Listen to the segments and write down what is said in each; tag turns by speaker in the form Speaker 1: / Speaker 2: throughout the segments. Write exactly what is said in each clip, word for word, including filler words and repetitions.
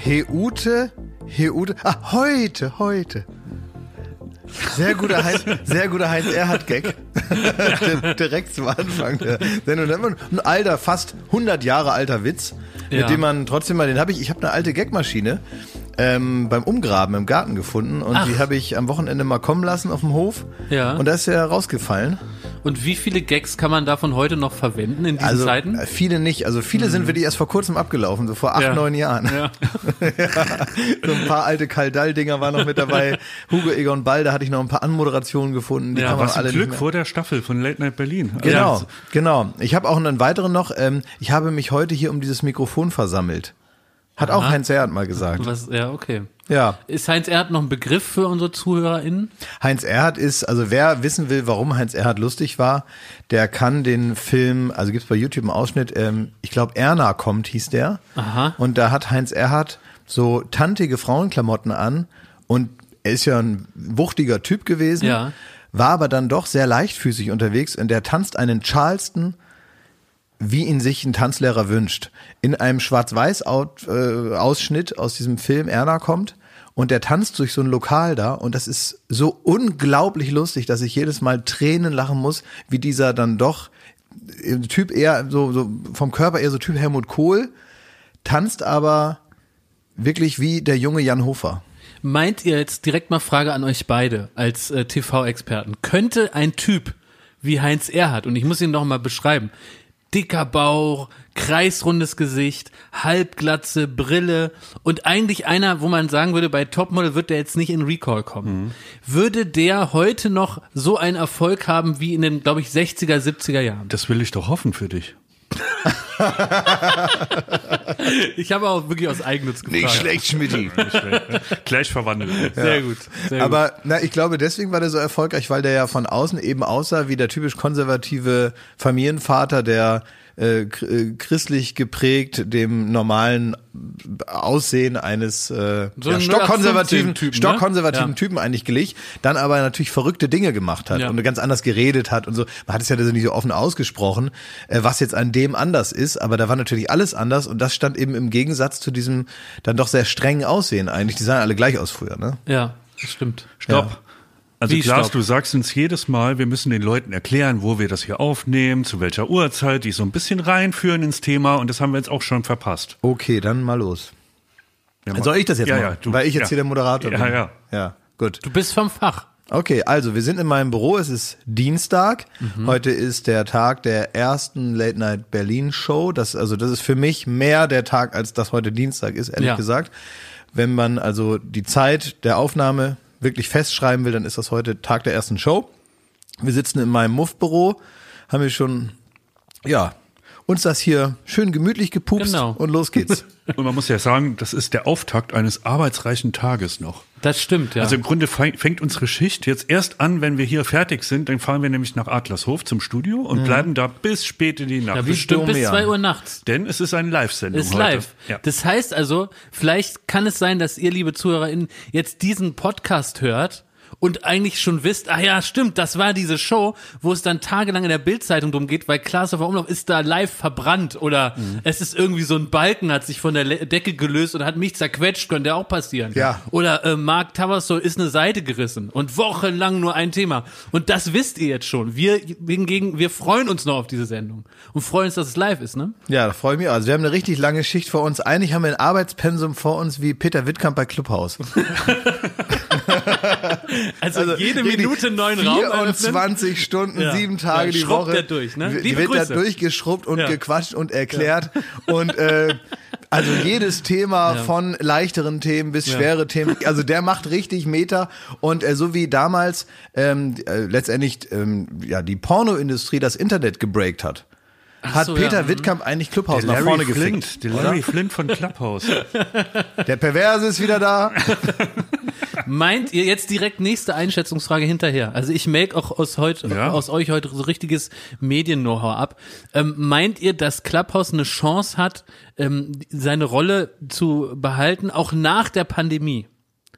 Speaker 1: Heute, Heute, ah, heute, heute. Sehr guter Heinz, sehr guter Heinz-Erhardt-Gag. Direkt zum Anfang der Sendung. Ein alter, fast hundert Jahre alter Witz, ja. mit dem man trotzdem mal, den habe ich, ich habe eine alte Gagmaschine ähm, beim Umgraben im Garten gefunden und Ach. die habe ich am Wochenende mal kommen lassen auf dem Hof.
Speaker 2: Ja.
Speaker 1: Und da ist er rausgefallen.
Speaker 2: Und wie viele Gags kann man davon heute noch verwenden in diesen
Speaker 1: also,
Speaker 2: Zeiten?
Speaker 1: Viele nicht. Also viele mhm. sind wirklich erst vor kurzem abgelaufen, so vor acht, ja. neun Jahren. Ja. ja. So ein paar alte Kaldall-Dinger waren noch mit dabei. Hugo Egon Ball, da hatte ich noch ein paar Anmoderationen gefunden. Die
Speaker 3: ja,
Speaker 1: kann man
Speaker 3: was
Speaker 1: alle
Speaker 3: Glück vor der Staffel von Late Night Berlin.
Speaker 1: Genau,
Speaker 3: also,
Speaker 1: genau. Ich habe auch einen weiteren noch. Ähm, ich habe mich heute hier um dieses Mikrofon versammelt. Hat Aha. auch Heinz Erhardt mal gesagt.
Speaker 2: Was, ja, okay.
Speaker 1: Ja.
Speaker 2: Ist Heinz Erhardt noch ein Begriff für unsere ZuhörerInnen?
Speaker 1: Heinz Erhardt ist, also wer wissen will, warum Heinz Erhardt lustig war, der kann den Film, also gibt's bei YouTube einen Ausschnitt, ähm, ich glaube Erna kommt, hieß der.
Speaker 2: Aha.
Speaker 1: Und da hat Heinz Erhardt so tantige Frauenklamotten an und er ist ja ein wuchtiger Typ gewesen,
Speaker 2: ja.
Speaker 1: war aber dann doch sehr leichtfüßig unterwegs und der tanzt einen Charleston, wie ihn sich ein Tanzlehrer wünscht. In einem Schwarz-Weiß-Ausschnitt aus diesem Film Erna kommt und der tanzt durch so ein Lokal da und das ist so unglaublich lustig, dass ich jedes Mal Tränen lachen muss, wie dieser dann doch Typ eher so, so vom Körper eher so Typ Helmut Kohl, tanzt aber wirklich wie der junge Jan Hofer.
Speaker 2: Meint ihr jetzt direkt mal Frage an euch beide als äh, T V-Experten, könnte ein Typ wie Heinz Erhardt, und ich muss ihn noch mal beschreiben, dicker Bauch, kreisrundes Gesicht, Halbglatze, Brille und eigentlich einer, wo man sagen würde, bei Topmodel wird der jetzt nicht in Recall kommen. Mhm. Würde der heute noch so einen Erfolg haben wie in den, glaube ich, sechziger, siebziger Jahren?
Speaker 3: Das will ich doch hoffen für dich.
Speaker 2: Ich habe auch wirklich aus Eigennutz gefragt.
Speaker 1: Nicht schlecht, Schmidti.
Speaker 3: Gleich verwandelt.
Speaker 2: Sehr gut. Sehr
Speaker 1: Aber
Speaker 2: gut.
Speaker 1: na, ich glaube, deswegen war der so erfolgreich, weil der ja von außen eben aussah wie der typisch konservative Familienvater, der äh, christlich geprägt dem normalen Aussehen eines äh,
Speaker 2: so
Speaker 1: ja, stockkonservativen
Speaker 2: Typen,
Speaker 1: stockkonservativen
Speaker 2: ne?
Speaker 1: Typen eigentlich glich, dann aber natürlich verrückte Dinge gemacht hat
Speaker 2: ja.
Speaker 1: und ganz anders geredet hat und so. Man hat es ja nicht so offen ausgesprochen, äh, was jetzt an dem anders ist, aber da war natürlich alles anders und das stand eben im Gegensatz zu diesem dann doch sehr strengen Aussehen eigentlich. Die sahen alle gleich aus früher, ne?
Speaker 2: Ja, das stimmt.
Speaker 3: Stopp.
Speaker 1: Ja.
Speaker 3: Also
Speaker 2: Wie,
Speaker 3: Klaas,
Speaker 2: stopp?
Speaker 3: du sagst uns jedes Mal, wir müssen den Leuten erklären, wo wir das hier aufnehmen, zu welcher Uhrzeit, die so ein bisschen reinführen ins Thema und das haben wir jetzt auch schon verpasst.
Speaker 1: Okay, dann mal los.
Speaker 3: Ja,
Speaker 1: Soll ich das jetzt
Speaker 3: ja,
Speaker 1: machen?
Speaker 3: Ja, du,
Speaker 1: Weil ich jetzt
Speaker 3: ja.
Speaker 1: hier der Moderator
Speaker 3: ja,
Speaker 1: bin.
Speaker 3: Ja, ja.
Speaker 1: Ja, gut.
Speaker 2: Du bist vom Fach.
Speaker 1: Okay, also wir sind in meinem Büro, es ist Dienstag. Mhm. Heute ist der Tag der ersten Late Night Berlin Show. Das, also das ist für mich mehr der Tag, als das heute Dienstag ist, ehrlich
Speaker 2: ja.
Speaker 1: gesagt. Wenn man also die Zeit der Aufnahme wirklich festschreiben will, dann ist das heute Tag der ersten Show. Wir sitzen in meinem Muff-Büro, haben wir schon, ja, uns das hier schön gemütlich gepupst
Speaker 2: genau.
Speaker 1: und los geht's.
Speaker 3: Und man muss ja sagen, das ist der Auftakt eines arbeitsreichen Tages noch.
Speaker 2: Das stimmt, ja.
Speaker 3: Also im Grunde fängt unsere Schicht jetzt erst an, wenn wir hier fertig sind. Dann fahren wir nämlich nach Adlershof zum Studio und mhm. bleiben da bis spät in die Nacht.
Speaker 2: Ja, bestimmt bis zwei Uhr nachts.
Speaker 3: Denn es ist eine Live-Sendung
Speaker 2: ist
Speaker 3: heute.
Speaker 2: live.
Speaker 3: Ja.
Speaker 2: Das heißt also, vielleicht kann es sein, dass ihr, liebe ZuhörerInnen, jetzt diesen Podcast hört und eigentlich schon wisst, ah ja, stimmt, das war diese Show, wo es dann tagelang in der Bild-Zeitung drum geht, weil Klaas auf Umlauf ist da live verbrannt oder mhm. es ist irgendwie so ein Balken, hat sich von der Le- Decke gelöst und hat mich zerquetscht, könnte ja auch passieren.
Speaker 1: Ja.
Speaker 2: Oder äh, Mark Tavassol ist eine Seite gerissen und wochenlang nur ein Thema. Und das wisst ihr jetzt schon. Wir hingegen, wir freuen uns noch auf diese Sendung und freuen uns, dass es live ist, ne?
Speaker 1: Ja, da freue ich mich. Also wir haben eine richtig lange Schicht vor uns. Eigentlich haben wir ein Arbeitspensum vor uns wie Peter Wittkamp bei Clubhouse.
Speaker 2: Also, also jede Minute neuen Raum
Speaker 1: vierundzwanzig Stunden, ja. sieben Tage
Speaker 2: ja,
Speaker 1: die Woche.
Speaker 2: Der durch, ne?
Speaker 1: Die wird
Speaker 2: Grüße.
Speaker 1: da durchgeschrubbt und
Speaker 2: ja.
Speaker 1: gequatscht und erklärt. Ja. Und äh, also jedes Thema ja. von leichteren Themen bis schwere ja. Themen. Also der macht richtig Meter. Und äh, so wie damals ähm, äh, letztendlich ähm, ja die Pornoindustrie das Internet gebreakt hat. Hat so, Peter ja. Wittkamp eigentlich Clubhouse
Speaker 3: der
Speaker 1: nach
Speaker 3: Larry
Speaker 1: vorne
Speaker 3: Flint,
Speaker 1: gefickt?
Speaker 3: Der Larry Flint von Clubhouse.
Speaker 1: Der Perverse ist wieder da.
Speaker 2: Meint ihr jetzt direkt nächste Einschätzungsfrage hinterher? Also ich melke auch aus, heute, ja. aus euch heute so richtiges Medien-Know-how ab. Ähm, meint ihr, dass Clubhouse eine Chance hat, ähm, seine Rolle zu behalten, auch nach der Pandemie?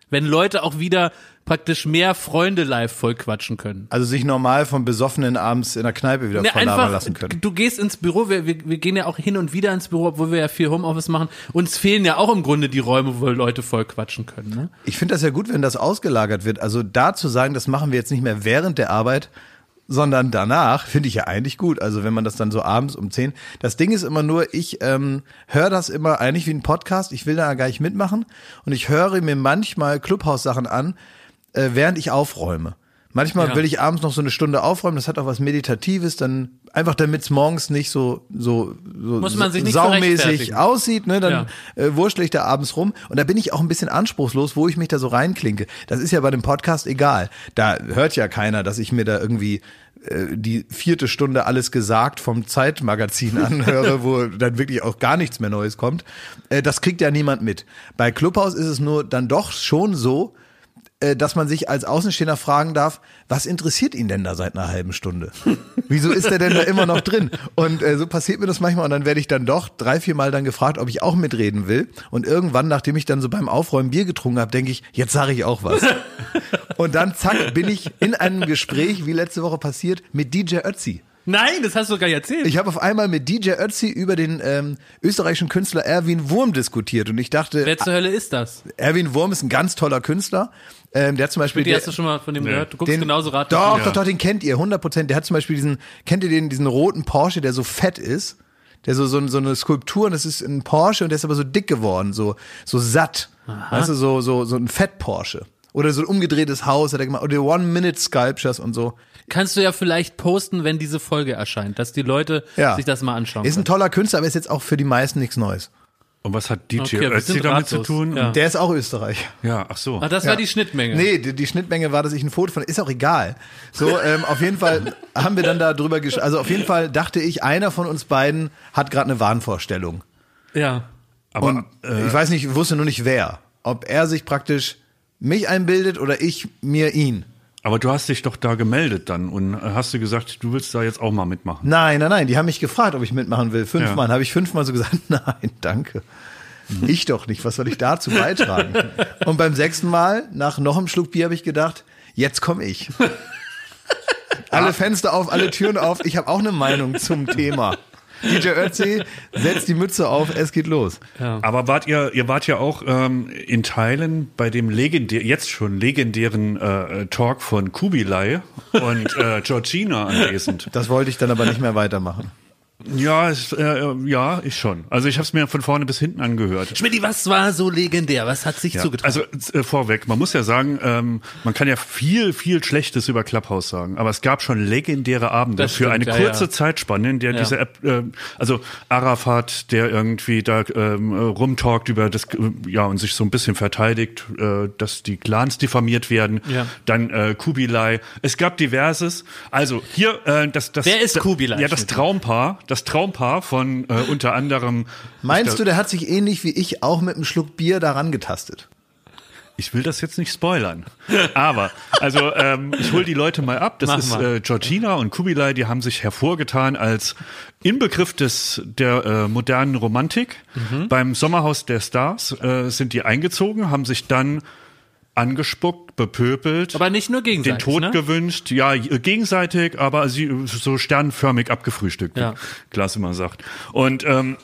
Speaker 2: Wenn Leute auch wieder praktisch mehr Freunde live vollquatschen können.
Speaker 1: Also sich normal vom Besoffenen abends in der Kneipe wieder
Speaker 2: Ne,
Speaker 1: volllabern lassen können.
Speaker 2: Du gehst ins Büro, wir, wir, wir gehen ja auch hin und wieder ins Büro, obwohl wir ja viel Homeoffice machen. Uns fehlen ja auch im Grunde die Räume, wo Leute vollquatschen können. Ne?
Speaker 1: Ich finde das ja gut, wenn das ausgelagert wird. Also da zu sagen, das machen wir jetzt nicht mehr während der Arbeit, sondern danach, finde ich ja eigentlich gut. Also wenn man das dann so abends um zehn. Das Ding ist immer nur, ich ähm, höre das immer eigentlich wie ein Podcast. Ich will da gar nicht mitmachen. Und ich höre mir manchmal Clubhouse-Sachen an, äh, während ich aufräume. Manchmal
Speaker 2: Ja.
Speaker 1: will ich abends noch so eine Stunde aufräumen. Das hat auch was Meditatives. Dann einfach, damit es morgens nicht so so so
Speaker 2: Muss man sich nicht
Speaker 1: saumäßig
Speaker 2: rechtfertigen.
Speaker 1: aussieht. Ne? Dann
Speaker 2: Ja.
Speaker 1: äh, wurschtel ich da abends rum. Und da bin ich auch ein bisschen anspruchslos, wo ich mich da so reinklinke. Das ist ja bei dem Podcast egal. Da hört ja keiner, dass ich mir da irgendwie äh, die vierte Stunde alles gesagt vom Zeitmagazin anhöre, wo dann wirklich auch gar nichts mehr Neues kommt. Äh, das kriegt ja niemand mit. Bei Clubhouse ist es nur dann doch schon so, äh, dass man sich als Außenstehender fragen darf, was interessiert ihn denn da seit einer halben Stunde? Wieso ist er denn da immer noch drin? Und äh, so passiert mir das manchmal und dann werde ich dann doch drei, vier Mal dann gefragt, ob ich auch mitreden will. Und irgendwann, nachdem ich dann so beim Aufräumen Bier getrunken habe, denke ich, jetzt sage ich auch was. Und dann zack, bin ich in einem Gespräch, wie letzte Woche passiert, mit D J Ötzi.
Speaker 2: Nein, das hast du gar nicht erzählt.
Speaker 1: Ich habe auf einmal mit D J Ötzi über den ähm, österreichischen Künstler Erwin Wurm diskutiert und ich dachte,
Speaker 2: Wer zur Hölle ist das?
Speaker 1: Erwin Wurm ist ein ganz toller Künstler. Ähm, der hat zum Beispiel
Speaker 2: Die
Speaker 1: der,
Speaker 2: hast du schon mal von dem
Speaker 3: Nee.
Speaker 2: gehört? Du guckst
Speaker 1: den,
Speaker 2: genauso Rat.
Speaker 1: Doch,
Speaker 3: Ja.
Speaker 1: doch, doch, den kennt ihr, hundert Prozent. Der hat zum Beispiel diesen, kennt ihr den, diesen roten Porsche, der so fett ist? Der so, so, so eine Skulptur und das ist ein Porsche und der ist aber so dick geworden, so, so satt. Weißt du, so, so, so ein Fett-Porsche. Oder so ein umgedrehtes Haus hat er gemacht. Oder One-Minute-Sculptures und so.
Speaker 2: Kannst du ja vielleicht posten, wenn diese Folge erscheint, dass die Leute
Speaker 1: Ja.
Speaker 2: sich das mal anschauen
Speaker 1: Ist ein
Speaker 2: können.
Speaker 1: toller Künstler, aber ist jetzt auch für die meisten nichts Neues.
Speaker 3: Und was hat D J
Speaker 2: Okay, wir
Speaker 3: Ötzi
Speaker 2: sind
Speaker 3: damit
Speaker 2: ratlos.
Speaker 3: zu tun?
Speaker 2: Ja.
Speaker 1: Der ist auch Österreicher.
Speaker 3: Ja, ach so.
Speaker 2: Ach, das
Speaker 1: Ja.
Speaker 2: war die Schnittmenge.
Speaker 1: Nee, die, die Schnittmenge war, dass ich ein Foto von, ist auch egal. So, ähm, auf jeden Fall haben wir dann da drüber gesch, also auf jeden Fall dachte ich, einer von uns beiden hat gerade eine Wahnvorstellung.
Speaker 2: Ja.
Speaker 3: Aber
Speaker 1: Und
Speaker 3: äh,
Speaker 1: ich weiß nicht, ich wusste nur nicht wer. Ob er sich praktisch mich einbildet oder ich mir ihn.
Speaker 3: aber du hast dich doch da gemeldet dann und hast du gesagt, du willst da jetzt auch mal mitmachen.
Speaker 1: Nein, nein, nein, die haben mich gefragt, ob ich mitmachen will. Fünfmal
Speaker 3: Ja.
Speaker 1: habe ich fünfmal so gesagt, nein, danke. Ich doch nicht, was soll ich dazu beitragen? Und beim sechsten Mal, nach noch einem Schluck Bier, habe ich gedacht, jetzt komme ich. Alle Fenster auf, alle Türen auf, ich habe auch eine Meinung zum Thema. D J Ötzi, setzt die Mütze auf, es geht los.
Speaker 3: Aber wart ihr, ihr wart ja auch ähm, in Teilen bei dem legendär, jetzt schon legendären äh, Talk von Kubilai und äh, Georgina anwesend.
Speaker 1: Das wollte ich dann aber nicht mehr weitermachen.
Speaker 3: Ja, es, äh, ja, ich schon. Also ich habe es mir von vorne bis hinten angehört.
Speaker 2: Schmidti, was war so legendär? Was hat sich
Speaker 3: Ja,
Speaker 2: zugetragen?
Speaker 3: also äh, vorweg, man muss ja sagen, ähm, man kann ja viel, viel Schlechtes über Clubhouse sagen, aber es gab schon legendäre Abende
Speaker 2: Das
Speaker 3: für
Speaker 2: stimmt,
Speaker 3: eine
Speaker 2: ja,
Speaker 3: kurze
Speaker 2: ja.
Speaker 3: Zeitspanne, in der
Speaker 2: Ja.
Speaker 3: diese App, äh, also Arafat, der irgendwie da ähm, rumtalkt über das, äh, ja, und sich so ein bisschen verteidigt, äh, dass die Clans diffamiert werden,
Speaker 2: Ja.
Speaker 3: dann äh, Kubilai. Es gab diverses. Also hier, äh, das, das,
Speaker 2: Wer ist
Speaker 3: da-
Speaker 2: Kubilai,
Speaker 3: Ja, das
Speaker 2: Schmidt?
Speaker 3: Traumpaar, das Traumpaar von äh, unter anderem.
Speaker 1: Meinst du, der hat sich ähnlich wie ich auch mit einem Schluck Bier daran getastet?
Speaker 3: Ich will das jetzt nicht spoilern. Aber, also, ähm, ich hol die Leute mal ab. Das
Speaker 2: Mach
Speaker 3: ist
Speaker 2: mal.
Speaker 3: äh, Georgina und Kubilai, die haben sich hervorgetan als Inbegriff des, der äh, modernen Romantik.
Speaker 2: Mhm.
Speaker 3: Beim Sommerhaus der Stars äh, sind die eingezogen, haben sich dann angespuckt, bepöbelt.
Speaker 2: Aber nicht nur
Speaker 3: den
Speaker 2: gegenseitig,
Speaker 3: Tod
Speaker 2: ne?
Speaker 3: gewünscht, ja, gegenseitig, aber sie so sternförmig abgefrühstückt,
Speaker 2: Ja.
Speaker 3: wie Klaas immer sagt. Und ähm,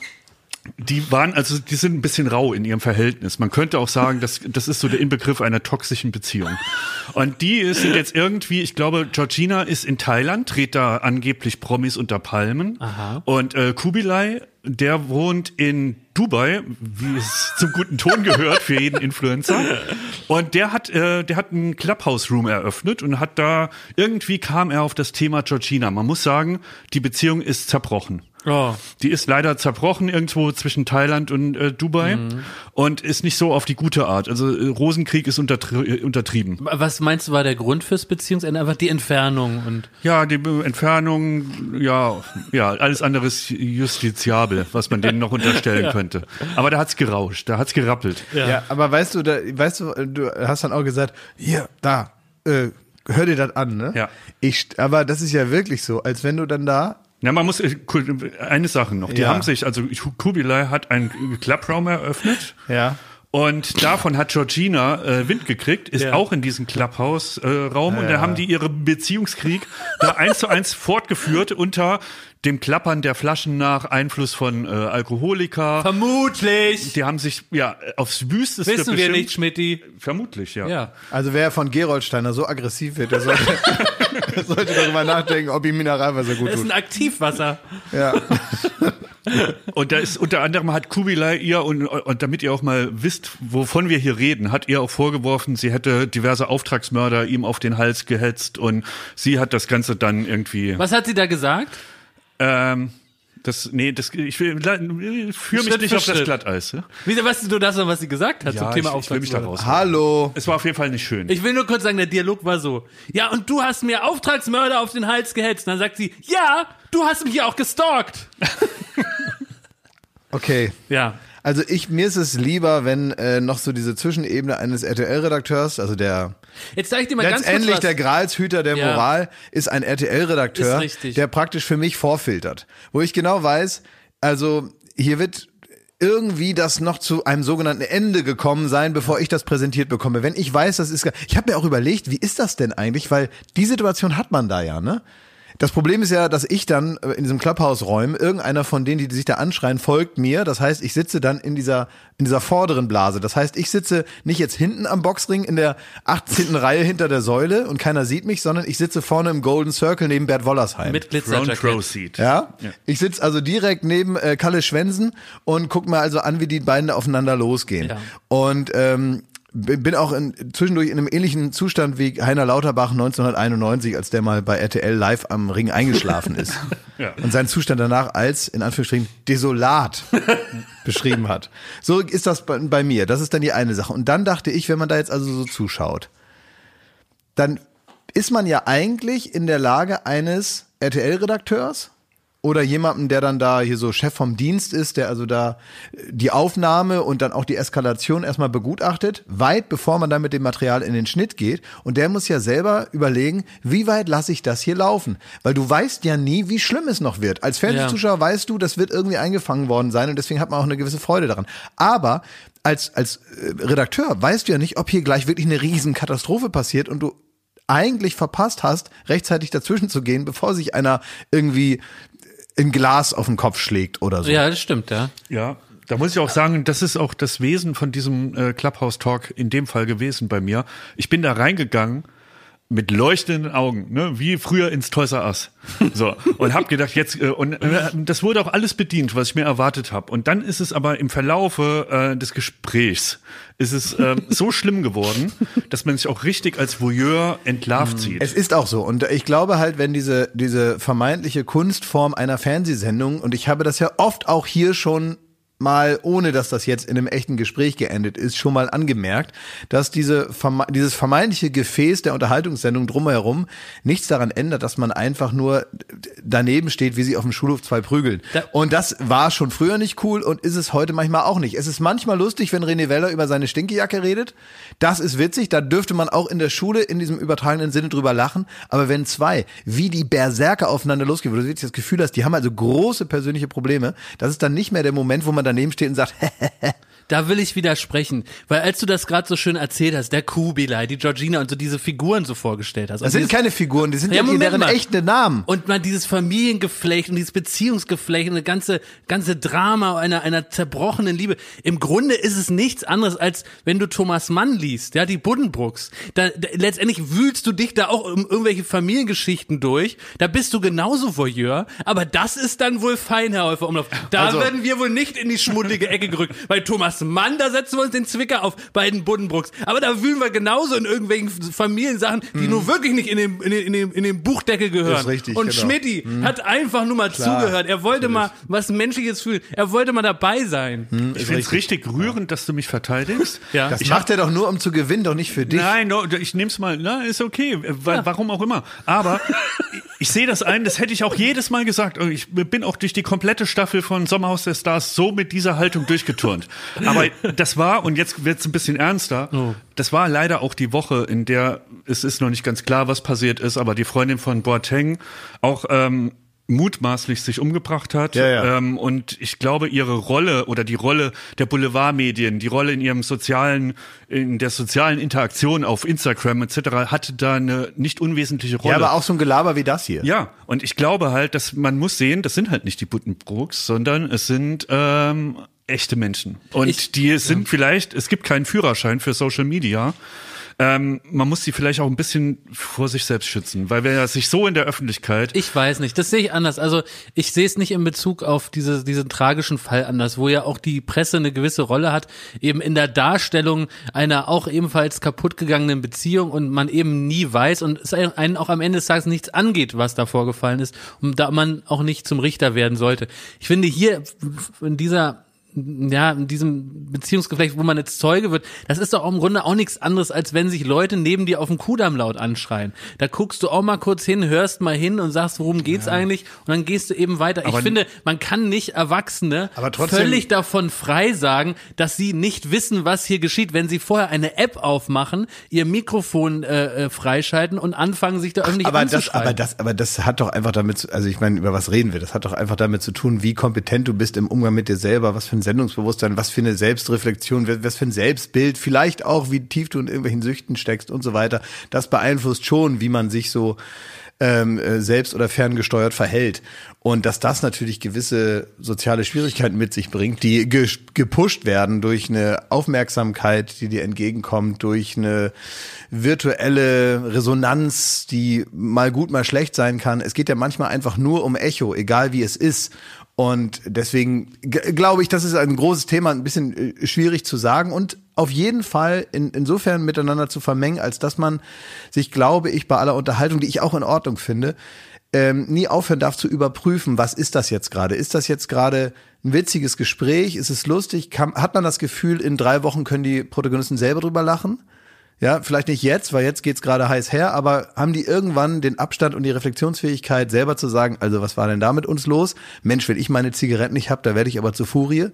Speaker 3: die waren, also die sind ein bisschen rau in ihrem Verhältnis. Man könnte auch sagen, das, das ist so der Inbegriff einer toxischen Beziehung. Und die sind jetzt irgendwie, ich glaube, Georgina ist in Thailand, dreht da angeblich Promis unter Palmen.
Speaker 2: Aha.
Speaker 3: Und äh, Kubilai, der wohnt in Dubai, wie es zum guten Ton gehört für jeden Influencer. Und der hat, äh, der hat einen Clubhouse-Room eröffnet und hat da, irgendwie kam er auf das Thema Georgina. Man muss sagen, die Beziehung ist zerbrochen.
Speaker 2: Oh.
Speaker 3: Die ist leider zerbrochen irgendwo zwischen Thailand und äh, Dubai und ist nicht so auf die gute Art. Also äh, Rosenkrieg ist untertri äh, untertrieben.
Speaker 2: Was meinst du, war der Grund fürs Beziehungsende? Einfach die Entfernung und
Speaker 3: Ja, die Be- Entfernung, ja, ja, alles andere ist justiziabel, was man denen noch unterstellen könnte. Aber da hat's gerauscht, da hat's gerappelt.
Speaker 1: Ja, aber weißt du, da, weißt du, du hast dann auch gesagt, hier, da, äh, hör dir das an, ne?
Speaker 3: Ja.
Speaker 1: Ich, aber das ist ja wirklich so, als wenn du dann da,
Speaker 3: Ja, man muss, äh, eine Sache noch, die
Speaker 1: Ja.
Speaker 3: haben sich, also Kubilai hat einen Clubraum eröffnet
Speaker 1: ja,
Speaker 3: Und davon hat Georgina äh, Wind gekriegt, ist
Speaker 2: Ja.
Speaker 3: auch in diesem Clubhouse-Raum. Äh, und
Speaker 1: Ja.
Speaker 3: da haben die ihre Beziehungskrieg da eins zu eins fortgeführt unter dem Klappern der Flaschen nach Einfluss von äh, Alkoholiker.
Speaker 2: Vermutlich.
Speaker 3: Die haben sich ja aufs Wüsteste
Speaker 2: Wissen wir
Speaker 3: bestimmt.
Speaker 2: nicht, Schmidti.
Speaker 3: Vermutlich, ja.
Speaker 2: Ja.
Speaker 1: Also wer von Geroldsteiner so aggressiv wird, der sollte, der sollte darüber nachdenken, ob ihm Mineralwasser gut
Speaker 2: Das ist
Speaker 1: tut.
Speaker 2: ein Aktivwasser.
Speaker 1: Ja.
Speaker 3: Und da ist unter anderem hat Kubilai ihr, und, und damit ihr auch mal wisst, wovon wir hier reden, hat ihr auch vorgeworfen, sie hätte diverse Auftragsmörder ihm auf den Hals gehetzt und sie hat das Ganze dann irgendwie.
Speaker 2: Was hat sie da gesagt?
Speaker 3: Ähm, das, nee, das, ich will, führe mich
Speaker 2: Schritt
Speaker 3: nicht
Speaker 2: für
Speaker 3: auf das
Speaker 2: Schritt.
Speaker 3: Glatteis. Ja?
Speaker 2: Wie, weißt du das noch, was sie gesagt hat zum Thema
Speaker 3: ich, ich will mich da
Speaker 2: Auftragsmörder?
Speaker 3: raus.
Speaker 1: Hallo.
Speaker 3: Es war auf jeden Fall nicht schön.
Speaker 2: Ich will nur kurz sagen, der Dialog war so. Ja, und du hast mir Auftragsmörder auf den Hals gehetzt. Und dann sagt sie, ja, du hast mich ja auch gestalkt.
Speaker 1: Okay.
Speaker 2: Ja.
Speaker 1: Also ich, mir ist es lieber, wenn äh, noch so diese Zwischenebene eines R T L-Redakteurs, also der
Speaker 2: Jetzt zeig ich dir mal ganz kurz
Speaker 1: letztendlich
Speaker 2: was.
Speaker 1: der Gralshüter der
Speaker 2: Ja.
Speaker 1: Moral ist ein R T L-Redakteur,
Speaker 2: Ist richtig.
Speaker 1: der praktisch für mich vorfiltert. Wo ich genau weiß, also hier wird irgendwie das noch zu einem sogenannten Ende gekommen sein, bevor ich das präsentiert bekomme. Wenn ich weiß, das ist... Ich habe mir auch überlegt, wie ist das denn eigentlich? Weil die Situation hat man da ja, ne? Das Problem ist ja, dass ich dann in diesem Clubhouse-Räumen, irgendeiner von denen, die sich da anschreien, folgt mir. Das heißt, ich sitze dann in dieser in dieser vorderen Blase. Das heißt, ich sitze nicht jetzt hinten am Boxring in der achtzehnten Reihe hinter der Säule und keiner sieht mich, sondern ich sitze vorne im Golden Circle neben Bert Wollersheim.
Speaker 2: Mit
Speaker 3: Front
Speaker 2: Glitzerjackett.
Speaker 3: Row Seat.
Speaker 1: Ja?
Speaker 3: Ja.
Speaker 1: Ich sitze also direkt neben äh, Kalle Schwensen und guck mir also an, wie die beiden da aufeinander losgehen.
Speaker 2: Ja.
Speaker 1: Und ähm, bin auch in, zwischendurch in einem ähnlichen Zustand wie Heiner Lauterbach neunzehnhunderteinundneunzig, als der mal bei R T L live am Ring eingeschlafen ist.
Speaker 3: Ja.
Speaker 1: Und seinen Zustand danach als, in Anführungsstrichen, desolat beschrieben hat. So ist das bei, bei mir. Das ist dann die eine Sache. Und dann dachte ich, wenn man da jetzt also so zuschaut, dann ist man ja eigentlich in der Lage eines R T L-Redakteurs oder jemanden, der dann da hier so Chef vom Dienst ist, der also da die Aufnahme und dann auch die Eskalation erstmal begutachtet, weit bevor man dann mit dem Material in den Schnitt geht. Und der muss ja selber überlegen, wie weit lasse ich das hier laufen? Weil du weißt ja nie, wie schlimm es noch wird. Als Fernsehzuschauer weißt du, das wird irgendwie eingefangen worden sein und deswegen hat man auch eine gewisse Freude daran. Aber als, als Redakteur weißt du ja nicht, ob hier gleich wirklich eine riesen Katastrophe passiert und du eigentlich verpasst hast, rechtzeitig dazwischen zu gehen, bevor sich einer irgendwie ein Glas auf den Kopf schlägt oder so.
Speaker 2: Ja, das stimmt, ja.
Speaker 3: Ja, da muss ich auch sagen, das ist auch das Wesen von diesem äh, Clubhouse-Talk in dem Fall gewesen bei mir. Ich bin da reingegangen mit leuchtenden Augen, ne, wie früher ins Toys R Us. So, und hab gedacht, jetzt, äh, und äh, das wurde auch alles bedient, was ich mir erwartet habe. Und dann ist es aber im Verlaufe äh, des Gesprächs, ist es äh, so schlimm geworden, dass man sich auch richtig als Voyeur entlarvt sieht.
Speaker 1: Es ist auch so. Und ich glaube halt, wenn diese, diese vermeintliche Kunstform einer Fernsehsendung, und ich habe das ja oft auch hier schon mal, ohne dass das jetzt in einem echten Gespräch geendet ist, schon mal angemerkt, dass diese verme- dieses vermeintliche Gefäß der Unterhaltungssendung drumherum nichts daran ändert, dass man einfach nur daneben steht, wie sie auf dem Schulhof zwei prügeln.
Speaker 2: Da-
Speaker 1: Und das war schon früher nicht cool und ist es heute manchmal auch nicht. Es ist manchmal lustig, wenn René Weller über seine Stinkejacke redet. Das ist witzig, da dürfte man auch in der Schule in diesem übertragenen Sinne drüber lachen. Aber wenn zwei, wie die Berserker aufeinander losgehen, wo du wirklich das Gefühl hast, die haben also große persönliche Probleme, das ist dann nicht mehr der Moment, wo man daneben steht und sagt,
Speaker 2: Da will ich widersprechen, weil als du das gerade so schön erzählt hast, der Kubilai, die Georgina und so diese Figuren so vorgestellt hast.
Speaker 1: das sind keine Figuren, die sind ja,
Speaker 2: Ja,
Speaker 1: die,
Speaker 2: Moment
Speaker 1: deren
Speaker 2: mal.
Speaker 1: echte Namen.
Speaker 2: Und man dieses Familiengeflecht und dieses Beziehungsgeflecht und eine ganze, ganze Drama einer, einer zerbrochenen Liebe. Im Grunde ist es nichts anderes, als wenn du Thomas Mann liest, ja, die Buddenbrooks. Da, da, letztendlich wühlst du dich da auch um irgendwelche Familiengeschichten durch. Da bist du genauso Voyeur. Aber das ist dann wohl fein, Herr Häufer-Umlauf. Da
Speaker 1: Also-
Speaker 2: werden wir wohl nicht in die schmuddelige Ecke gerückt. Bei Thomas Mann, da setzen wir uns den Zwicker auf bei den Buddenbrooks. Aber da wühlen wir genauso in irgendwelchen Familiensachen, die nur wirklich nicht in den, in den, in den, in den Buchdeckel gehören.
Speaker 1: Ist richtig,
Speaker 2: und
Speaker 1: genau.
Speaker 2: Schmidti hat einfach nur mal
Speaker 1: Klar,
Speaker 2: zugehört. Er wollte mal was Menschliches fühlen. Er wollte mal dabei sein.
Speaker 3: Ich finde es richtig rührend, dass du mich verteidigst.
Speaker 2: Ja.
Speaker 1: Das macht er doch nur, um zu gewinnen, doch nicht für dich.
Speaker 3: Nein, no, ich nehm's mal, na, ist okay, wa- warum auch immer. Aber ich, ich sehe das ein, das hätte ich auch jedes Mal gesagt. Ich bin auch durch die komplette Staffel von Sommerhaus der Stars so mit dieser Haltung durchgeturnt. Aber das war, und jetzt wird's ein bisschen ernster,
Speaker 2: Oh.
Speaker 3: das war leider auch die Woche, in der es ist noch nicht ganz klar, was passiert ist, aber die Freundin von Boateng auch ähm, mutmaßlich sich umgebracht hat.
Speaker 1: Ja, ja.
Speaker 3: Ähm, und ich glaube, ihre Rolle oder die Rolle der Boulevardmedien, die Rolle in ihrem sozialen, in der sozialen Interaktion auf Instagram et cetera hatte da eine nicht unwesentliche Rolle.
Speaker 1: Ja, aber auch so ein Gelaber wie das hier.
Speaker 3: Ja, und ich glaube halt, dass man muss sehen, das sind halt nicht die Buddenbrooks, sondern es sind ähm, echte Menschen. Und
Speaker 2: Ich-
Speaker 3: die sind ja. vielleicht, es gibt keinen Führerschein für Social Media. Ähm, man muss sie vielleicht auch ein bisschen vor sich selbst schützen, weil wer sich so in der Öffentlichkeit...
Speaker 2: Ich weiß nicht, das sehe ich anders. Also ich sehe es nicht in Bezug auf diese, diesen tragischen Fall anders, wo ja auch die Presse eine gewisse Rolle hat, eben in der Darstellung einer auch ebenfalls kaputtgegangenen Beziehung und man eben nie weiß und es einen auch am Ende des Tages nichts angeht, was da vorgefallen ist und da man auch nicht zum Richter werden sollte. Ich finde hier in dieser ja, in diesem Beziehungsgeflecht, wo man jetzt Zeuge wird, das ist doch auch im Grunde auch nichts anderes, als wenn sich Leute neben dir auf dem Kudamm laut anschreien. Da guckst du auch mal kurz hin, hörst mal hin und sagst, worum geht's ja. eigentlich? Und dann gehst du eben weiter. Aber ich finde, man kann nicht Erwachsene
Speaker 1: aber trotzdem,
Speaker 2: völlig davon frei sagen, dass sie nicht wissen, was hier geschieht, wenn sie vorher eine App aufmachen, ihr Mikrofon äh, freischalten und anfangen, sich da öffentlich
Speaker 1: aber das,
Speaker 2: anzuschreien.
Speaker 1: aber das, aber das hat doch einfach damit, zu, also ich meine, über was reden wir? Das hat doch einfach damit zu tun, wie kompetent du bist im Umgang mit dir selber, was für ein Sendungsbewusstsein, was für eine Selbstreflexion, was für ein Selbstbild, vielleicht auch, wie tief du in irgendwelchen Süchten steckst und so weiter. Das beeinflusst schon, wie man sich so ähm, selbst oder ferngesteuert verhält. Und dass das natürlich gewisse soziale Schwierigkeiten mit sich bringt, die ge- gepusht werden durch eine Aufmerksamkeit, die dir entgegenkommt, durch eine virtuelle Resonanz, die mal gut, mal schlecht sein kann. Es geht ja manchmal einfach nur um Echo, egal wie es ist. Und deswegen g- glaube ich, das ist ein großes Thema, ein bisschen äh, schwierig zu sagen und auf jeden Fall in, insofern miteinander zu vermengen, als dass man sich, glaube ich, bei aller Unterhaltung, die ich auch in Ordnung finde, ähm, nie aufhören darf zu überprüfen, was ist das jetzt gerade? Ist das jetzt gerade ein witziges Gespräch? Ist es lustig? Kann, hat man das Gefühl, in drei Wochen können die Protagonisten selber drüber lachen? Ja, vielleicht nicht jetzt, weil jetzt geht's gerade heiß her, aber haben die irgendwann den Abstand und die Reflexionsfähigkeit, selber zu sagen, also was war denn da mit uns los? Mensch, wenn ich meine Zigaretten nicht hab, da werde ich aber zur Furie.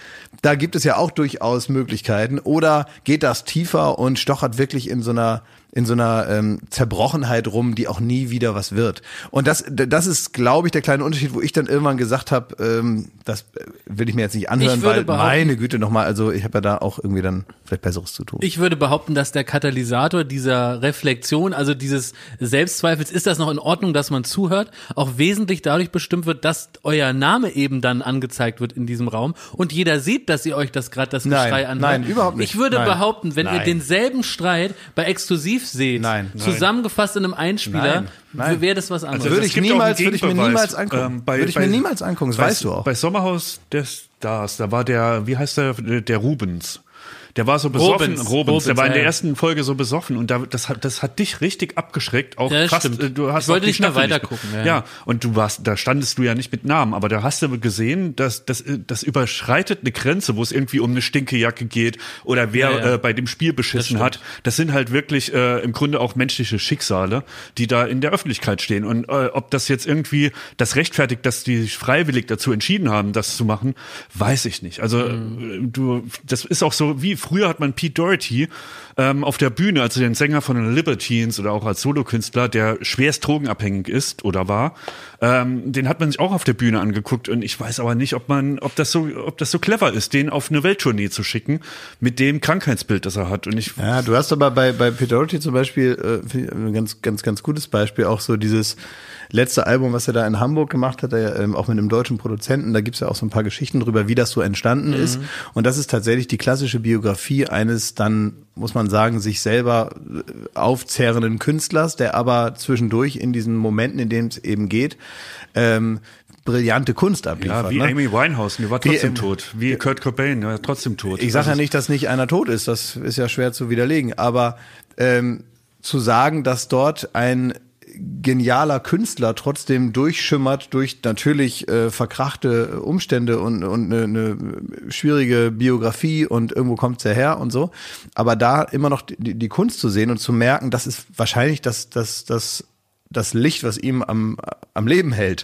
Speaker 1: Da gibt es ja auch durchaus Möglichkeiten. Oder geht das tiefer und stochert wirklich in so einer in so einer ähm, Zerbrochenheit rum, die auch nie wieder was wird. Und das das ist, glaube ich, der kleine Unterschied, wo ich dann irgendwann gesagt habe, ähm, das will ich mir jetzt nicht anhören, weil meine Güte nochmal, also ich habe ja da auch irgendwie dann vielleicht Besseres zu tun.
Speaker 2: Ich würde behaupten, dass der Katalysator dieser Reflexion, also dieses Selbstzweifels, ist das noch in Ordnung, dass man zuhört, auch wesentlich dadurch bestimmt wird, dass euer Name eben dann angezeigt wird in diesem Raum und jeder sieht, dass ihr euch das gerade das
Speaker 1: Nein,
Speaker 2: Geschrei anhört.
Speaker 1: nein, überhaupt nicht.
Speaker 2: Ich würde
Speaker 1: Nein.
Speaker 2: behaupten, wenn
Speaker 1: Nein.
Speaker 2: ihr denselben Streit bei Exklusiv seht,
Speaker 1: Nein.
Speaker 2: zusammengefasst in einem Einspieler,
Speaker 1: Nein. Nein.
Speaker 2: wäre das was anderes.
Speaker 3: Also
Speaker 1: würde
Speaker 3: es
Speaker 1: ich
Speaker 3: gibt auch
Speaker 1: niemals,
Speaker 3: einen
Speaker 1: würde ich mir
Speaker 3: Gegenbeweis.
Speaker 1: niemals angucken.
Speaker 3: Ähm, bei-
Speaker 1: würde ich
Speaker 3: bei-
Speaker 1: mir niemals angucken, das
Speaker 3: bei,
Speaker 1: weißt du auch.
Speaker 3: Bei Sommerhaus der Stars, da war der, wie heißt der, der Rubens. Der war so besoffen,
Speaker 2: Robens.
Speaker 3: Robens, der war in der
Speaker 2: ja.
Speaker 3: ersten Folge so besoffen und da, das hat, das hat dich richtig abgeschreckt, auch
Speaker 2: Ja, das
Speaker 3: fast,
Speaker 2: stimmt.
Speaker 3: äh, du hast
Speaker 2: Ich wollte
Speaker 3: auch die
Speaker 2: nicht mehr
Speaker 3: Staffel
Speaker 2: weitergucken, ja.
Speaker 3: Ja, und du warst, da standest du ja nicht mit Namen, aber da hast du gesehen, dass das, das überschreitet eine Grenze, wo es irgendwie um eine Stinkejacke geht oder wer
Speaker 2: Ja, ja.
Speaker 3: Äh, bei dem Spiel beschissen
Speaker 2: Das
Speaker 3: hat. Das sind halt wirklich äh, im Grunde auch menschliche Schicksale, die da in der Öffentlichkeit stehen. Und äh, ob das jetzt irgendwie das rechtfertigt, dass die sich freiwillig dazu entschieden haben, das zu machen, weiß ich nicht. Also
Speaker 2: Mhm.
Speaker 3: äh, du, das ist auch so, wie früher hat man Pete Doherty ähm, auf der Bühne, also den Sänger von den Libertines oder auch als Solokünstler, der schwerst drogenabhängig ist oder war, ähm, den hat man sich auch auf der Bühne angeguckt und ich weiß aber nicht, ob man, ob das so, ob das so clever ist, den auf eine Welttournee zu schicken mit dem Krankheitsbild, das er hat. Und ich
Speaker 1: Ja, du hast aber bei bei Pete Doherty zum Beispiel äh, ein ganz ganz ganz gutes Beispiel auch so dieses letzte Album, was er da in Hamburg gemacht hat, er, ähm, auch mit einem deutschen Produzenten, da gibt's ja auch so ein paar Geschichten drüber, wie das so entstanden mhm. ist. Und das ist tatsächlich die klassische Biografie eines dann, muss man sagen, sich selber aufzehrenden Künstlers, der aber zwischendurch in diesen Momenten, in denen es eben geht, ähm, brillante Kunst abliefert.
Speaker 3: Ja, wie
Speaker 1: ne?
Speaker 3: Amy Winehouse, die war trotzdem
Speaker 1: Wie,
Speaker 3: tot. Wie Kurt Cobain, der war trotzdem tot.
Speaker 1: Ich sage ja
Speaker 3: Also,
Speaker 1: nicht, dass nicht einer tot ist, das ist ja schwer zu widerlegen, aber ähm, zu sagen, dass dort ein genialer Künstler trotzdem durchschimmert durch natürlich äh, verkrachte Umstände und, und eine, eine schwierige Biografie und irgendwo kommt's ja her und so, aber da immer noch die, die Kunst zu sehen und zu merken, das ist wahrscheinlich das, das, das, das Licht, was ihm am, am Leben hält.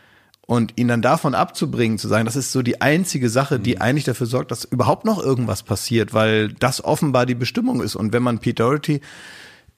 Speaker 1: Und ihn dann davon abzubringen, zu sagen, das ist so die einzige Sache, die eigentlich dafür sorgt, dass überhaupt noch irgendwas passiert, weil das offenbar die Bestimmung ist. Und wenn man Pete Doherty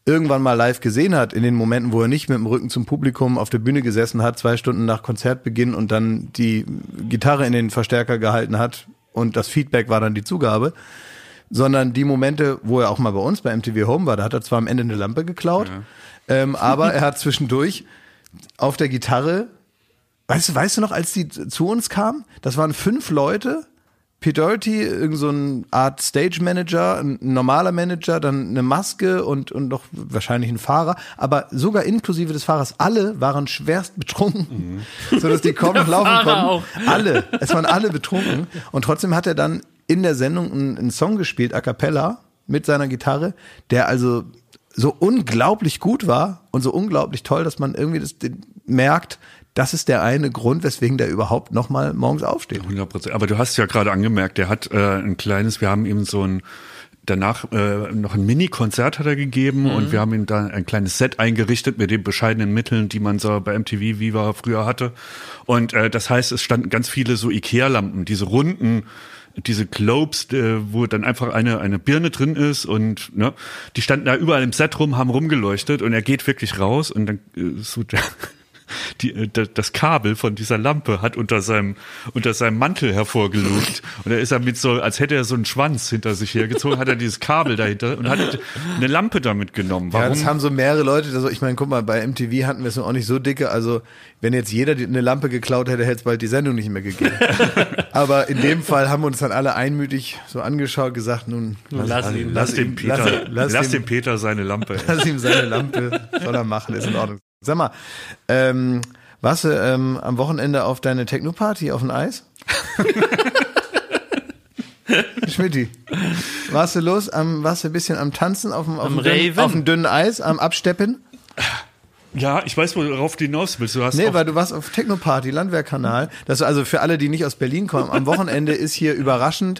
Speaker 1: irgendwann mal live gesehen hat, in den Momenten, wo er nicht mit dem Rücken zum Publikum auf der Bühne gesessen hat, zwei Stunden nach Konzertbeginn und dann die Gitarre in den Verstärker gehalten hat und das Feedback war dann die Zugabe, sondern die Momente, wo er auch mal bei uns bei M T V Home war, da hat er zwar am Ende eine Lampe geklaut, ja. ähm, aber er hat zwischendurch auf der Gitarre, weißt du, weißt du noch, als die zu uns kamen, das waren fünf Leute, Pete Doherty, irgend so eine Art Stage Manager, ein normaler Manager, dann eine Maske und, und noch wahrscheinlich ein Fahrer, aber sogar inklusive des Fahrers, alle waren schwerst betrunken, mhm. sodass die kaum noch laufen konnten. Auch. Alle, es waren alle betrunken und trotzdem hat er dann in der Sendung einen, einen Song gespielt, a cappella, mit seiner Gitarre, der also so unglaublich gut war und so unglaublich toll, dass man irgendwie das merkt, das ist der eine Grund, weswegen der überhaupt noch mal morgens aufsteht.
Speaker 3: hundert Prozent. Aber du hast ja gerade angemerkt, der hat äh, ein kleines, wir haben ihm so ein, danach äh, noch ein Mini-Konzert hat er gegeben mhm. und wir haben ihm da ein kleines Set eingerichtet mit den bescheidenen Mitteln, die man so bei M T V Viva früher hatte. Und äh, das heißt, es standen ganz viele so Ikea-Lampen, diese runden, diese Globes, äh, wo dann einfach eine eine Birne drin ist und ne, die standen da überall im Set rum, haben rumgeleuchtet und er geht wirklich raus und dann äh, so der Die, das Kabel von dieser Lampe hat unter seinem unter seinem Mantel hervorgelugt und er ist er mit so, als hätte er so einen Schwanz hinter sich hergezogen, hat er dieses Kabel dahinter und hat eine Lampe damit genommen. Warum?
Speaker 1: Ja, das haben so mehrere Leute, also ich meine, guck mal, bei M T V hatten wir es noch auch nicht so dicke, also wenn jetzt jeder eine Lampe geklaut hätte, hätte es bald die Sendung nicht mehr gegeben. Aber in dem Fall haben wir uns dann alle einmütig so angeschaut, gesagt, nun
Speaker 2: lass, lass ihn,
Speaker 3: lass, lass dem Peter, lass, lass, lass dem Peter seine Lampe.
Speaker 1: Lass ihm seine Lampe, soll er machen, ist in Ordnung. Sag mal, ähm, warst du ähm, am Wochenende auf deine Techno-Party auf dem Eis? Schmidti, warst du los, am, warst du ein bisschen am Tanzen auf dem, auf dem, dünnen, auf dem dünnen Eis, am Absteppen?
Speaker 3: Ja, ich weiß, worauf du hinaus willst. Du hast
Speaker 1: nee, weil du warst auf Techno-Party, Landwehrkanal. Das ist also für alle, die nicht aus Berlin kommen, am Wochenende ist hier überraschend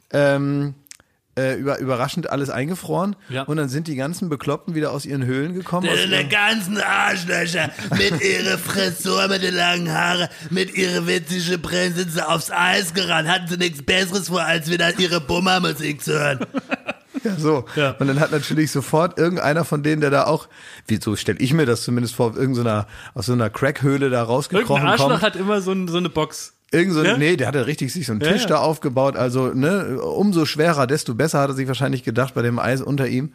Speaker 1: ähm, Äh, über, überraschend alles eingefroren ja. und dann sind die ganzen Bekloppten wieder aus ihren Höhlen gekommen.
Speaker 4: Die, die ganzen Arschlöcher mit ihrer Frisur, mit den langen Haaren, mit ihrer witzigen Brille sind sie aufs Eis gerannt, hatten sie nichts Besseres vor, als wieder ihre Bummermusik zu hören.
Speaker 1: Ja, so. Ja. Und dann hat natürlich sofort irgendeiner von denen, der da auch, wie so stelle ich mir das zumindest vor, irgendeiner, aus so einer Crackhöhle da rausgekrochen kommt.
Speaker 2: Irgendein Arschloch hat immer so, ein, so eine Box.
Speaker 1: Irgend so, ja? Nee, der hatte richtig sich so einen Tisch ja, ja. da aufgebaut, also ne, umso schwerer, desto besser, hat er sich wahrscheinlich gedacht bei dem Eis unter ihm.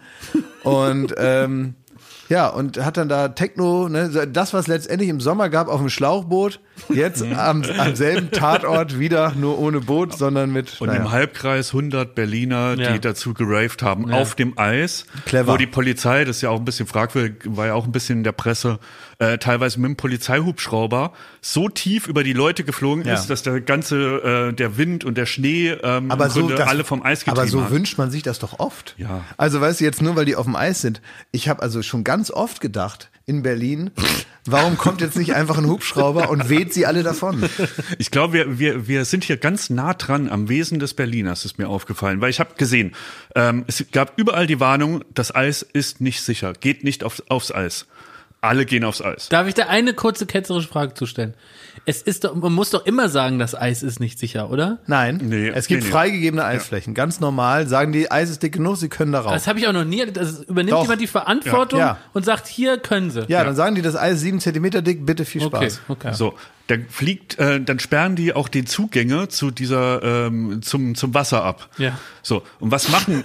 Speaker 1: Und ähm, ja, und hat dann da Techno, ne, das, was letztendlich im Sommer gab auf dem Schlauchboot, jetzt am, am selben Tatort wieder, nur ohne Boot, sondern mit...
Speaker 3: Und
Speaker 1: naja.
Speaker 3: im Halbkreis hundert Berliner,
Speaker 2: ja.
Speaker 3: die dazu geraved haben,
Speaker 2: ja.
Speaker 3: auf dem Eis.
Speaker 1: Clever.
Speaker 3: Wo die Polizei, das ist ja auch ein bisschen fragwürdig, war ja auch ein bisschen in der Presse, äh, teilweise mit dem Polizeihubschrauber so tief über die Leute geflogen
Speaker 1: ja.
Speaker 3: ist, dass der ganze, äh, der Wind und der Schnee ähm,
Speaker 1: aber
Speaker 3: im
Speaker 1: so,
Speaker 3: Grunde
Speaker 1: das,
Speaker 3: alle vom Eis getrieben
Speaker 1: Aber so
Speaker 3: hat.
Speaker 1: wünscht man sich das doch oft.
Speaker 3: Ja.
Speaker 1: Also weißt du, jetzt nur, weil die auf dem Eis sind. Ich habe also schon ganz oft gedacht, in Berlin, warum kommt jetzt nicht einfach ein Hubschrauber und weht sie alle davon?
Speaker 3: Ich glaube, wir, wir, wir sind hier ganz nah dran am Wesen des Berliners, ist mir aufgefallen. Weil ich habe gesehen, ähm, es gab überall die Warnung, das Eis ist nicht sicher, geht nicht aufs, aufs Eis. Alle gehen aufs Eis.
Speaker 2: Darf ich da eine kurze ketzerische Frage zustellen? Es ist doch, man muss doch immer sagen, das Eis ist nicht sicher, oder?
Speaker 1: Nein,
Speaker 3: nee,
Speaker 1: es gibt
Speaker 3: nee, nee.
Speaker 1: freigegebene Eisflächen. Ganz normal sagen die, Eis ist dick genug, sie können da rauf.
Speaker 2: Das habe ich auch noch nie. Das übernimmt
Speaker 1: Doch.
Speaker 2: jemand die Verantwortung
Speaker 1: Ja. Ja.
Speaker 2: und sagt, hier können sie.
Speaker 1: Ja,
Speaker 3: Ja.
Speaker 1: dann sagen die, das Eis ist sieben Zentimeter dick, bitte viel
Speaker 2: Okay,
Speaker 1: Spaß.
Speaker 2: okay.
Speaker 3: So, dann fliegt, äh, dann sperren die auch die Zugänge zu dieser ähm, zum zum Wasser ab.
Speaker 2: Ja.
Speaker 3: So, und was machen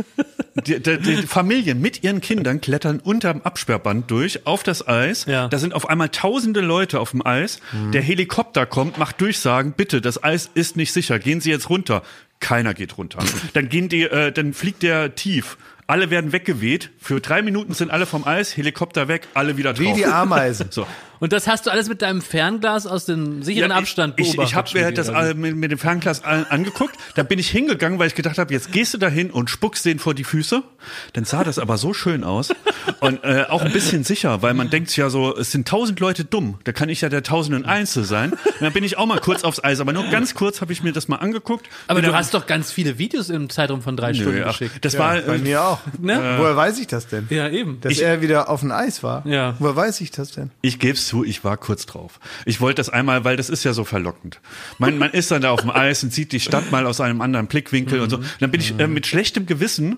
Speaker 3: die, die, die Familien mit ihren Kindern klettern unterm Absperrband durch auf das Eis.
Speaker 2: Ja.
Speaker 3: Da sind auf einmal tausende Leute auf dem Eis. Mhm. Der Helikopter kommt, macht Durchsagen, bitte, das Eis ist nicht sicher, gehen Sie jetzt runter. Keiner geht runter. Dann gehen die, äh, dann fliegt der tief. Alle werden weggeweht. Für drei Minuten sind alle vom Eis, Helikopter weg, alle wieder drauf.
Speaker 1: Wie die Ameisen.
Speaker 3: So.
Speaker 2: Und das hast du alles mit deinem Fernglas aus dem sicheren
Speaker 3: Ja,
Speaker 2: Abstand
Speaker 3: ich,
Speaker 2: beobachtet?
Speaker 3: Ich, ich habe mir das
Speaker 2: Schmidt,
Speaker 3: äh, mit, mit dem Fernglas an, angeguckt. Da bin ich hingegangen, weil ich gedacht habe, jetzt gehst du da hin und spuckst denen vor die Füße. Dann sah das aber so schön aus und äh, auch ein bisschen sicher, weil man denkt ja so, es sind tausend Leute dumm. Da kann ich ja der Tausend und Einzel sein. Und dann bin ich auch mal kurz aufs Eis, aber nur ganz kurz habe ich mir das mal angeguckt.
Speaker 2: Aber
Speaker 3: Bin
Speaker 2: du
Speaker 3: dann-
Speaker 2: hast doch ganz viele Videos im Zeitraum von drei
Speaker 3: Nö,
Speaker 2: Stunden
Speaker 3: ach,
Speaker 2: geschickt.
Speaker 3: das war
Speaker 1: Bei
Speaker 3: äh,
Speaker 1: mir auch.
Speaker 2: Ne?
Speaker 1: Woher weiß ich das denn?
Speaker 2: Ja, eben.
Speaker 1: Dass
Speaker 3: Ich-
Speaker 1: er wieder auf dem Eis war?
Speaker 2: Ja.
Speaker 1: Woher weiß ich das denn?
Speaker 3: Ich gebe es zu, ich war kurz drauf. Ich wollte das einmal, weil das ist ja so verlockend. Man, man ist dann da auf dem Eis und sieht die Stadt mal aus einem anderen Blickwinkel und so. Und dann bin ich äh, mit schlechtem Gewissen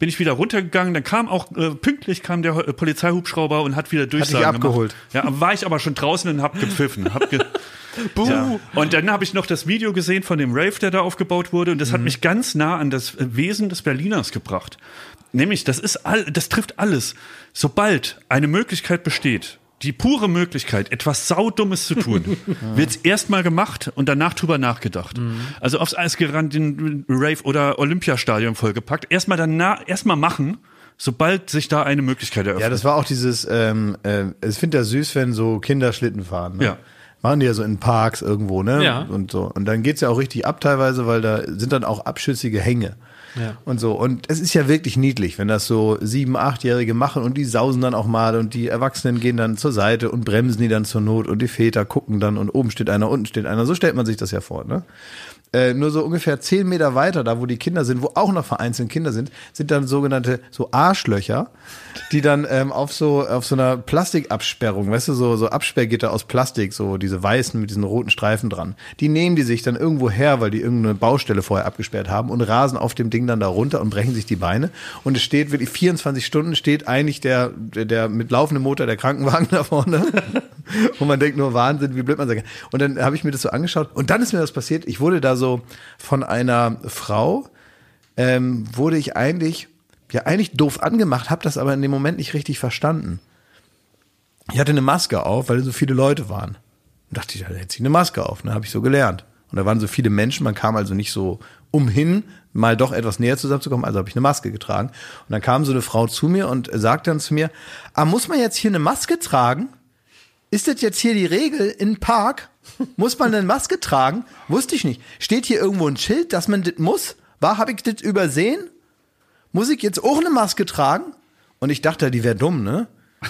Speaker 3: bin ich wieder runtergegangen, dann kam auch, äh, pünktlich kam der äh, Polizeihubschrauber und hat wieder Durchsagen
Speaker 1: Hat dich abgeholt.
Speaker 3: gemacht. Ja, war ich aber schon draußen und hab gepfiffen. Hab ge ja. Und dann habe ich noch das Video gesehen von dem Rave, der da aufgebaut wurde und das mhm. hat mich ganz nah an das Wesen des Berliners gebracht. Nämlich, das ist all, das trifft alles. Sobald eine Möglichkeit besteht, die pure Möglichkeit, etwas Saudummes zu tun, wird's erstmal gemacht und danach drüber nachgedacht. Mhm. Also aufs Eis gerannt, den Rave oder Olympiastadion vollgepackt. Erstmal danach, erstmal machen, sobald sich da eine Möglichkeit eröffnet.
Speaker 1: Ja, das war auch dieses, ähm, äh, ich finde das süß, wenn so Kinder Schlitten fahren. Ne?
Speaker 3: Ja.
Speaker 1: Machen die ja so in Parks irgendwo, ne?
Speaker 2: Ja.
Speaker 1: Und so. Und dann geht's ja auch richtig ab teilweise, weil da sind dann auch abschüssige Hänge.
Speaker 2: Ja.
Speaker 1: Und so. Und es ist ja wirklich niedlich, wenn das so sieben-, achtjährige machen und die sausen dann auch mal und die Erwachsenen gehen dann zur Seite und bremsen die dann zur Not und die Väter gucken dann und oben steht einer, unten steht einer. So stellt man sich das ja vor, ne? Äh, nur so ungefähr zehn Meter weiter, da wo die Kinder sind, wo auch noch vereinzelt Kinder sind, sind dann sogenannte so Arschlöcher, die dann ähm, auf so auf so einer Plastikabsperrung, weißt du, so so Absperrgitter aus Plastik, so diese weißen mit diesen roten Streifen dran, die nehmen die sich dann irgendwo her, weil die irgendeine Baustelle vorher abgesperrt haben und rasen auf dem Ding dann da runter und brechen sich die Beine und es steht wirklich vierundzwanzig Stunden steht eigentlich der der, der mit laufendem Motor der Krankenwagen da vorne und man denkt nur Wahnsinn, wie blöd man sein kann. Und dann habe ich mir das so angeschaut und dann ist mir das passiert, ich wurde da so von einer Frau, ähm, wurde ich eigentlich, ja eigentlich doof angemacht, habe das aber in dem Moment nicht richtig verstanden. Ich hatte eine Maske auf, weil so viele Leute waren. Und dachte ich, da hätte sie eine Maske auf, ne, habe ich so gelernt. Und da waren so viele Menschen, man kam also nicht so umhin, mal doch etwas näher zusammenzukommen, also habe ich eine Maske getragen. Und dann kam so eine Frau zu mir und sagte dann zu mir, ah, muss man jetzt hier eine Maske tragen? Ist das jetzt hier die Regel in Park? Muss man eine Maske tragen? Wusste ich nicht. Steht hier irgendwo ein Schild, dass man das muss? War, habe ich das übersehen? Muss ich jetzt auch eine Maske tragen? Und ich dachte, die wäre dumm, ne?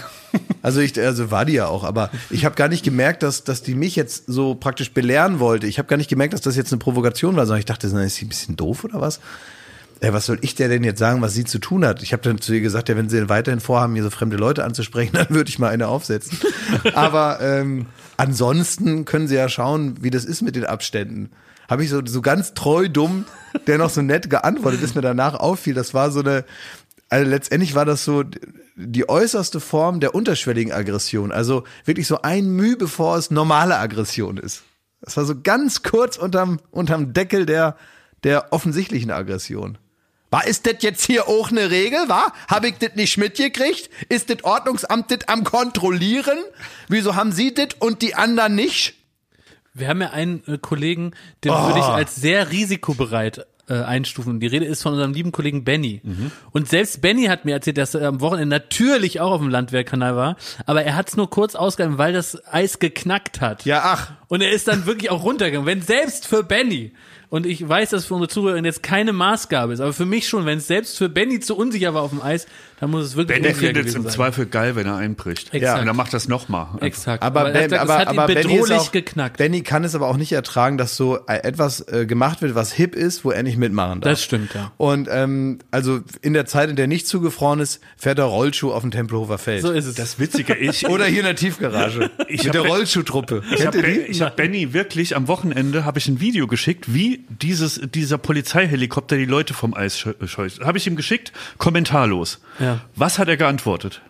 Speaker 1: Also ich, also war die ja auch, aber ich habe gar nicht gemerkt, dass, dass die mich jetzt so praktisch belehren wollte. Ich habe gar nicht gemerkt, dass das jetzt eine Provokation war, sondern ich dachte, ist sie ein bisschen doof oder was? Ey, was soll ich der denn jetzt sagen, was sie zu tun hat? Ich habe dann zu ihr gesagt, ja, wenn sie weiterhin vorhaben, hier so fremde Leute anzusprechen, dann würde ich mal eine aufsetzen. Aber ähm, ansonsten können sie ja schauen, wie das ist mit den Abständen. Habe ich so, so ganz treu dumm, der noch so nett geantwortet ist, mir danach auffiel. Das war so eine, also letztendlich war das so die äußerste Form der unterschwelligen Aggression. Also wirklich so ein Mühe, bevor es normale Aggression ist. Das war so ganz kurz unterm, unterm Deckel der, der offensichtlichen Aggression. War, ist das jetzt hier auch eine Regel, wa? Hab ich das nicht mitgekriegt? Ist das Ordnungsamt das am Kontrollieren? Wieso haben Sie das und die anderen nicht?
Speaker 2: Wir haben ja einen äh, Kollegen, den
Speaker 1: Oh.
Speaker 2: würde ich als sehr risikobereit äh, einstufen. Die Rede ist von unserem lieben Kollegen Benny. Mhm. Und selbst Benny hat mir erzählt, dass er am Wochenende natürlich auch auf dem Landwehrkanal war, aber er hat es nur kurz ausgehalten, weil das Eis geknackt hat.
Speaker 1: Ja, ach.
Speaker 2: Und er ist dann wirklich auch runtergegangen. Wenn selbst für Benny, und ich weiß, dass für unsere Zuhörer jetzt keine Maßgabe ist, aber für mich schon, wenn es selbst für Benny zu unsicher war auf dem Eis, dann muss es wirklich
Speaker 3: Benny
Speaker 2: unsicher
Speaker 3: findet es
Speaker 2: gewesen
Speaker 3: im
Speaker 2: sein.
Speaker 3: Zweifel geil, wenn er einbricht.
Speaker 2: Exakt.
Speaker 3: Und dann macht das nochmal.
Speaker 2: Exakt.
Speaker 1: Aber,
Speaker 2: er
Speaker 1: Ben,
Speaker 2: sagt,
Speaker 1: aber,
Speaker 2: das hat
Speaker 1: aber
Speaker 2: ihn
Speaker 1: Benny
Speaker 2: bedrohlich
Speaker 1: ist auch,
Speaker 2: geknackt.
Speaker 1: Benny kann es aber auch nicht ertragen, dass so etwas äh, gemacht wird, was hip ist, wo er nicht mitmachen darf.
Speaker 2: Das stimmt, ja.
Speaker 1: Und ähm, also in der Zeit, in der nicht zugefroren ist, fährt er Rollschuh auf dem Tempelhofer Feld.
Speaker 2: So ist es.
Speaker 3: Das Witzige ist,
Speaker 1: Oder hier in der Tiefgarage.
Speaker 3: Ich
Speaker 1: mit der
Speaker 3: hab-
Speaker 1: Rollschuhtruppe.
Speaker 3: ich
Speaker 1: Kennt
Speaker 3: habe
Speaker 1: ihr die?
Speaker 3: ich hab Benny wirklich am Wochenende habe ich ein Video geschickt, wie dieses dieser Polizeihelikopter die Leute vom Eis scheu- scheucht. Habe ich ihm geschickt, kommentarlos.
Speaker 2: Ja.
Speaker 3: Was hat er geantwortet?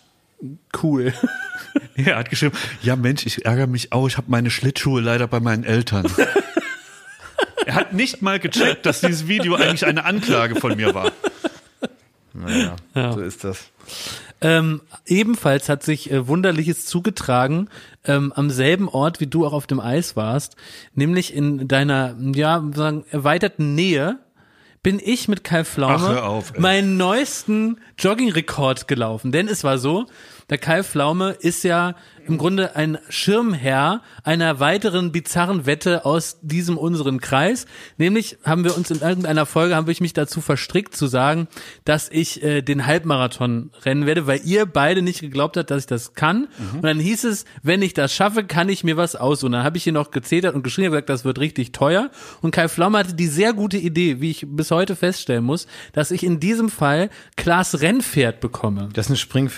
Speaker 2: Cool.
Speaker 3: Er hat geschrieben, ja Mensch, ich ärgere mich auch, ich habe meine Schlittschuhe leider bei meinen Eltern. Er hat nicht mal gecheckt, dass dieses Video eigentlich eine Anklage von mir war.
Speaker 1: Naja,
Speaker 2: Ja.
Speaker 1: so ist das.
Speaker 2: Ähm, ebenfalls hat sich äh, Wunderliches zugetragen, ähm, am selben Ort, wie du auch auf dem Eis warst, nämlich in deiner, ja, sagen, erweiterten Nähe, bin ich mit Kai Pflaume
Speaker 3: Ach, hör auf, ey.
Speaker 2: meinen neuesten Joggingrekord gelaufen. Denn es war so, der Kai Pflaume ist ja im Grunde ein Schirmherr einer weiteren bizarren Wette aus diesem unseren Kreis. Nämlich haben wir uns in irgendeiner Folge, habe ich mich dazu verstrickt zu sagen, dass ich äh, den Halbmarathon rennen werde, weil ihr beide nicht geglaubt habt, dass ich das kann. Mhm. Und dann hieß es, wenn ich das schaffe, kann ich mir was aussuchen. Dann habe ich hier noch gezetert und geschrieben und gesagt, das wird richtig teuer. Und Kai Pflaume hatte die sehr gute Idee, wie ich bis heute feststellen muss, dass ich in diesem Fall Klaas Rennpferd bekomme.
Speaker 1: Das ist ein Springpferd.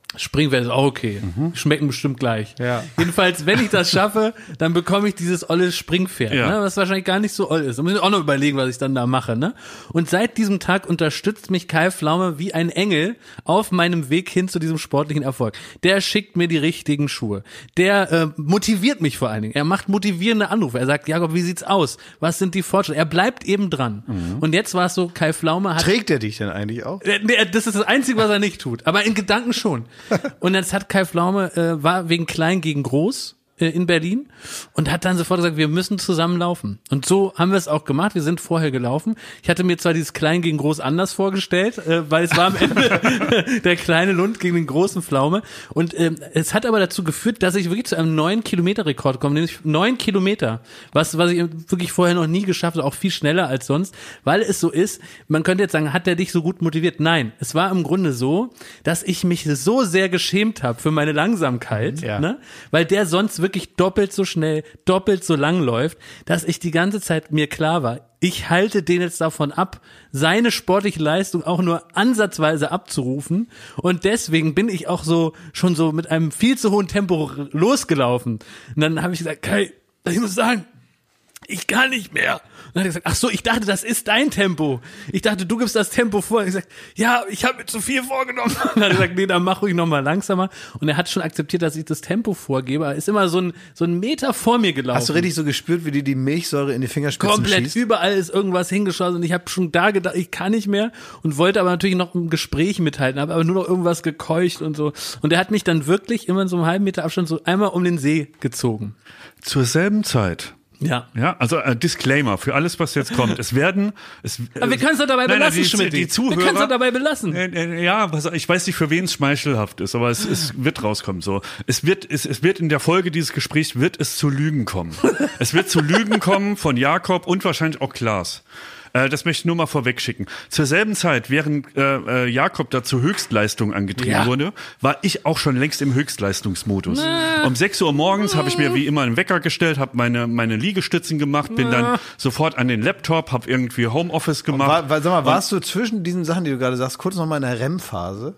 Speaker 2: Springpferd ist auch okay. Mhm. Schmecken bestimmt gleich.
Speaker 1: Ja.
Speaker 2: Jedenfalls, wenn ich das schaffe, dann bekomme ich dieses olle Springpferd,
Speaker 3: Ja.
Speaker 2: ne, was wahrscheinlich gar nicht so oll ist. Da muss ich auch noch überlegen, was ich dann da mache. Ne? Und seit diesem Tag unterstützt mich Kai Pflaume wie ein Engel auf meinem Weg hin zu diesem sportlichen Erfolg. Der schickt mir die richtigen Schuhe. Der äh, motiviert mich vor allen Dingen. Er macht motivierende Anrufe. Er sagt, Jakob, wie sieht's aus? Was sind die Fortschritte? Er bleibt eben dran. Mhm. Und jetzt war es so, Kai Pflaume hat...
Speaker 1: Trägt er dich denn eigentlich auch?
Speaker 2: Der, der, das ist das Einzige, was er nicht tut. Aber in Gedanken schon. Und jetzt hat Kai Pflaume, äh, war wegen Klein gegen Groß äh, in Berlin und hat dann sofort gesagt, wir müssen zusammen laufen. Und so haben wir es auch gemacht. Wir sind vorher gelaufen. Ich hatte mir zwar dieses Klein gegen Groß anders vorgestellt, äh, weil es war am Ende der kleine Lund gegen den großen Pflaume. Und ähm, es hat aber dazu geführt, dass ich wirklich zu einem neun Kilometer Rekord komme, nämlich neun Kilometer, was was ich wirklich vorher noch nie geschafft habe, auch viel schneller als sonst, weil es so ist, man könnte jetzt sagen, hat der dich so gut motiviert? Nein, es war im Grunde so, dass ich mich so sehr geschämt habe für meine Langsamkeit,
Speaker 1: Ja.
Speaker 2: ne? Weil der sonst wirklich doppelt so schnell, doppelt so lang läuft, dass ich die ganze Zeit mir klar war, ich halte den jetzt davon ab, seine sportliche Leistung auch nur ansatzweise abzurufen. Und deswegen bin ich auch so schon so mit einem viel zu hohen Tempo losgelaufen. Und dann habe ich gesagt, Kai, ich muss sagen, ich kann nicht mehr. Und dann hat er gesagt, ach so, ich dachte, das ist dein Tempo. Ich dachte, du gibst das Tempo vor. Und ich gesagt, ja, ich habe mir zu viel vorgenommen. Und dann hat er gesagt, nee, dann mach ruhig noch mal langsamer. Und er hat schon akzeptiert, dass ich das Tempo vorgebe. Er ist immer so ein, so ein Meter vor mir gelaufen.
Speaker 1: Hast du richtig so gespürt, wie dir die Milchsäure in die Fingerspitzen
Speaker 2: Komplett,
Speaker 1: schießt?
Speaker 2: überall ist irgendwas hingeschossen und ich habe schon da gedacht, ich kann nicht mehr und wollte aber natürlich noch ein Gespräch mithalten, habe aber nur noch irgendwas gekeucht und so. Und er hat mich dann wirklich immer in so einem halben Meter Abstand so einmal um den See gezogen.
Speaker 3: Zur selben Zeit.
Speaker 2: Ja.
Speaker 3: Ja, also äh, Disclaimer für alles, was jetzt kommt. Es werden, es,
Speaker 2: Aber wir können es doch dabei
Speaker 3: nein, nein,
Speaker 2: belassen,
Speaker 3: die,
Speaker 2: Schmidt.
Speaker 3: die Zuhörer,
Speaker 2: wir können es doch dabei belassen.
Speaker 3: Äh, äh, ja, was, ich weiß nicht, für wen es schmeichelhaft ist, aber es, es wird rauskommen. So, es wird, es, es wird in der Folge dieses Gesprächs wird es zu Lügen kommen. Es wird zu Lügen kommen von Jakob und wahrscheinlich auch Klaas. Äh, das möchte ich nur mal vorweg schicken. Zur selben Zeit, während äh, äh, Jakob da zur Höchstleistung angetrieben
Speaker 2: Ja.
Speaker 3: wurde, war ich auch schon längst im Höchstleistungsmodus. Um sechs Uhr morgens habe ich mir wie immer einen Wecker gestellt, habe meine meine Liegestützen gemacht, bin dann sofort an den Laptop, habe irgendwie Homeoffice gemacht.
Speaker 1: War, war, sag mal, warst du zwischen diesen Sachen, die du gerade sagst, kurz noch mal in der R E M-Phase?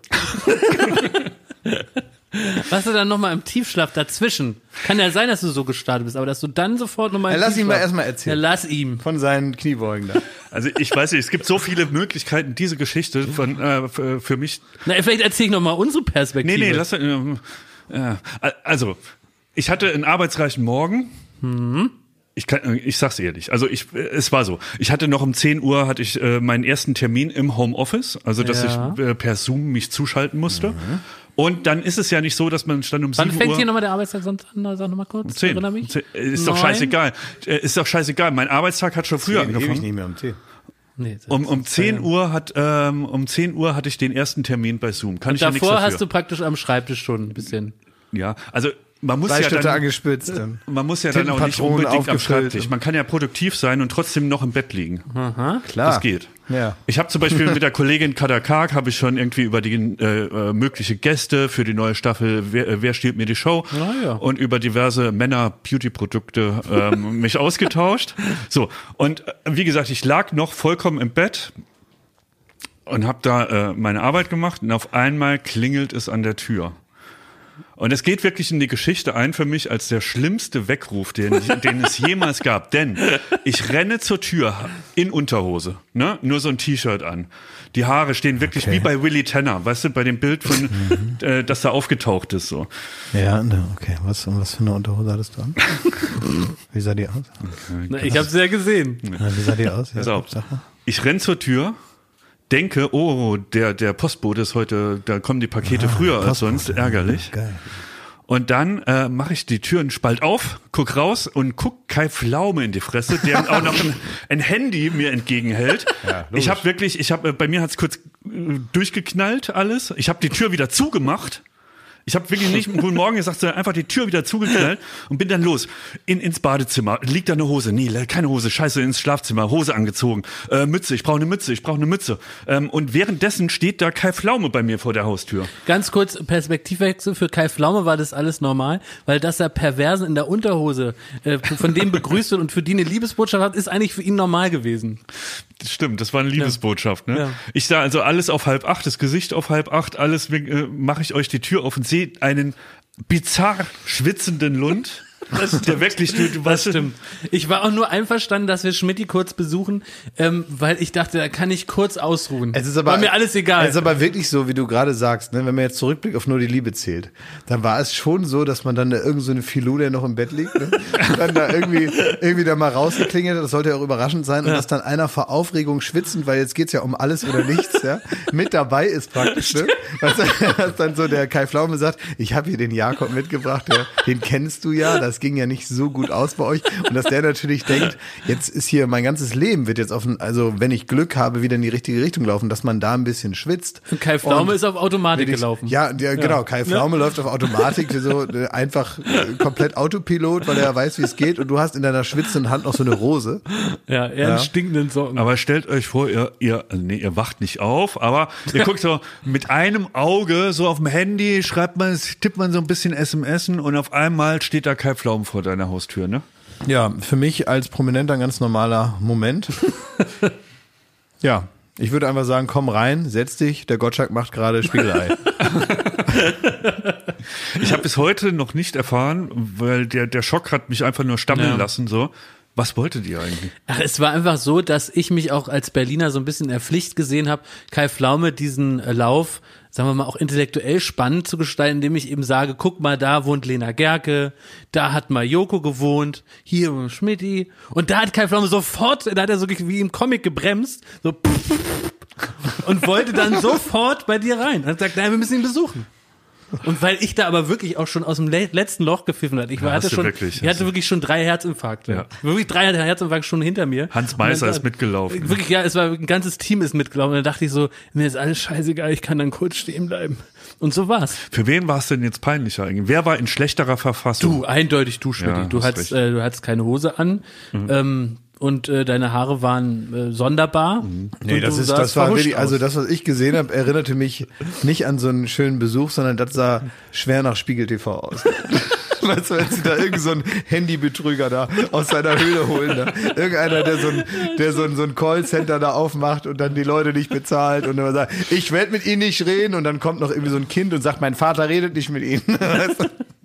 Speaker 2: Warst du dann nochmal im Tiefschlaf dazwischen? Kann ja sein, dass du so gestartet bist, aber dass du dann sofort nochmal
Speaker 1: Ja,
Speaker 2: im
Speaker 1: lass ihn mal
Speaker 2: Tiefschlaf-
Speaker 1: erstmal erzählen.
Speaker 2: Ja, lass ihm.
Speaker 1: Von seinen Kniebeugen da.
Speaker 3: Also ich weiß nicht, es gibt so viele Möglichkeiten, diese Geschichte von äh, für, für mich.
Speaker 2: Na, vielleicht erzähl ich nochmal unsere Perspektive.
Speaker 3: Nee, nee, lass äh, äh, also ich hatte einen arbeitsreichen Morgen.
Speaker 2: Mhm.
Speaker 3: Ich kann, ich sag's ehrlich. Also ich, es war so. Ich hatte noch um zehn Uhr hatte ich äh, meinen ersten Termin im Homeoffice, also dass
Speaker 2: Ja.
Speaker 3: ich äh, per Zoom mich zuschalten musste. Mhm. Und dann ist es ja nicht so, dass man stand um
Speaker 2: Wann
Speaker 3: sieben
Speaker 2: fängt
Speaker 3: Uhr.
Speaker 2: hier nochmal der Arbeitstag sonst an? Sag nochmal kurz.
Speaker 3: Zehn.
Speaker 2: Erinnere mich.
Speaker 3: Zehn. Ist doch
Speaker 2: Neun.
Speaker 3: scheißegal. Äh, Ist doch scheißegal. Mein Arbeitstag hat schon früher
Speaker 1: Ewig
Speaker 3: angefangen.
Speaker 1: nicht mehr am Tee.
Speaker 2: Nee, das
Speaker 3: Um, um
Speaker 2: ist-
Speaker 3: zehn Uhr hat, ähm, um zehn Uhr hatte ich den ersten Termin bei Zoom. Kann ich ja nichts
Speaker 2: Davor
Speaker 3: dafür.
Speaker 2: hast du praktisch am Schreibtisch schon ein bisschen.
Speaker 3: Ja, also man muss ja
Speaker 1: Bleistifte
Speaker 3: dann,
Speaker 1: angespitzt. Dann.
Speaker 3: man muss ja dann auch nicht
Speaker 1: Tintenpatronen
Speaker 3: unbedingt am
Speaker 1: aufgefüllt.
Speaker 3: Schreibtisch. Man kann ja produktiv sein und trotzdem noch im Bett liegen.
Speaker 1: Klar.
Speaker 3: Das geht.
Speaker 1: Ja.
Speaker 3: Ich habe zum Beispiel mit der Kollegin Kader Karg habe ich schon irgendwie über die äh, äh, mögliche Gäste für die neue Staffel Wer, äh, wer stiehlt mir die Show
Speaker 2: Ah, ja.
Speaker 3: und über diverse Männer-Beauty-Produkte ähm, mich ausgetauscht. So, und äh, wie gesagt, ich lag noch vollkommen im Bett und habe da äh, meine Arbeit gemacht und auf einmal klingelt es an der Tür. Und es geht wirklich in die Geschichte ein für mich als der schlimmste Weckruf, den, ich, den es jemals gab. Denn ich renne zur Tür in Unterhose, ne? Nur so ein T-Shirt an. Die Haare stehen wirklich
Speaker 1: Okay.
Speaker 3: wie bei Willy Tanner, weißt du, bei dem Bild von, äh, das da aufgetaucht ist. So.
Speaker 1: Ja, ne, okay. Was, was für eine Unterhose hattest du an? Wie sah die aus?
Speaker 2: Na, ich hab's ja gesehen.
Speaker 1: Ja, wie sah die aus? Ja,
Speaker 3: Pass auf.
Speaker 1: sag mal.
Speaker 3: Ich renn zur Tür, denke, oh, der, der Postbote ist heute, da kommen die Pakete früher als
Speaker 1: Postbote.
Speaker 3: sonst, ärgerlich.
Speaker 1: Geil.
Speaker 3: Und dann äh, mache ich die Tür einen Spalt auf, guck raus und guck Kai Pflaume in die Fresse, der auch noch ein, ein Handy mir entgegenhält.
Speaker 1: Ja, logisch.
Speaker 3: ich habe wirklich, ich habe, bei mir hat's kurz äh, durchgeknallt alles. Ich habe die Tür wieder zugemacht, Ich habe wirklich nicht guten Morgen gesagt, sondern einfach die Tür wieder zugeknallt und bin dann los. In, ins Badezimmer. Liegt da eine Hose? Nee, keine Hose. Scheiße, ins Schlafzimmer. Hose angezogen. Äh, Mütze. Ich brauche eine Mütze. Ich brauche eine Mütze. Ähm, und währenddessen steht da Kai Pflaume bei mir vor der Haustür.
Speaker 2: Ganz kurz Perspektivwechsel. Für Kai Pflaume war das alles normal, weil dass er Perversen in der Unterhose äh, von dem begrüßt wird und für die eine Liebesbotschaft hat, ist eigentlich für ihn normal gewesen.
Speaker 3: Das stimmt, das war eine Liebesbotschaft. Ne? Ja. Ich sah also alles auf halb acht, das Gesicht auf halb acht, alles äh, mache ich euch die Tür auf und sehe einen bizarr schwitzenden Lund. Das, der wirklich, du, du
Speaker 2: das stimmt. Ich war auch nur einverstanden, dass wir Schmidti kurz besuchen, ähm, weil ich dachte, da kann ich kurz ausruhen.
Speaker 1: Es ist aber,
Speaker 2: war mir alles egal.
Speaker 1: Es ist aber wirklich so, wie du gerade sagst, ne? Wenn man jetzt zurückblickt auf nur die Liebe zählt, dann war es schon so, dass man dann da irgend so eine Filou, der noch im Bett liegt, ne? Und dann da irgendwie, irgendwie da mal rausgeklingelt hat, das sollte ja auch überraschend sein, und ja. dass dann einer vor Aufregung schwitzend, weil jetzt geht's ja um alles oder nichts, ja, mit dabei ist praktisch, ne? Was, was dann so der Kai Pflaume sagt, ich habe hier den Jakob mitgebracht, der, den kennst du ja, das ging ja nicht so gut aus bei euch, und dass der natürlich denkt, jetzt ist hier mein ganzes Leben wird jetzt auf, also wenn ich Glück habe, wieder in die richtige Richtung laufen, dass man da ein bisschen schwitzt.
Speaker 2: Und Kai Pflaume und ist auf Automatik
Speaker 1: ich,
Speaker 2: gelaufen.
Speaker 1: Ja, ja, genau, ja. Kai Pflaume ja. läuft auf Automatik, so einfach komplett Autopilot, weil er weiß, wie es geht, und du hast in deiner schwitzenden Hand noch so eine Rose.
Speaker 2: Ja, er ja. in stinkenden Socken.
Speaker 3: Aber stellt euch vor, ihr, ihr, nee, ihr wacht nicht auf, aber ihr guckt so mit einem Auge so auf dem Handy, schreibt man, tippt man so ein bisschen S M S und auf einmal steht da Kai Pflaume vor deiner Haustür, ne?
Speaker 1: Ja, für mich als Prominenter ein ganz normaler Moment. Ja, ich würde einfach sagen, komm rein, setz dich, der Gottschalk macht gerade Spiegelei.
Speaker 3: Ich habe bis heute noch nicht erfahren, weil der, der Schock hat mich einfach nur stammeln ja. lassen, so. Was wolltet ihr eigentlich?
Speaker 2: Ach, es war einfach so, dass ich mich auch als Berliner so ein bisschen in der Pflicht gesehen habe, Kai Pflaume diesen Lauf, sagen wir mal, auch intellektuell spannend zu gestalten, indem ich eben sage, guck mal, da wohnt Lena Gerke, da hat mal Joko gewohnt, hier Schmidti, und da hat Kai Pflaume sofort, da hat er so wie im Comic gebremst, so und wollte dann sofort bei dir rein und hat gesagt, nein, wir müssen ihn besuchen. Und weil ich da aber wirklich auch schon aus dem letzten Loch gepfiffen hatte. Ich, war, ja, hatte, schon, wirklich, ich hatte wirklich schon drei Herzinfarkte. Ja. Wirklich drei Herzinfarkte schon hinter mir.
Speaker 3: Hans Meiser ist mitgelaufen.
Speaker 2: Wirklich, ja, es war ein ganzes Team ist mitgelaufen. Und dann dachte ich so, mir ist alles scheißegal, ich kann dann kurz stehen bleiben. Und so war's.
Speaker 3: Für wen war es denn jetzt peinlicher eigentlich? Wer war in schlechterer Verfassung?
Speaker 2: Du, eindeutig du, Schmidt. Ja, du hattest, äh, du hattest keine Hose an. Mhm. Ähm, und äh, deine Haare waren äh, sonderbar.
Speaker 1: Mhm. Nee, das ist das war wirklich, also das, was ich gesehen habe, erinnerte mich nicht an so einen schönen Besuch, sondern das sah schwer nach Spiegel T V aus. Weißt du, wenn sie da irgend so einen Handybetrüger da aus seiner Höhle holen, da. Irgendeiner, der so ein, der so ein, so ein Callcenter da aufmacht und dann die Leute nicht bezahlt und dann sagt, ich werde mit ihnen nicht reden, und dann kommt noch irgendwie so ein Kind und sagt, mein Vater redet nicht mit ihnen. Weißt du?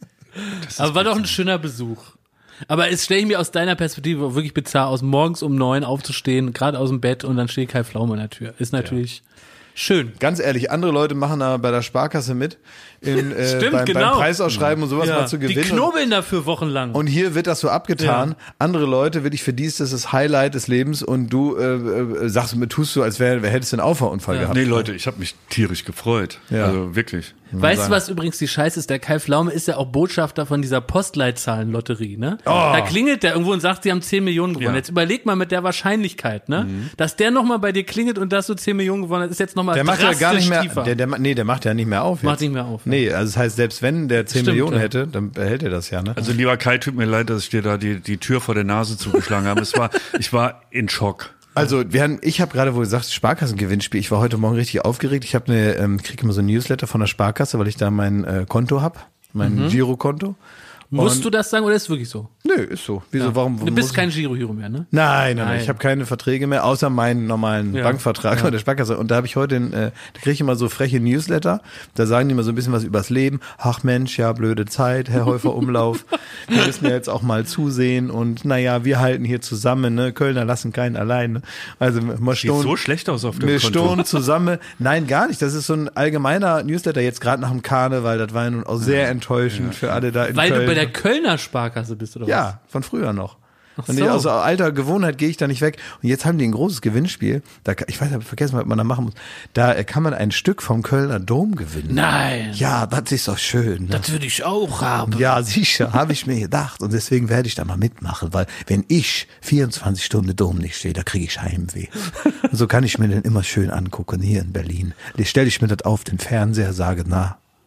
Speaker 2: Aber war doch ein schöner Besuch. Aber es stelle ich mir aus deiner Perspektive wirklich bizarr aus, morgens um neun aufzustehen, gerade aus dem Bett, und dann steht Kai Pflaume an der Tür. Ist natürlich ja. schön.
Speaker 1: Ganz ehrlich, andere Leute machen da bei der Sparkasse mit, in, äh,
Speaker 2: Stimmt,
Speaker 1: beim,
Speaker 2: genau.
Speaker 1: beim Preisausschreiben und sowas ja. mal zu gewinnen.
Speaker 2: Die knobeln dafür wochenlang.
Speaker 1: Und hier wird das so abgetan. Ja. Andere Leute, wirklich für die ist das das Highlight des Lebens, und du äh, äh, sagst, tust so, als wär, hättest du einen Auffahrunfall ja. gehabt.
Speaker 3: Nee, Leute, ich habe mich tierisch gefreut. Ja. Also wirklich.
Speaker 2: Weißt du, was übrigens die Scheiße ist? Der Kai Pflaume ist ja auch Botschafter von dieser Postleitzahlenlotterie, ne? Oh. Da klingelt der irgendwo und sagt, sie haben zehn Millionen gewonnen. Ja. Jetzt überleg mal mit der Wahrscheinlichkeit, ne? Mhm. Dass der nochmal bei dir klingelt und dass du zehn Millionen gewonnen hast, ist jetzt nochmal drastisch
Speaker 1: Der macht ja gar nicht mehr,
Speaker 2: tiefer.
Speaker 1: der, der, nee, der macht ja nicht mehr auf. Jetzt.
Speaker 2: Macht nicht mehr auf.
Speaker 1: Nee, also das heißt, selbst wenn der zehn Stimmt, Millionen ja. hätte, dann behält er das ja, ne?
Speaker 3: Also lieber Kai, tut mir leid, dass ich dir da die, die Tür vor der Nase zugeschlagen habe. Es war, ich war in Schock.
Speaker 1: Also wir haben, ich habe gerade wohl gesagt, Sparkassengewinnspiel. Ich war heute Morgen richtig aufgeregt. Ich habe eine, ähm, kriege immer so ein Newsletter von der Sparkasse, weil ich da mein äh, Konto hab, mein mhm. Girokonto.
Speaker 2: Musst du das sagen oder ist es wirklich so?
Speaker 1: Nö, ist so. Wieso?
Speaker 2: Ja.
Speaker 1: Warum?
Speaker 2: Du bist kein Giro-Hero mehr, ne?
Speaker 1: Nein, nein, nein. Ich habe keine Verträge mehr, außer meinen normalen ja. Bankvertrag ja. mit der Sparkasse. Und da habe ich heute, den, äh, da kriege ich immer so freche Newsletter. Da sagen die immer so ein bisschen was übers Leben. Ach Mensch, ja, blöde Zeit, Herr Häufer-Umlauf. Wir müssen ja jetzt auch mal zusehen. Und naja, wir halten hier zusammen. Ne? Kölner lassen keinen allein. Ne? Also mal
Speaker 3: Sieht so schlecht aus auf dem
Speaker 1: wir
Speaker 3: Konto. Wir
Speaker 1: stoßen zusammen. Nein, gar nicht. Das ist so ein allgemeiner Newsletter. Jetzt gerade nach dem Karneval. Das war ja nun auch sehr enttäuschend ja. für alle da in
Speaker 2: Weil
Speaker 1: Köln.
Speaker 2: Weil du bei der Kölner Sparkasse bist, oder was?
Speaker 1: Ja, von früher noch.
Speaker 2: Ach
Speaker 1: Und
Speaker 2: so.
Speaker 1: ich, aus alter Gewohnheit gehe ich da nicht weg. Und jetzt haben die ein großes Gewinnspiel. Da, ich weiß, ich habe vergessen, was man da machen muss. Da kann man ein Stück vom Kölner Dom gewinnen.
Speaker 2: Nein.
Speaker 1: Ja, das ist doch schön. Ne?
Speaker 2: Das würde ich auch haben.
Speaker 1: Ja, sicher, habe ich mir gedacht. Und deswegen werde ich da mal mitmachen. Weil wenn ich vierundzwanzig Stunden Dom nicht stehe, da kriege ich Heimweh. Und so kann ich mir den immer schön angucken hier in Berlin. Stelle ich mir das auf den Fernseher, sage, na,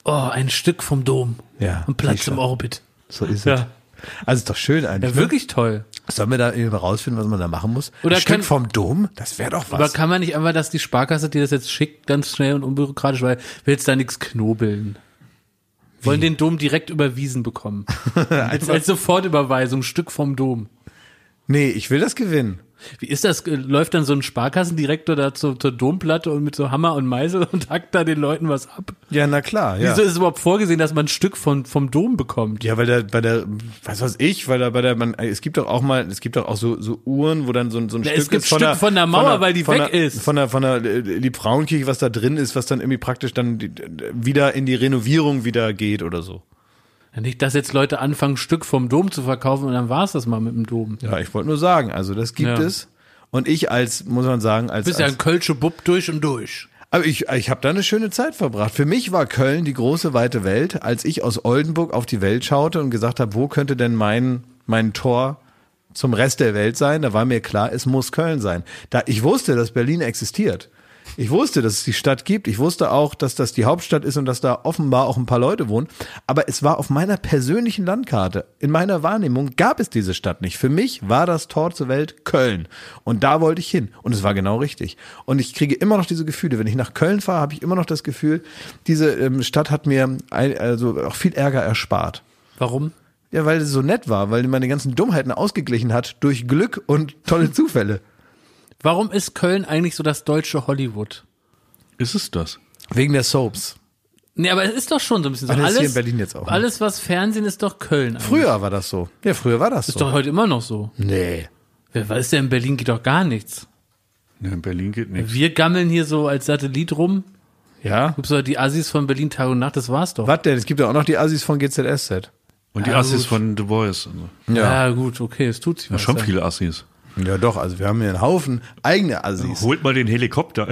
Speaker 2: Oh, ein Stück vom Dom.
Speaker 1: Ja,
Speaker 2: Und Platz
Speaker 1: sicher.
Speaker 2: im Orbit.
Speaker 1: So ist es.
Speaker 2: Ja.
Speaker 1: Also ist doch schön eigentlich.
Speaker 2: Ja, wirklich toll.
Speaker 1: Ne? Sollen wir da irgendwie rausfinden, was man da machen muss?
Speaker 2: Oder
Speaker 1: Ein Stück
Speaker 2: können-
Speaker 1: vom Dom? Das wäre doch was.
Speaker 2: Aber kann man nicht einfach, dass die Sparkasse dir das jetzt schickt, ganz schnell und unbürokratisch, weil will jetzt da nichts knobeln. Wollen den Dom direkt überwiesen bekommen. als, als Sofortüberweisung, Stück vom Dom.
Speaker 1: nee, ich will das gewinnen.
Speaker 2: Wie ist das? Läuft dann so ein Sparkassendirektor da zur, zur Domplatte und mit so Hammer und Meißel und hackt da den Leuten was ab?
Speaker 1: Ja, na klar. Ja.
Speaker 2: Wieso ist es überhaupt vorgesehen, dass man ein Stück von, vom Dom bekommt?
Speaker 1: Ja, weil der, bei der, was weiß ich, weil da bei der, man, es gibt doch auch mal, es gibt doch auch so, so Uhren, wo dann so, ein- so ein
Speaker 2: Ja,
Speaker 1: Stück
Speaker 2: es gibt
Speaker 1: ist von
Speaker 2: Stück
Speaker 1: der,
Speaker 2: von der Mauer, weil die
Speaker 1: von
Speaker 2: weg
Speaker 1: der,
Speaker 2: ist.
Speaker 1: Von der, von der äh, Liebfrauenkirche, was da drin ist, was dann irgendwie praktisch dann die, wieder in die Renovierung wieder geht oder so.
Speaker 2: Ja, nicht, dass jetzt Leute anfangen, ein Stück vom Dom zu verkaufen und dann war's das mal mit dem Dom.
Speaker 1: Ja, ich wollte nur sagen, also das gibt
Speaker 2: Ja.
Speaker 1: es. Und ich als, muss man sagen, als,
Speaker 2: Du bist ja
Speaker 1: als
Speaker 2: ein Kölsche Bub durch und durch.
Speaker 1: aber ich, ich habe da eine schöne Zeit verbracht. Für mich war Köln die große weite Welt, als ich aus Oldenburg auf die Welt schaute und gesagt habe, wo könnte denn mein mein Tor zum Rest der Welt sein? Da war mir klar, es muss Köln sein. Da ich wusste, dass Berlin existiert. Ich wusste, dass es die Stadt gibt. Ich wusste auch, dass das die Hauptstadt ist und dass da offenbar auch ein paar Leute wohnen. Aber es war auf meiner persönlichen Landkarte, in meiner Wahrnehmung gab es diese Stadt nicht. Für mich war das Tor zur Welt Köln. Und da wollte ich hin. Und es war genau richtig. Und ich kriege immer noch diese Gefühle. Wenn ich nach Köln fahre, habe ich immer noch das Gefühl, diese ähm, Stadt hat mir ein, also auch viel Ärger erspart.
Speaker 2: Warum?
Speaker 1: Ja, weil es so nett war, weil die meine ganzen Dummheiten ausgeglichen hat durch Glück und tolle Zufälle.
Speaker 2: Warum ist Köln eigentlich so das deutsche Hollywood?
Speaker 3: Ist es das?
Speaker 1: Wegen der Soaps.
Speaker 2: Nee, aber es ist doch schon so ein bisschen so.
Speaker 1: Aber das ist
Speaker 2: Alles,
Speaker 1: hier in Berlin jetzt auch, ne?
Speaker 2: alles, was Fernsehen ist, doch Köln. eigentlich.
Speaker 1: Früher war das so. Ja, früher war das
Speaker 2: Ist
Speaker 1: so.
Speaker 2: doch heute immer noch so.
Speaker 1: Nee.
Speaker 2: Wer weiß denn, in Berlin geht doch gar nichts.
Speaker 3: Ja, in Berlin geht nichts.
Speaker 2: Wir gammeln hier so als Satellit rum.
Speaker 1: Ja?
Speaker 2: Gibt's doch die Assis von Berlin Tag und Nacht, das war's doch.
Speaker 1: Was denn? Es gibt ja auch noch die Assis von G Z S Z.
Speaker 3: Und die
Speaker 2: Ja,
Speaker 3: Assis
Speaker 2: gut.
Speaker 3: von The Voice. Also.
Speaker 2: Ja, gut, okay, es tut sich
Speaker 3: Ja,
Speaker 2: was.
Speaker 3: schon
Speaker 2: ja.
Speaker 3: viele Assis.
Speaker 1: Ja doch, also wir haben hier einen Haufen eigene Assis.
Speaker 3: Holt mal den Helikopter.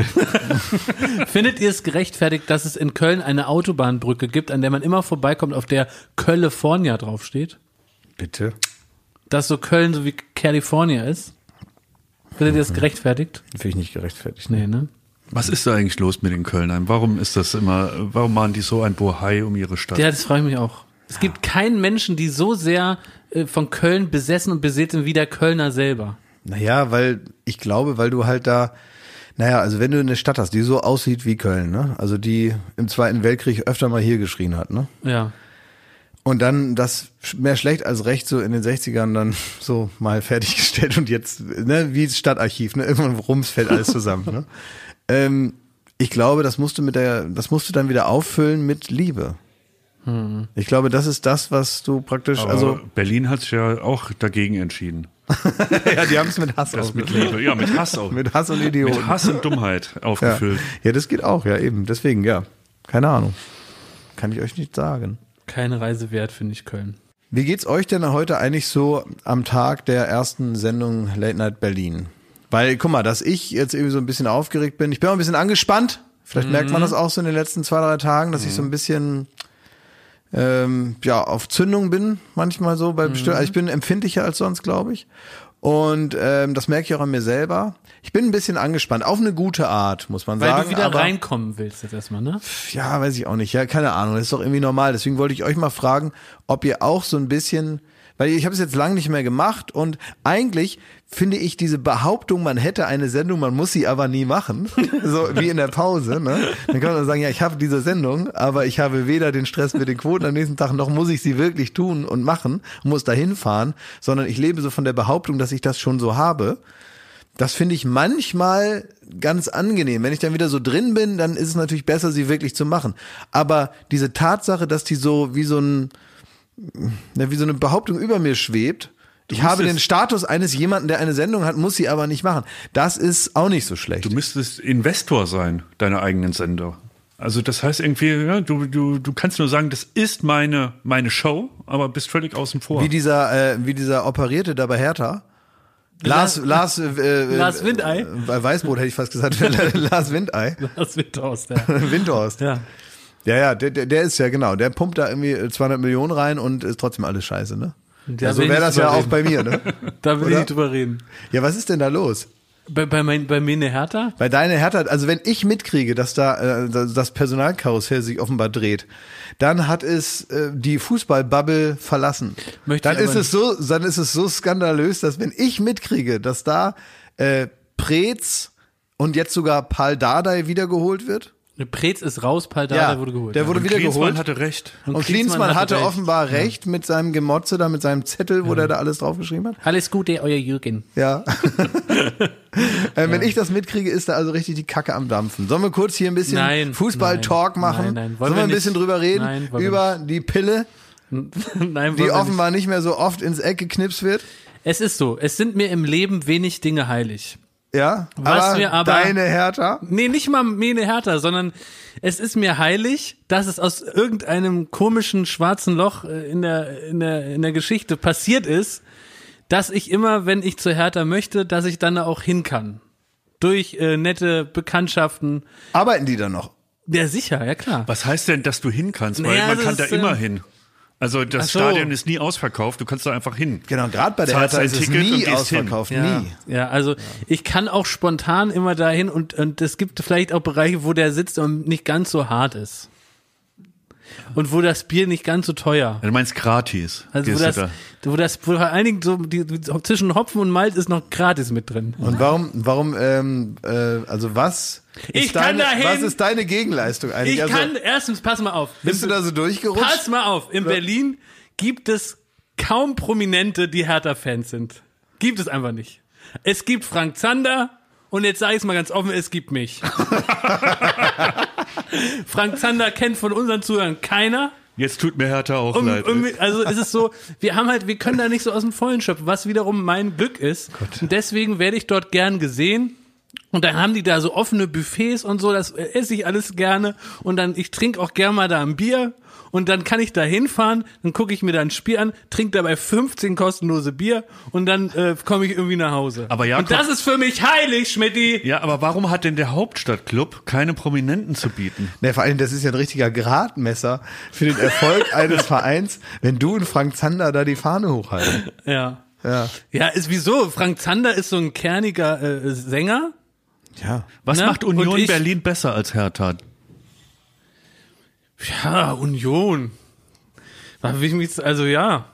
Speaker 2: Findet ihr es gerechtfertigt, dass es in Köln eine Autobahnbrücke gibt, an der man immer vorbeikommt, auf der California draufsteht?
Speaker 1: Bitte?
Speaker 2: Dass so Köln so wie California ist? Findet ihr es gerechtfertigt?
Speaker 1: Finde ich nicht gerechtfertigt.
Speaker 2: Nee, ne?
Speaker 3: Was ist da eigentlich los mit den Kölnern? Warum ist das immer, warum machen die so ein Bohai um ihre Stadt?
Speaker 2: Ja, das frage ich mich auch. Es gibt keinen Menschen, die so sehr äh, von Köln besessen und beseelt sind wie der Kölner selber.
Speaker 1: Naja, weil ich glaube, weil du halt da, naja, also wenn du eine Stadt hast, die so aussieht wie Köln, ne? Also die im Zweiten Weltkrieg öfter mal hier geschrien hat, ne?
Speaker 2: Ja.
Speaker 1: Und dann das mehr schlecht als recht so in den sechzigern dann so mal fertiggestellt und jetzt, ne, wie das Stadtarchiv, ne? Irgendwann rums fällt alles zusammen, ne? Ähm, ich glaube, das musst du mit der, das musst du dann wieder auffüllen mit Liebe. Hm. Ich glaube, das ist das, was du praktisch,
Speaker 3: Aber
Speaker 1: also,
Speaker 3: Berlin hat sich ja auch dagegen entschieden.
Speaker 1: ja, die haben es mit Hass
Speaker 3: Das mit
Speaker 1: ausgefüllt.
Speaker 3: Liebe, ja, mit Hass auch.
Speaker 1: Mit Hass und Idioten.
Speaker 3: Mit Hass und Dummheit
Speaker 1: Ja.
Speaker 3: aufgefüllt.
Speaker 1: ja, das geht auch, ja, eben. Deswegen, ja. Keine Ahnung. Kann ich euch nicht sagen.
Speaker 2: Keine Reise wert, finde ich, Köln.
Speaker 1: Wie geht's euch denn heute eigentlich so am Tag der ersten Sendung Late Night Berlin? Weil, guck mal, dass ich jetzt irgendwie so ein bisschen aufgeregt bin. Ich bin auch ein bisschen angespannt. Vielleicht merkt man das auch so in den letzten zwei, drei Tagen, dass ich so ein bisschen ähm, ja auf Zündung bin, manchmal so bei bestimmten. Also ich bin empfindlicher als sonst, glaube ich. Und ähm, das merke ich auch an mir selber. Ich bin ein bisschen angespannt, auf eine gute Art, muss man
Speaker 2: Weil
Speaker 1: sagen.
Speaker 2: du wieder
Speaker 1: aber,
Speaker 2: reinkommen willst jetzt erstmal, ne?
Speaker 1: Ja, weiß ich auch nicht. Ja, keine Ahnung. Das ist doch irgendwie normal. Deswegen wollte ich euch mal fragen, ob ihr auch so ein bisschen, weil ich habe es jetzt lange nicht mehr gemacht und eigentlich finde ich diese Behauptung, man hätte eine Sendung, man muss sie aber nie machen, so wie in der Pause, ne? Dann kann man sagen, ja, ich habe diese Sendung, aber ich habe weder den Stress mit den Quoten am nächsten Tag, noch muss ich sie wirklich tun und machen, muss dahin fahren, sondern ich lebe so von der Behauptung, dass ich das schon so habe. Das finde ich manchmal ganz angenehm. Wenn ich dann wieder so drin bin, dann ist es natürlich besser, sie wirklich zu machen. Aber diese Tatsache, dass die so wie so ein, ne, wie so eine Behauptung über mir schwebt, ich habe den Status eines jemanden, der eine Sendung hat, muss sie aber nicht machen. Das ist auch nicht so schlecht.
Speaker 3: Du müsstest Investor sein, deiner eigenen Sender. Also das heißt irgendwie, ja, du, du, du kannst nur sagen, das ist meine, meine Show, aber bist völlig außen vor.
Speaker 1: Wie dieser, äh, wie dieser Operierte da bei Hertha. Lars, Lars, äh,
Speaker 2: Lars Windei?
Speaker 1: Äh, Weißbrot hätte ich fast gesagt. Lars Windei.
Speaker 2: Das wird aus, ja.
Speaker 1: Windhorst.
Speaker 2: Ja.
Speaker 1: Ja, ja, der, der, der ist ja genau, der pumpt da irgendwie zweihundert Millionen rein und ist trotzdem alles scheiße, ne?
Speaker 2: Da
Speaker 1: Ja, so
Speaker 2: will ich
Speaker 1: wäre
Speaker 2: nicht
Speaker 1: das ja
Speaker 2: drüber
Speaker 1: auch bei mir, ne?
Speaker 2: Da will
Speaker 1: Oder?
Speaker 2: ich nicht drüber reden.
Speaker 1: Ja, was ist denn da los?
Speaker 2: Bei, bei, mein, bei mir eine Hertha?
Speaker 1: Bei deiner Hertha, also wenn ich mitkriege, dass da äh, das Personalkarussell sich offenbar dreht, dann hat es äh, die Fußballbubble verlassen.
Speaker 2: Möchte
Speaker 1: Dann
Speaker 2: ich
Speaker 1: ist
Speaker 2: aber
Speaker 1: es so, dann ist es so skandalös, dass wenn ich mitkriege, dass da äh, Preetz und jetzt sogar Pal Dardai wiedergeholt wird.
Speaker 2: Preetz ist raus, Pal Dardai wurde geholt.
Speaker 1: Der wurde
Speaker 3: Und
Speaker 1: wieder
Speaker 3: Klinsmann
Speaker 1: geholt.
Speaker 3: hatte recht.
Speaker 1: Und,
Speaker 2: Und
Speaker 1: Klinsmann,
Speaker 2: Klinsmann
Speaker 1: hatte,
Speaker 2: hatte recht.
Speaker 1: offenbar recht mit seinem Gemotze da, mit seinem Zettel, wo der da alles draufgeschrieben hat.
Speaker 2: Alles Gute, euer Jürgen.
Speaker 1: Ja. äh, wenn ich das mitkriege, ist da also richtig die Kacke am Dampfen. Sollen wir kurz hier ein bisschen
Speaker 2: Nein,
Speaker 1: Fußball-Talk
Speaker 2: nein,
Speaker 1: machen?
Speaker 2: nein, nein. Wollen
Speaker 1: Sollen wir
Speaker 2: wir
Speaker 1: ein bisschen
Speaker 2: nicht.
Speaker 1: drüber reden?
Speaker 2: Nein, wollen wir
Speaker 1: über die Pille,
Speaker 2: Nein,
Speaker 1: die
Speaker 2: wollen wir
Speaker 1: offenbar nicht. nicht mehr so oft ins Eck geknipst wird?
Speaker 2: nicht. Es ist so, es sind mir im Leben wenig Dinge heilig.
Speaker 1: Ja,
Speaker 2: Was
Speaker 1: aber,
Speaker 2: wir aber-
Speaker 1: deine Hertha?
Speaker 2: Nee, nicht mal Mene Hertha, sondern es ist mir heilig, dass es aus irgendeinem komischen schwarzen Loch äh, in der, in der, in der Geschichte passiert ist, dass ich immer, wenn ich zur Hertha möchte, dass ich dann da auch hin kann. Durch äh, nette Bekanntschaften.
Speaker 1: Arbeiten die da noch?
Speaker 2: Ja, sicher, ja klar.
Speaker 3: Was heißt denn, dass du hin kannst? Weil
Speaker 2: Naja,
Speaker 3: man
Speaker 2: das
Speaker 3: kann da
Speaker 2: ist,
Speaker 3: immer
Speaker 2: ähm,
Speaker 3: hin. Also das
Speaker 2: Ach so.
Speaker 3: Stadion ist nie ausverkauft, du kannst da einfach hin.
Speaker 1: Genau, gerade bei der
Speaker 3: Zahlst
Speaker 1: Hertha
Speaker 3: ein
Speaker 1: ist es
Speaker 3: Ticket und
Speaker 1: nie
Speaker 3: gehst
Speaker 1: ausverkauft,
Speaker 2: Ja,
Speaker 1: nie.
Speaker 2: ja, also ich kann auch spontan immer dahin und, und es gibt vielleicht auch Bereiche, wo der sitzt und nicht ganz so hart ist. Und wo das Bier nicht ganz so teuer.
Speaker 3: Du meinst gratis.
Speaker 2: Also wo
Speaker 3: Gehst
Speaker 2: das,
Speaker 3: du da.
Speaker 2: wo das, wo vor allen Dingen so die, zwischen Hopfen und Malt ist noch gratis mit drin.
Speaker 1: Und warum, warum, ähm, äh, also was ist
Speaker 2: Ich kann
Speaker 1: deine,
Speaker 2: dahin-
Speaker 1: was ist deine Gegenleistung eigentlich?
Speaker 2: Ich
Speaker 1: also,
Speaker 2: kann erstens, pass mal auf.
Speaker 1: bist du da so durchgerutscht?
Speaker 2: Pass mal auf. In Berlin gibt es kaum Prominente, die Hertha-Fans sind. Gibt es einfach nicht. Es gibt Frank Zander und jetzt sage ich es mal ganz offen, es gibt mich. Frank Zander kennt von unseren Zuhörern keiner.
Speaker 3: Jetzt tut mir Hertha auch
Speaker 2: Und,
Speaker 3: leid.
Speaker 2: und, also es ist so, wir haben halt, wir können da nicht so aus dem Vollen schöpfen, was wiederum mein Glück ist. Und deswegen werde ich dort gern gesehen. Und dann haben die da so offene Buffets und so, das esse ich alles gerne. Und dann, ich trinke auch gern mal da ein Bier. Und dann kann ich da hinfahren, dann gucke ich mir da ein Spiel an, trinke dabei fünfzehn kostenlose Bier und dann äh, komme ich irgendwie nach Hause.
Speaker 3: Aber Jakob-
Speaker 2: und das ist für mich heilig, Schmidti.
Speaker 3: Ja, aber warum hat denn der Hauptstadtclub keine Prominenten zu bieten?
Speaker 1: Ne, vor allem, das ist ja ein richtiger Gradmesser für den Erfolg eines Vereins, wenn du und Frank Zander da die Fahne hochhalten.
Speaker 2: Ja.
Speaker 1: Ja.
Speaker 2: Ja, ist wieso? Frank Zander ist so ein kerniger äh, Sänger.
Speaker 1: Ja.
Speaker 3: Was
Speaker 2: Ne?
Speaker 3: macht Union
Speaker 2: Und ich-
Speaker 3: Berlin besser als Hertha?
Speaker 2: Ja, Union. Also ja.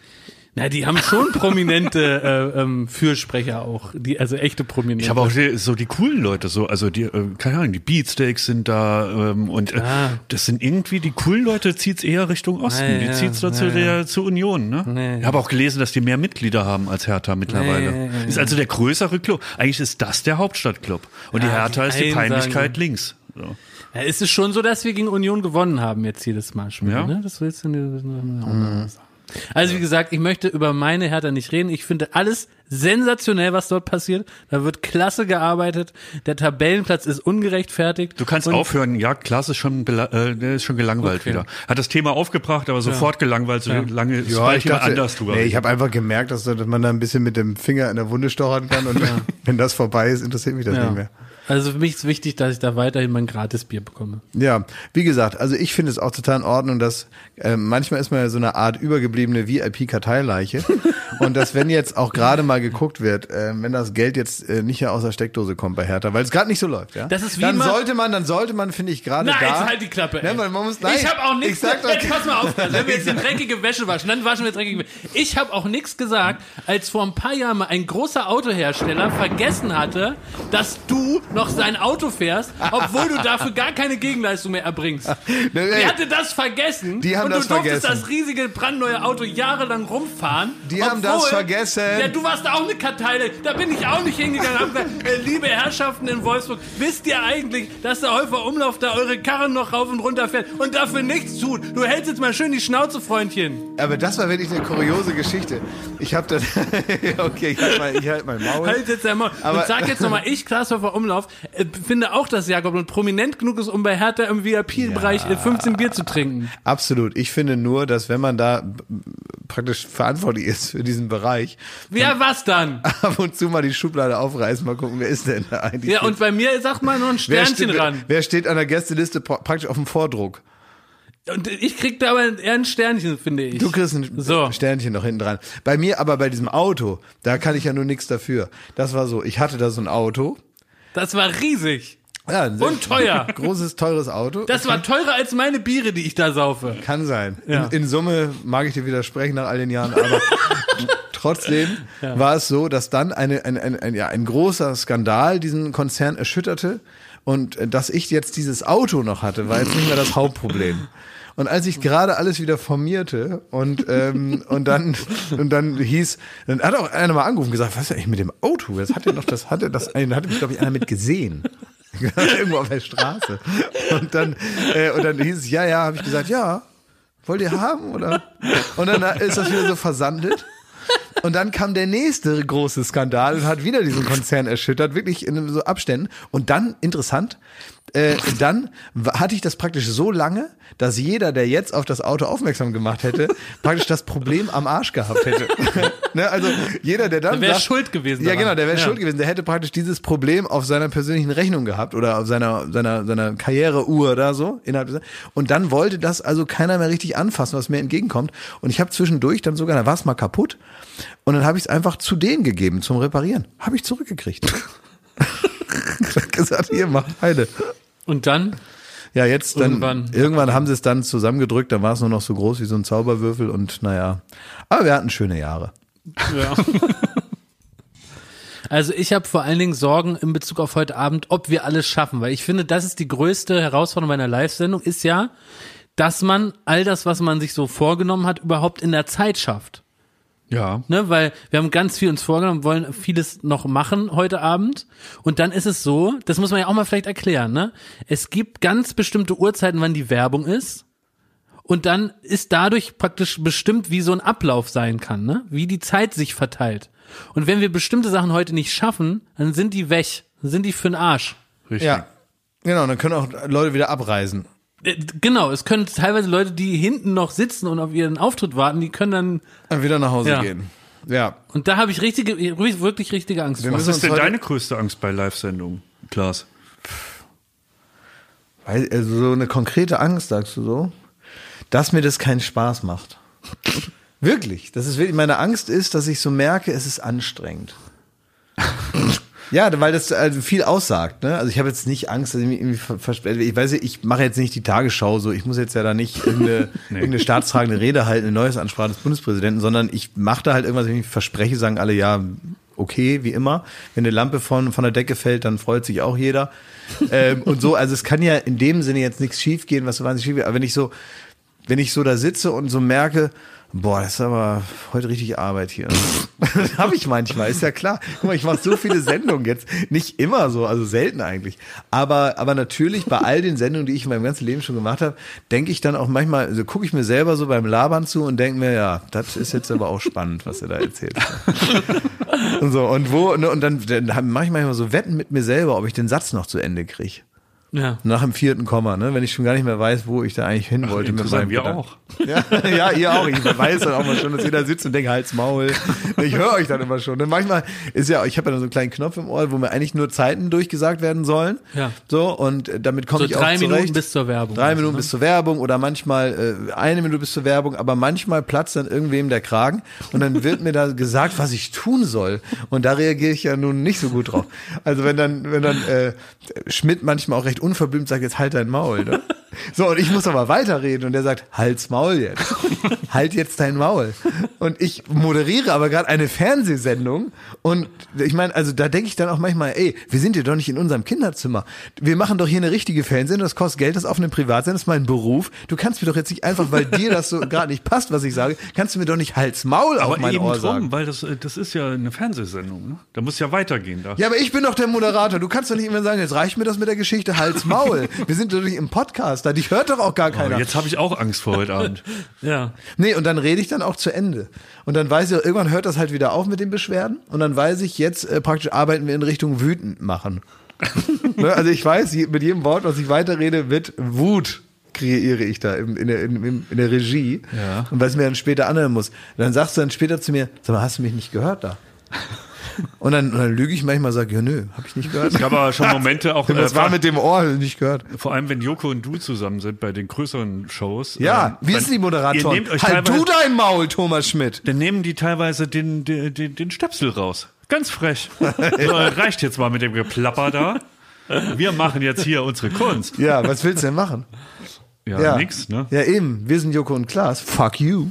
Speaker 2: Na, die haben schon prominente äh, ähm, Fürsprecher auch, die also echte Prominente.
Speaker 3: Ich habe auch die- so die coolen Leute, so also die, äh, keine Ahnung, die Beatsteaks sind da ähm, und äh,
Speaker 2: Ah.
Speaker 3: das sind irgendwie die coolen Leute, zieht's eher Richtung Osten,
Speaker 2: Ah,
Speaker 3: die
Speaker 2: ja,
Speaker 3: zieht's da
Speaker 2: ja,
Speaker 3: zu
Speaker 2: ja.
Speaker 3: der zur Union, ne?
Speaker 2: Nee.
Speaker 3: Ich habe auch gelesen, dass die mehr Mitglieder haben als Hertha mittlerweile.
Speaker 2: Ja, ja, ja,
Speaker 3: Ist also der größere Club. Eigentlich ist das der Hauptstadtclub und die
Speaker 2: Ja,
Speaker 3: Hertha
Speaker 2: die
Speaker 3: ist die
Speaker 2: einen
Speaker 3: Peinlichkeit
Speaker 2: sagen-
Speaker 3: links. So.
Speaker 2: Ja, ist es schon so, dass wir gegen Union gewonnen haben jetzt jedes Mal schon.
Speaker 3: Ja.
Speaker 2: Ne? Das willst du nicht auch mal sagen. Also wie gesagt, ich möchte über meine Hertha nicht reden. Ich finde alles sensationell, was dort passiert. Da wird klasse gearbeitet. Der Tabellenplatz ist ungerechtfertigt.
Speaker 3: Du kannst
Speaker 2: Und-
Speaker 3: aufhören, ja, Klaas ist schon, bela- äh, der ist schon gelangweilt
Speaker 2: Okay.
Speaker 3: wieder. Hat das Thema aufgebracht, aber sofort gelangweilt, so lange ist
Speaker 1: Ja, ich
Speaker 3: jemand
Speaker 1: dachte,
Speaker 3: anders drüber.
Speaker 1: nee,
Speaker 3: reden.
Speaker 1: ich habe einfach gemerkt, dass, dass man da ein bisschen mit dem Finger in der Wunde stochern kann und wenn das vorbei ist, interessiert mich das
Speaker 2: Ja.
Speaker 1: nicht mehr.
Speaker 2: Also für mich ist wichtig, dass ich da weiterhin mein Gratisbier bekomme.
Speaker 1: Ja, wie gesagt, also ich finde es auch total in Ordnung, dass äh, manchmal ist man ja so eine Art übergebliebene V I P-Karteileiche und dass wenn jetzt auch gerade mal geguckt wird, äh, wenn das Geld jetzt äh, nicht mehr aus der Steckdose kommt bei Hertha, weil es gerade nicht so läuft, ja,
Speaker 2: Das ist wie
Speaker 1: dann
Speaker 2: immer-
Speaker 1: sollte man, dann sollte man, finde ich, gerade
Speaker 2: Nein,
Speaker 1: da.
Speaker 2: jetzt halt die Klappe, ey.
Speaker 1: Ne, man, man muss, nein,
Speaker 2: ich habe auch nichts
Speaker 1: ich sag doch-
Speaker 2: jetzt pass mal auf, also wenn wir jetzt die dreckige Wäsche waschen, dann waschen wir dreckige Wäsche. Ich habe auch nichts gesagt, als vor ein paar Jahren mal ein großer Autohersteller vergessen hatte, dass du noch sein Auto fährst, obwohl du dafür gar keine Gegenleistung mehr erbringst.
Speaker 1: Nee, nee.
Speaker 2: Die hatte das vergessen
Speaker 1: Die haben
Speaker 2: und du
Speaker 1: das
Speaker 2: durftest
Speaker 1: vergessen.
Speaker 2: das riesige brandneue Auto jahrelang rumfahren.
Speaker 1: Die haben das vergessen.
Speaker 2: Ja, du warst auch eine Kartei, da bin ich auch nicht hingegangen. Hab gesagt, äh, liebe Herrschaften in Wolfsburg, wisst ihr eigentlich, dass der Häufer Umlauf da eure Karren noch rauf und runter fährt und dafür nichts tut? Du hältst jetzt mal schön die Schnauze, Freundchen.
Speaker 1: Aber das war wirklich eine kuriose Geschichte. Ich habe dann, okay, ich halte mal, ich halt mein Maul.
Speaker 2: Halt jetzt einmal.
Speaker 1: Aber-
Speaker 2: Und sag jetzt nochmal, ich, Klaas Häufer Umlauf, äh, finde auch, dass Jakob und prominent genug ist, um bei Hertha im V I P-Bereich äh, fünfzehn Bier zu trinken.
Speaker 1: Absolut. Ich finde nur, dass wenn man da b- praktisch verantwortlich ist für diesen Bereich,
Speaker 2: Ja, was dann?
Speaker 1: ab und zu mal die Schublade aufreißen, mal gucken, wer ist denn da eigentlich?
Speaker 2: Ja, und bei mir sagt mal noch ein
Speaker 1: wer
Speaker 2: Sternchen
Speaker 1: steht,
Speaker 2: ran.
Speaker 1: wer steht an der Gästeliste pra- praktisch auf dem Vordruck?
Speaker 2: Und ich krieg da aber eher ein Sternchen, finde ich.
Speaker 1: Du kriegst ein
Speaker 2: So.
Speaker 1: Sternchen noch hinten dran. Bei mir aber bei diesem Auto, da kann ich ja nur nichts dafür. Das war so, ich hatte da so ein Auto.
Speaker 2: Das war riesig.
Speaker 1: Ja, ein sehr
Speaker 2: Und teuer.
Speaker 1: Großes, teures Auto.
Speaker 2: Das war teurer als meine Biere, die ich da saufe.
Speaker 1: Kann sein.
Speaker 2: Ja.
Speaker 1: In, in Summe mag ich dir widersprechen nach all den Jahren, aber trotzdem ja. war es so, dass dann eine, ein, ein, ein, ja, ein großer Skandal diesen Konzern erschütterte und äh, dass ich jetzt dieses Auto noch hatte, war jetzt nicht mehr das Hauptproblem. Und als ich gerade alles wieder formierte und ähm, und dann und dann hieß, dann hat auch einer mal angerufen und gesagt, was ist eigentlich mit dem Auto? Das hat ja noch, das hatte das, da hatte mich glaube ich einer mit gesehen. Irgendwo auf der Straße. Und dann, äh, und dann hieß es, ja, ja, habe ich gesagt, ja, wollt ihr haben, oder? Und dann ist das wieder so versandet. Und dann kam der nächste große Skandal und hat wieder diesen Konzern erschüttert, wirklich in so Abständen. Und dann, interessant, äh, dann hatte ich das praktisch so lange, dass jeder, der jetzt auf das Auto aufmerksam gemacht hätte, praktisch das Problem am Arsch gehabt hätte. Ne? Also jeder, der dann
Speaker 2: Der wäre
Speaker 1: sagt,
Speaker 2: schuld gewesen.
Speaker 1: Ja,
Speaker 2: daran.
Speaker 1: genau, der wäre
Speaker 2: ja.
Speaker 1: schuld gewesen. Der hätte praktisch dieses Problem auf seiner persönlichen Rechnung gehabt oder auf seiner seiner seiner Karriereuhr oder so innerhalb des, und dann wollte das also keiner mehr richtig anfassen, was mir entgegenkommt. Und ich habe zwischendurch dann sogar, da war es mal kaputt. Und dann habe ich es einfach zu denen gegeben zum Reparieren. Habe ich zurückgekriegt. Ich hab gesagt, hier, macht eine.
Speaker 2: Und dann?
Speaker 1: Ja, jetzt dann,
Speaker 2: Irgendwann.
Speaker 1: irgendwann haben sie es dann zusammengedrückt, dann war es nur noch so groß wie so ein Zauberwürfel und naja. Aber wir hatten schöne Jahre.
Speaker 2: Ja. Also ich habe vor allen Dingen Sorgen in Bezug auf heute Abend, ob wir alles schaffen, weil ich finde, das ist die größte Herausforderung bei einer Live-Sendung, ist ja, dass man all das, was man sich so vorgenommen hat, überhaupt in der Zeit schafft.
Speaker 3: Ja.
Speaker 2: Ne, weil wir haben ganz viel uns vorgenommen, wollen vieles noch machen heute Abend und dann ist es so, das muss man ja auch mal vielleicht erklären, ne? Es gibt ganz bestimmte Uhrzeiten, wann die Werbung ist und dann ist dadurch praktisch bestimmt, wie so ein Ablauf sein kann, ne? Wie die Zeit sich verteilt. Und wenn wir bestimmte Sachen heute nicht schaffen, dann sind die weg, dann sind die für den Arsch.
Speaker 3: Richtig.
Speaker 1: Ja, genau, dann können auch Leute wieder abreisen.
Speaker 2: Äh, Genau, es können teilweise Leute, die hinten noch sitzen und auf ihren Auftritt warten, die können dann,
Speaker 1: Dann wieder nach Hause
Speaker 2: Ja.
Speaker 1: gehen. Ja.
Speaker 2: und da habe ich richtige, wirklich richtige Angst
Speaker 1: Wir
Speaker 2: vor.
Speaker 1: müssen
Speaker 3: Was ist denn
Speaker 1: uns heute-
Speaker 3: deine größte Angst bei Live-Sendungen, Klaas?
Speaker 1: Weil, also so eine konkrete Angst, sagst du so, dass mir das keinen Spaß macht. Wirklich. Das ist wirklich, meine Angst ist, dass ich so merke, es ist anstrengend. Ja, weil das also viel aussagt, ne? Also ich habe jetzt nicht Angst, dass ich mich irgendwie verspäte. Ich weiß ja, ich mache jetzt nicht die Tagesschau so, ich muss jetzt ja da nicht irgendeine, nee. irgendeine staatstragende Rede halten, eine neue Ansprache des Bundespräsidenten, sondern ich mache da halt irgendwas, wenn ich mich verspreche, sagen alle, ja, okay, wie immer. Wenn eine Lampe von, von der Decke fällt, dann freut sich auch jeder. ähm, und so, also es kann ja in dem Sinne jetzt nichts schief gehen, was so wahnsinnig schief geht. Aber wenn ich so, wenn ich so da sitze und so merke, boah, das ist aber heute richtig Arbeit hier. Das habe ich manchmal, ist ja klar. Guck mal, ich mache so viele Sendungen jetzt. Nicht immer so, also selten eigentlich. Aber aber natürlich bei all den Sendungen, die ich in meinem ganzen Leben schon gemacht habe, denke ich dann auch manchmal, also gucke ich mir selber so beim Labern zu und denke mir, ja, das ist jetzt aber auch spannend, was er da erzählt. Und so, und wo, und dann, dann mache ich manchmal so Wetten mit mir selber, ob ich den Satz noch zu Ende kriege.
Speaker 2: Ja.
Speaker 1: Nach dem vierten Komma, ne? Wenn ich schon gar nicht mehr weiß, wo ich da eigentlich hin wollte. Mit meinem
Speaker 3: wir
Speaker 1: Gedanken.
Speaker 3: auch.
Speaker 1: Ja, ja, ihr auch. Ich weiß dann auch mal schon, dass ihr da sitzt und denkt, Hals, Maul. Ich höre euch dann immer schon. Und manchmal ist ja, ich habe ja dann so einen kleinen Knopf im Ohr, wo mir eigentlich nur Zeiten durchgesagt werden sollen.
Speaker 2: Ja.
Speaker 1: So, und damit komme
Speaker 2: So
Speaker 1: ich auch
Speaker 2: drei
Speaker 1: zurecht.
Speaker 2: Minuten bis zur Werbung.
Speaker 1: Drei
Speaker 2: also,
Speaker 1: Minuten
Speaker 2: ne?
Speaker 1: bis zur Werbung oder manchmal äh, eine Minute bis zur Werbung, aber manchmal platzt dann irgendwem der Kragen und dann wird mir da gesagt, was ich tun soll. Und da reagiere ich ja nun nicht so gut drauf. Also wenn dann, wenn dann äh, Schmidt manchmal auch recht unverblümt sagt, jetzt halt dein Maul, ne? So, und ich muss aber weiterreden und der sagt, halt's Maul jetzt. Halt jetzt dein Maul. Und ich moderiere aber gerade eine Fernsehsendung und ich meine, also da denke ich dann auch manchmal, ey, wir sind hier doch nicht in unserem Kinderzimmer. Wir machen doch hier eine richtige Fernsehsendung, das kostet Geld, das auf einem Privatsender, das ist mein Beruf. Du kannst mir doch jetzt nicht einfach, weil dir das so gerade nicht passt, was ich sage, kannst du mir doch nicht Halt's Maul auf
Speaker 3: Aber
Speaker 1: mein
Speaker 3: eben
Speaker 1: Ohr
Speaker 3: drum,
Speaker 1: sagen.
Speaker 3: weil das, das ist ja eine Fernsehsendung, ne? Da muss ja weitergehen. Da.
Speaker 1: Ja, aber ich bin doch der Moderator. Du kannst doch nicht immer sagen, jetzt reicht mir das mit der Geschichte, Halt's Maul. Wir sind doch nicht im Podcast, da dich hört doch auch gar keiner.
Speaker 3: Oh, jetzt habe ich auch Angst vor heute Abend.
Speaker 2: Ja.
Speaker 1: Nee, und dann rede ich dann auch zu Ende. Und dann weiß ich, irgendwann hört das halt wieder auf mit den Beschwerden. Und dann weiß ich, jetzt äh, praktisch arbeiten wir in Richtung wütend machen. Ne? Also ich weiß, je, mit jedem Wort, was ich weiterrede, wird Wut kreiere ich da in, in, der, in, in der Regie.
Speaker 3: Ja.
Speaker 1: Und was mir dann später anhören muss. Und dann sagst du dann später zu mir, sag mal, hast du mich nicht gehört da? Und dann, und dann lüge ich manchmal, sage, ja nö, habe ich nicht gehört.
Speaker 3: Es gab aber schon Momente auch.
Speaker 1: Das
Speaker 3: äh,
Speaker 1: war mit dem Ohr nicht gehört.
Speaker 3: Vor allem, wenn Joko und du zusammen sind bei den größeren Shows.
Speaker 1: Ja,
Speaker 3: ähm,
Speaker 1: wir
Speaker 3: dann-
Speaker 1: sind die
Speaker 3: ihr
Speaker 1: Moderatoren.
Speaker 3: nehmt euch
Speaker 1: Halt
Speaker 3: teilweise-
Speaker 1: du dein Maul, Thomas Schmidt.
Speaker 3: Dann nehmen die teilweise den, den, den, den Stöpsel raus. Ganz frech. So, reicht jetzt mal mit dem Geplapper da. Wir machen jetzt hier unsere Kunst.
Speaker 1: Ja, was willst du denn machen?
Speaker 3: Ja,
Speaker 1: Ja,
Speaker 3: nix, ne?
Speaker 1: Ja, eben. Wir sind Joko und Klaas. Fuck you.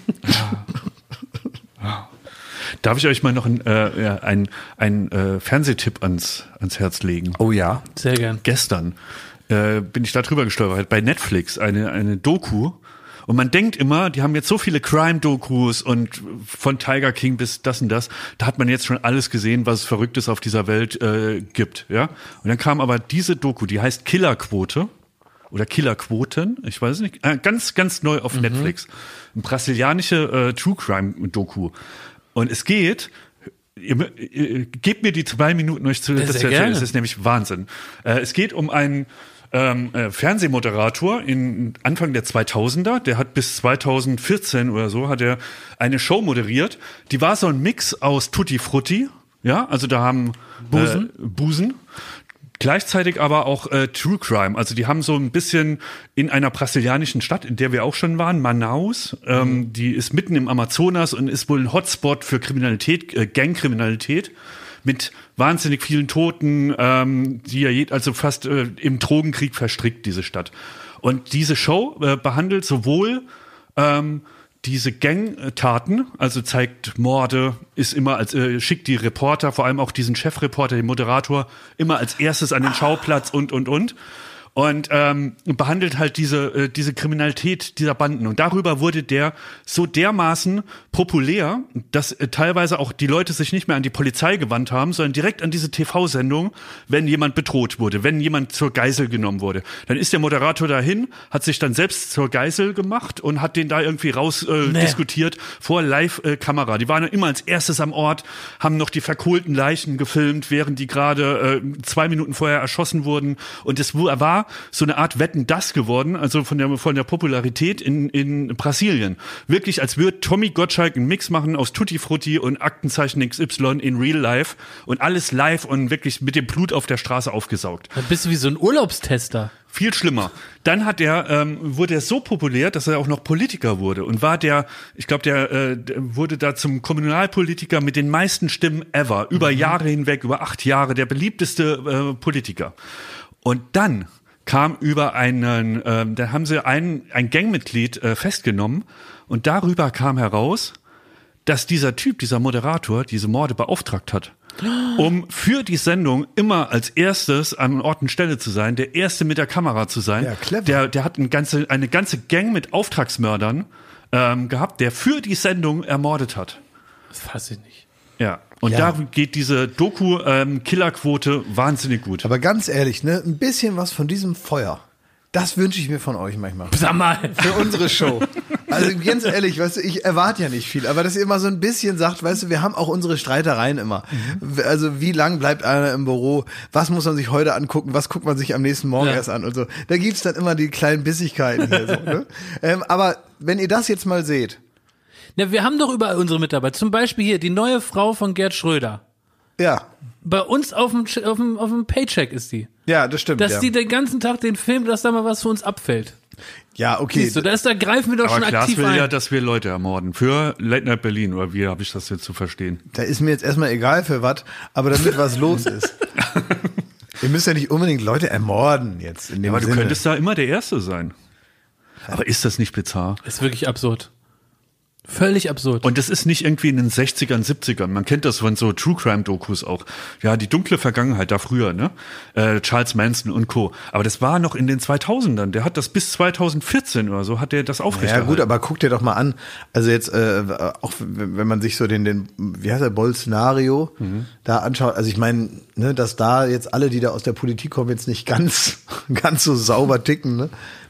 Speaker 3: Darf ich euch mal noch einen äh, ja, ein, ein, äh, Fernsehtipp ans, ans Herz legen?
Speaker 1: Oh ja.
Speaker 2: Sehr gern.
Speaker 3: Gestern äh, bin ich da drüber gestolpert, bei Netflix, eine, eine Doku. Und man denkt immer, die haben jetzt so viele Crime-Dokus und von Tiger King bis das und das, da hat man jetzt schon alles gesehen, was es Verrücktes auf dieser Welt äh, gibt. Ja? Und dann kam aber diese Doku, die heißt Killerquote oder Killerquoten, ich weiß nicht, äh, ganz, ganz neu auf mhm. Netflix. Eine brasilianische äh, True-Crime-Doku. Und es geht... Ihr, ihr, gebt mir die zwei Minuten euch zu,
Speaker 2: Ja,
Speaker 3: das,
Speaker 2: sehr
Speaker 3: zu erzählen.
Speaker 2: gerne.
Speaker 3: Das ist nämlich Wahnsinn. Äh, es geht um einen ähm, äh, Fernsehmoderator in Anfang der zweitausender, der hat bis zweitausendvierzehn oder so hat er eine Show moderiert. Die war so ein Mix aus Tutti Frutti, ja, also da haben
Speaker 2: Busen.
Speaker 3: äh, Busen. Gleichzeitig aber auch äh, True Crime. Also die haben so ein bisschen in einer brasilianischen Stadt, in der wir auch schon waren, Manaus, ähm, die ist mitten im Amazonas und ist wohl ein Hotspot für Kriminalität, äh, Gangkriminalität mit wahnsinnig vielen Toten, ähm, die ja je, also fast äh, im Drogenkrieg verstrickt, diese Stadt. Und diese Show äh, behandelt sowohl ähm, diese Gangtaten, also zeigt Morde, ist immer als äh, schickt die Reporter, vor allem auch diesen Chefreporter, den Moderator, immer als erstes an den Schauplatz und und und und ähm, behandelt halt diese äh, diese Kriminalität dieser Banden. Und darüber wurde der so dermaßen populär, dass äh, teilweise auch die Leute sich nicht mehr an die Polizei gewandt haben, sondern direkt an diese T V-Sendung, wenn jemand bedroht wurde, wenn jemand zur Geisel genommen wurde. Dann ist der Moderator dahin, hat sich dann selbst zur Geisel gemacht und hat den da irgendwie raus äh,
Speaker 2: Nee.
Speaker 3: diskutiert vor Live-Kamera. Die waren dann immer als erstes am Ort, haben noch die verkohlten Leichen gefilmt, während die gerade äh, zwei Minuten vorher erschossen wurden. Und es war so eine Art Wetten, das geworden, also von der von der Popularität in in Brasilien. Wirklich, als würde Tommy Gottschalk einen Mix machen aus Tutti Frutti und Aktenzeichen X Y in Real Life und alles live und wirklich mit dem Blut auf der Straße aufgesaugt.
Speaker 2: Dann bist du wie so ein Urlaubstester.
Speaker 3: Viel schlimmer. Dann hat er, ähm, wurde er so populär, dass er auch noch Politiker wurde und war der, ich glaube, der, äh, der wurde da zum Kommunalpolitiker mit den meisten Stimmen ever, über Jahre hinweg, über acht Jahre, der beliebteste äh, Politiker. Und dann kam über einen, ähm, da haben sie ein, ein Gangmitglied äh, festgenommen und darüber kam heraus, dass dieser Typ, dieser Moderator, diese Morde beauftragt hat, um für die Sendung immer als erstes an Ort und Stelle zu sein, der Erste mit der Kamera zu sein.
Speaker 1: Ja, clever.
Speaker 3: Der, der hat eine ganze, eine ganze Gang mit Auftragsmördern ähm, gehabt, der für die Sendung ermordet hat.
Speaker 2: Das fasse ich nicht.
Speaker 3: Ja. Und
Speaker 1: Ja.
Speaker 3: da geht diese Doku-Killerquote wahnsinnig gut.
Speaker 1: Aber ganz ehrlich, ne, ein bisschen was von diesem Feuer, das wünsche ich mir von euch manchmal.
Speaker 2: Sag mal.
Speaker 1: Für unsere Show. Also ganz ehrlich, weißt du, ich erwarte ja nicht viel, aber dass ihr immer so ein bisschen sagt, weißt du, wir haben auch unsere Streitereien immer. Also wie lang bleibt einer im Büro? Was muss man sich heute angucken? Was guckt man sich am nächsten Morgen
Speaker 2: Ja.
Speaker 1: erst an? Und so. Da gibt's dann immer die kleinen Bissigkeiten hier. So, ne? ähm, aber wenn ihr das jetzt mal seht,
Speaker 2: Na, wir haben doch überall unsere Mitarbeiter. Zum Beispiel hier die neue Frau von Gerd Schröder.
Speaker 1: ja,
Speaker 2: Bei uns auf dem, auf dem, auf dem Paycheck ist die.
Speaker 1: ja, das stimmt.
Speaker 2: Dass
Speaker 1: ja.
Speaker 2: die den ganzen Tag den Film, dass da mal was für uns abfällt.
Speaker 1: ja, okay.
Speaker 2: Siehst du, da ist, da greifen wir doch
Speaker 3: Aber
Speaker 2: schon
Speaker 3: Klaas
Speaker 2: aktiv
Speaker 3: will
Speaker 2: ein.
Speaker 3: ja, dass wir Leute ermorden. Für Late Night Berlin, oder wie habe ich das jetzt zu verstehen?
Speaker 1: Da ist mir jetzt erstmal egal für was, aber damit was los ist. Ihr müsst ja nicht unbedingt Leute ermorden jetzt in dem
Speaker 3: Aber du
Speaker 1: Sinne.
Speaker 3: könntest da immer der Erste sein. Aber ist das nicht bizarr?
Speaker 2: ist wirklich absurd. Völlig absurd.
Speaker 3: Und das ist nicht irgendwie in den sechzigern, siebzigern. Man kennt das von so True Crime Dokus auch. Ja, die dunkle Vergangenheit da früher, ne? Äh, Charles Manson und Co. Aber das war noch in den zweitausendern. Der hat das bis zweitausendvierzehn oder so, hat der das
Speaker 1: Ja
Speaker 3: aufrechterhalten.
Speaker 1: gut, aber guck dir doch mal an, also jetzt äh, auch wenn man sich so den, den wie heißt der, Bolsonaro
Speaker 3: Mhm.
Speaker 1: da anschaut, also ich meine, ne, dass da jetzt alle, die da aus der Politik kommen, jetzt nicht ganz ganz so sauber ticken, ne?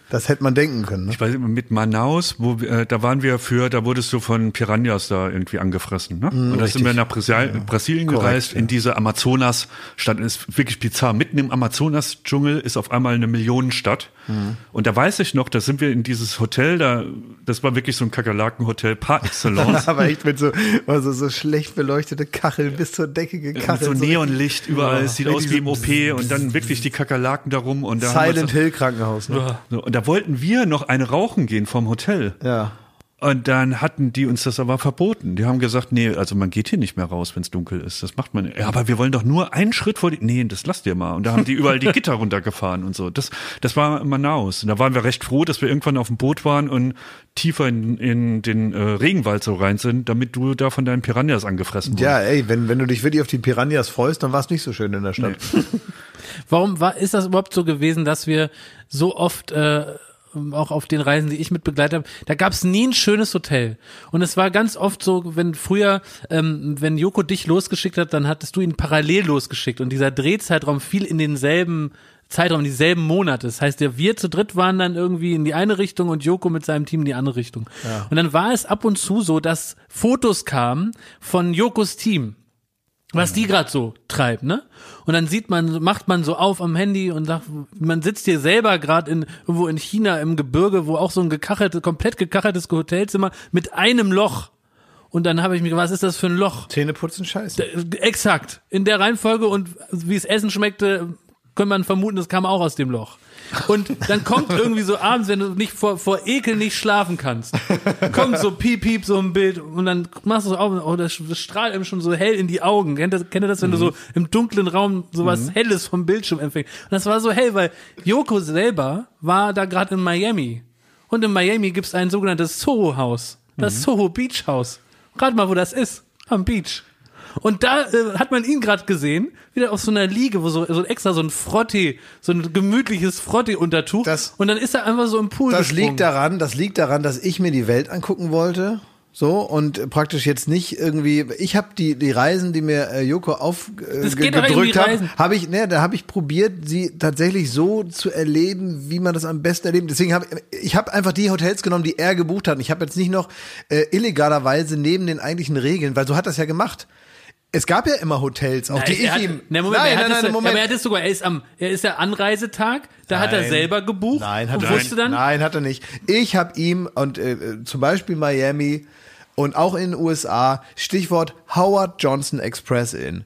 Speaker 1: Das hätte man denken können. Ne?
Speaker 3: Ich weiß nicht, mit Manaus, wo äh, da waren wir für, da wurdest du von Piranhas da irgendwie angefressen, ne? Mm, und da
Speaker 1: richtig.
Speaker 3: sind wir nach Brasil- ja. Brasilien
Speaker 1: Korrekt,
Speaker 3: gereist,
Speaker 1: ja.
Speaker 3: in diese Amazonas-Stadt. Ist wirklich bizarr. Mitten im Amazonas-Dschungel ist auf einmal eine Millionenstadt. Mm. Und da weiß ich noch, da sind wir in dieses Hotel, da, das war wirklich so ein Kakerlaken-Hotel par excellence.
Speaker 1: Aber echt mit so, also so schlecht beleuchtete Kacheln bis zur Decke gekachelt.
Speaker 3: So Neonlicht überall, es sieht
Speaker 1: Ja,
Speaker 3: aus wie im O P und dann wirklich die Kakerlaken darum. Und da haben wir
Speaker 1: Silent
Speaker 3: so-
Speaker 1: Hill Krankenhaus. Ne?
Speaker 3: So, und da wollten wir noch eine rauchen gehen vom Hotel.
Speaker 1: Ja.
Speaker 3: Und dann hatten die uns das aber verboten. Die haben gesagt, nee, also man geht hier nicht mehr raus, wenn es dunkel ist. Das macht man nicht. Ja, aber wir wollen doch nur einen Schritt vor die. Nee, das lasst ihr mal. Und da haben die überall die Gitter runtergefahren und so. Das, das war Manaus. Und da waren wir recht froh, dass wir irgendwann auf dem Boot waren und tiefer in, in den äh, Regenwald so rein sind, damit du da von deinen Piranhas angefressen wurdest.
Speaker 1: Ja, ey, wenn, wenn du dich wirklich auf die Piranhas freust, dann war es nicht so schön in der Stadt.
Speaker 3: Nee.
Speaker 2: Warum war, ist das überhaupt so gewesen, dass wir so oft äh, auch auf den Reisen, die ich mit begleitet habe, da gab es nie ein schönes Hotel. Und es war ganz oft so, wenn früher, ähm, wenn Joko dich losgeschickt hat, dann hattest du ihn parallel losgeschickt. Und dieser Drehzeitraum fiel in denselben Zeitraum, dieselben Monate. Das heißt, ja, wir zu dritt waren dann irgendwie in die eine Richtung und Joko mit seinem Team in die andere Richtung. Ja. Und dann war es ab und zu so, dass Fotos kamen von Jokos Team, was die gerade so treibt, ne? Und dann sieht man, macht man so auf am Handy und sagt, man sitzt hier selber gerade in irgendwo in China im Gebirge, wo auch so ein gekacheltes, komplett gekacheltes Hotelzimmer mit einem Loch. Und dann habe ich mir gedacht, was ist das für ein Loch?
Speaker 1: Zähneputzen, scheiße.
Speaker 2: D- Exakt. In der Reihenfolge und wie es Essen schmeckte, könnte man vermuten, das kam auch aus dem Loch. Und dann kommt irgendwie so abends, wenn du nicht vor, vor Ekel nicht schlafen kannst, kommt so piep, piep, so ein Bild und dann machst du so auf, oh, das strahlt einem schon so hell in die Augen. Kennt ihr, kennt ihr das, wenn mhm. du so im dunklen Raum sowas mhm. Helles vom Bildschirm empfängst? Und das war so hell, weil Joko selber war da gerade in Miami. Und in Miami gibt's ein sogenanntes Soho-Haus. Das mhm. Soho Beach House. Rat mal, wo das ist. Am Beach. Und da äh, hat man ihn gerade gesehen, wieder auf so einer Liege, wo so, so extra so ein Frottee, so ein gemütliches Frottee-Untertuch. Das, und dann ist er einfach so im Pool
Speaker 1: Das
Speaker 2: gesprungen.
Speaker 1: liegt daran, das liegt daran, dass ich mir die Welt angucken wollte. So, und praktisch jetzt nicht irgendwie, ich habe die die Reisen, die mir äh, Joko aufgedrückt äh, hat, habe ich, ne, da habe ich probiert, sie tatsächlich so zu erleben, wie man das am besten erlebt. Deswegen habe ich habe einfach die Hotels genommen, die er gebucht hat. Und ich habe jetzt nicht noch äh, illegalerweise neben den eigentlichen Regeln, weil so hat das ja gemacht. Es gab ja immer Hotels, auch
Speaker 2: Na,
Speaker 1: die ich
Speaker 2: hat,
Speaker 1: ihm.
Speaker 2: Ne, Moment,
Speaker 1: nein,
Speaker 2: er
Speaker 1: nein,
Speaker 2: hat
Speaker 1: nein,
Speaker 2: es,
Speaker 1: Moment.
Speaker 2: Aber er hat es sogar, er ist am, er ist der Anreisetag, da
Speaker 1: Nein.
Speaker 2: hat er selber gebucht.
Speaker 1: Nein, hat
Speaker 2: und
Speaker 1: er
Speaker 2: wusste
Speaker 1: nicht.
Speaker 2: dann.
Speaker 1: Nein, hat er nicht. Ich habe ihm und äh, zum Beispiel Miami und auch in den U S A Stichwort Howard Johnson Express Inn.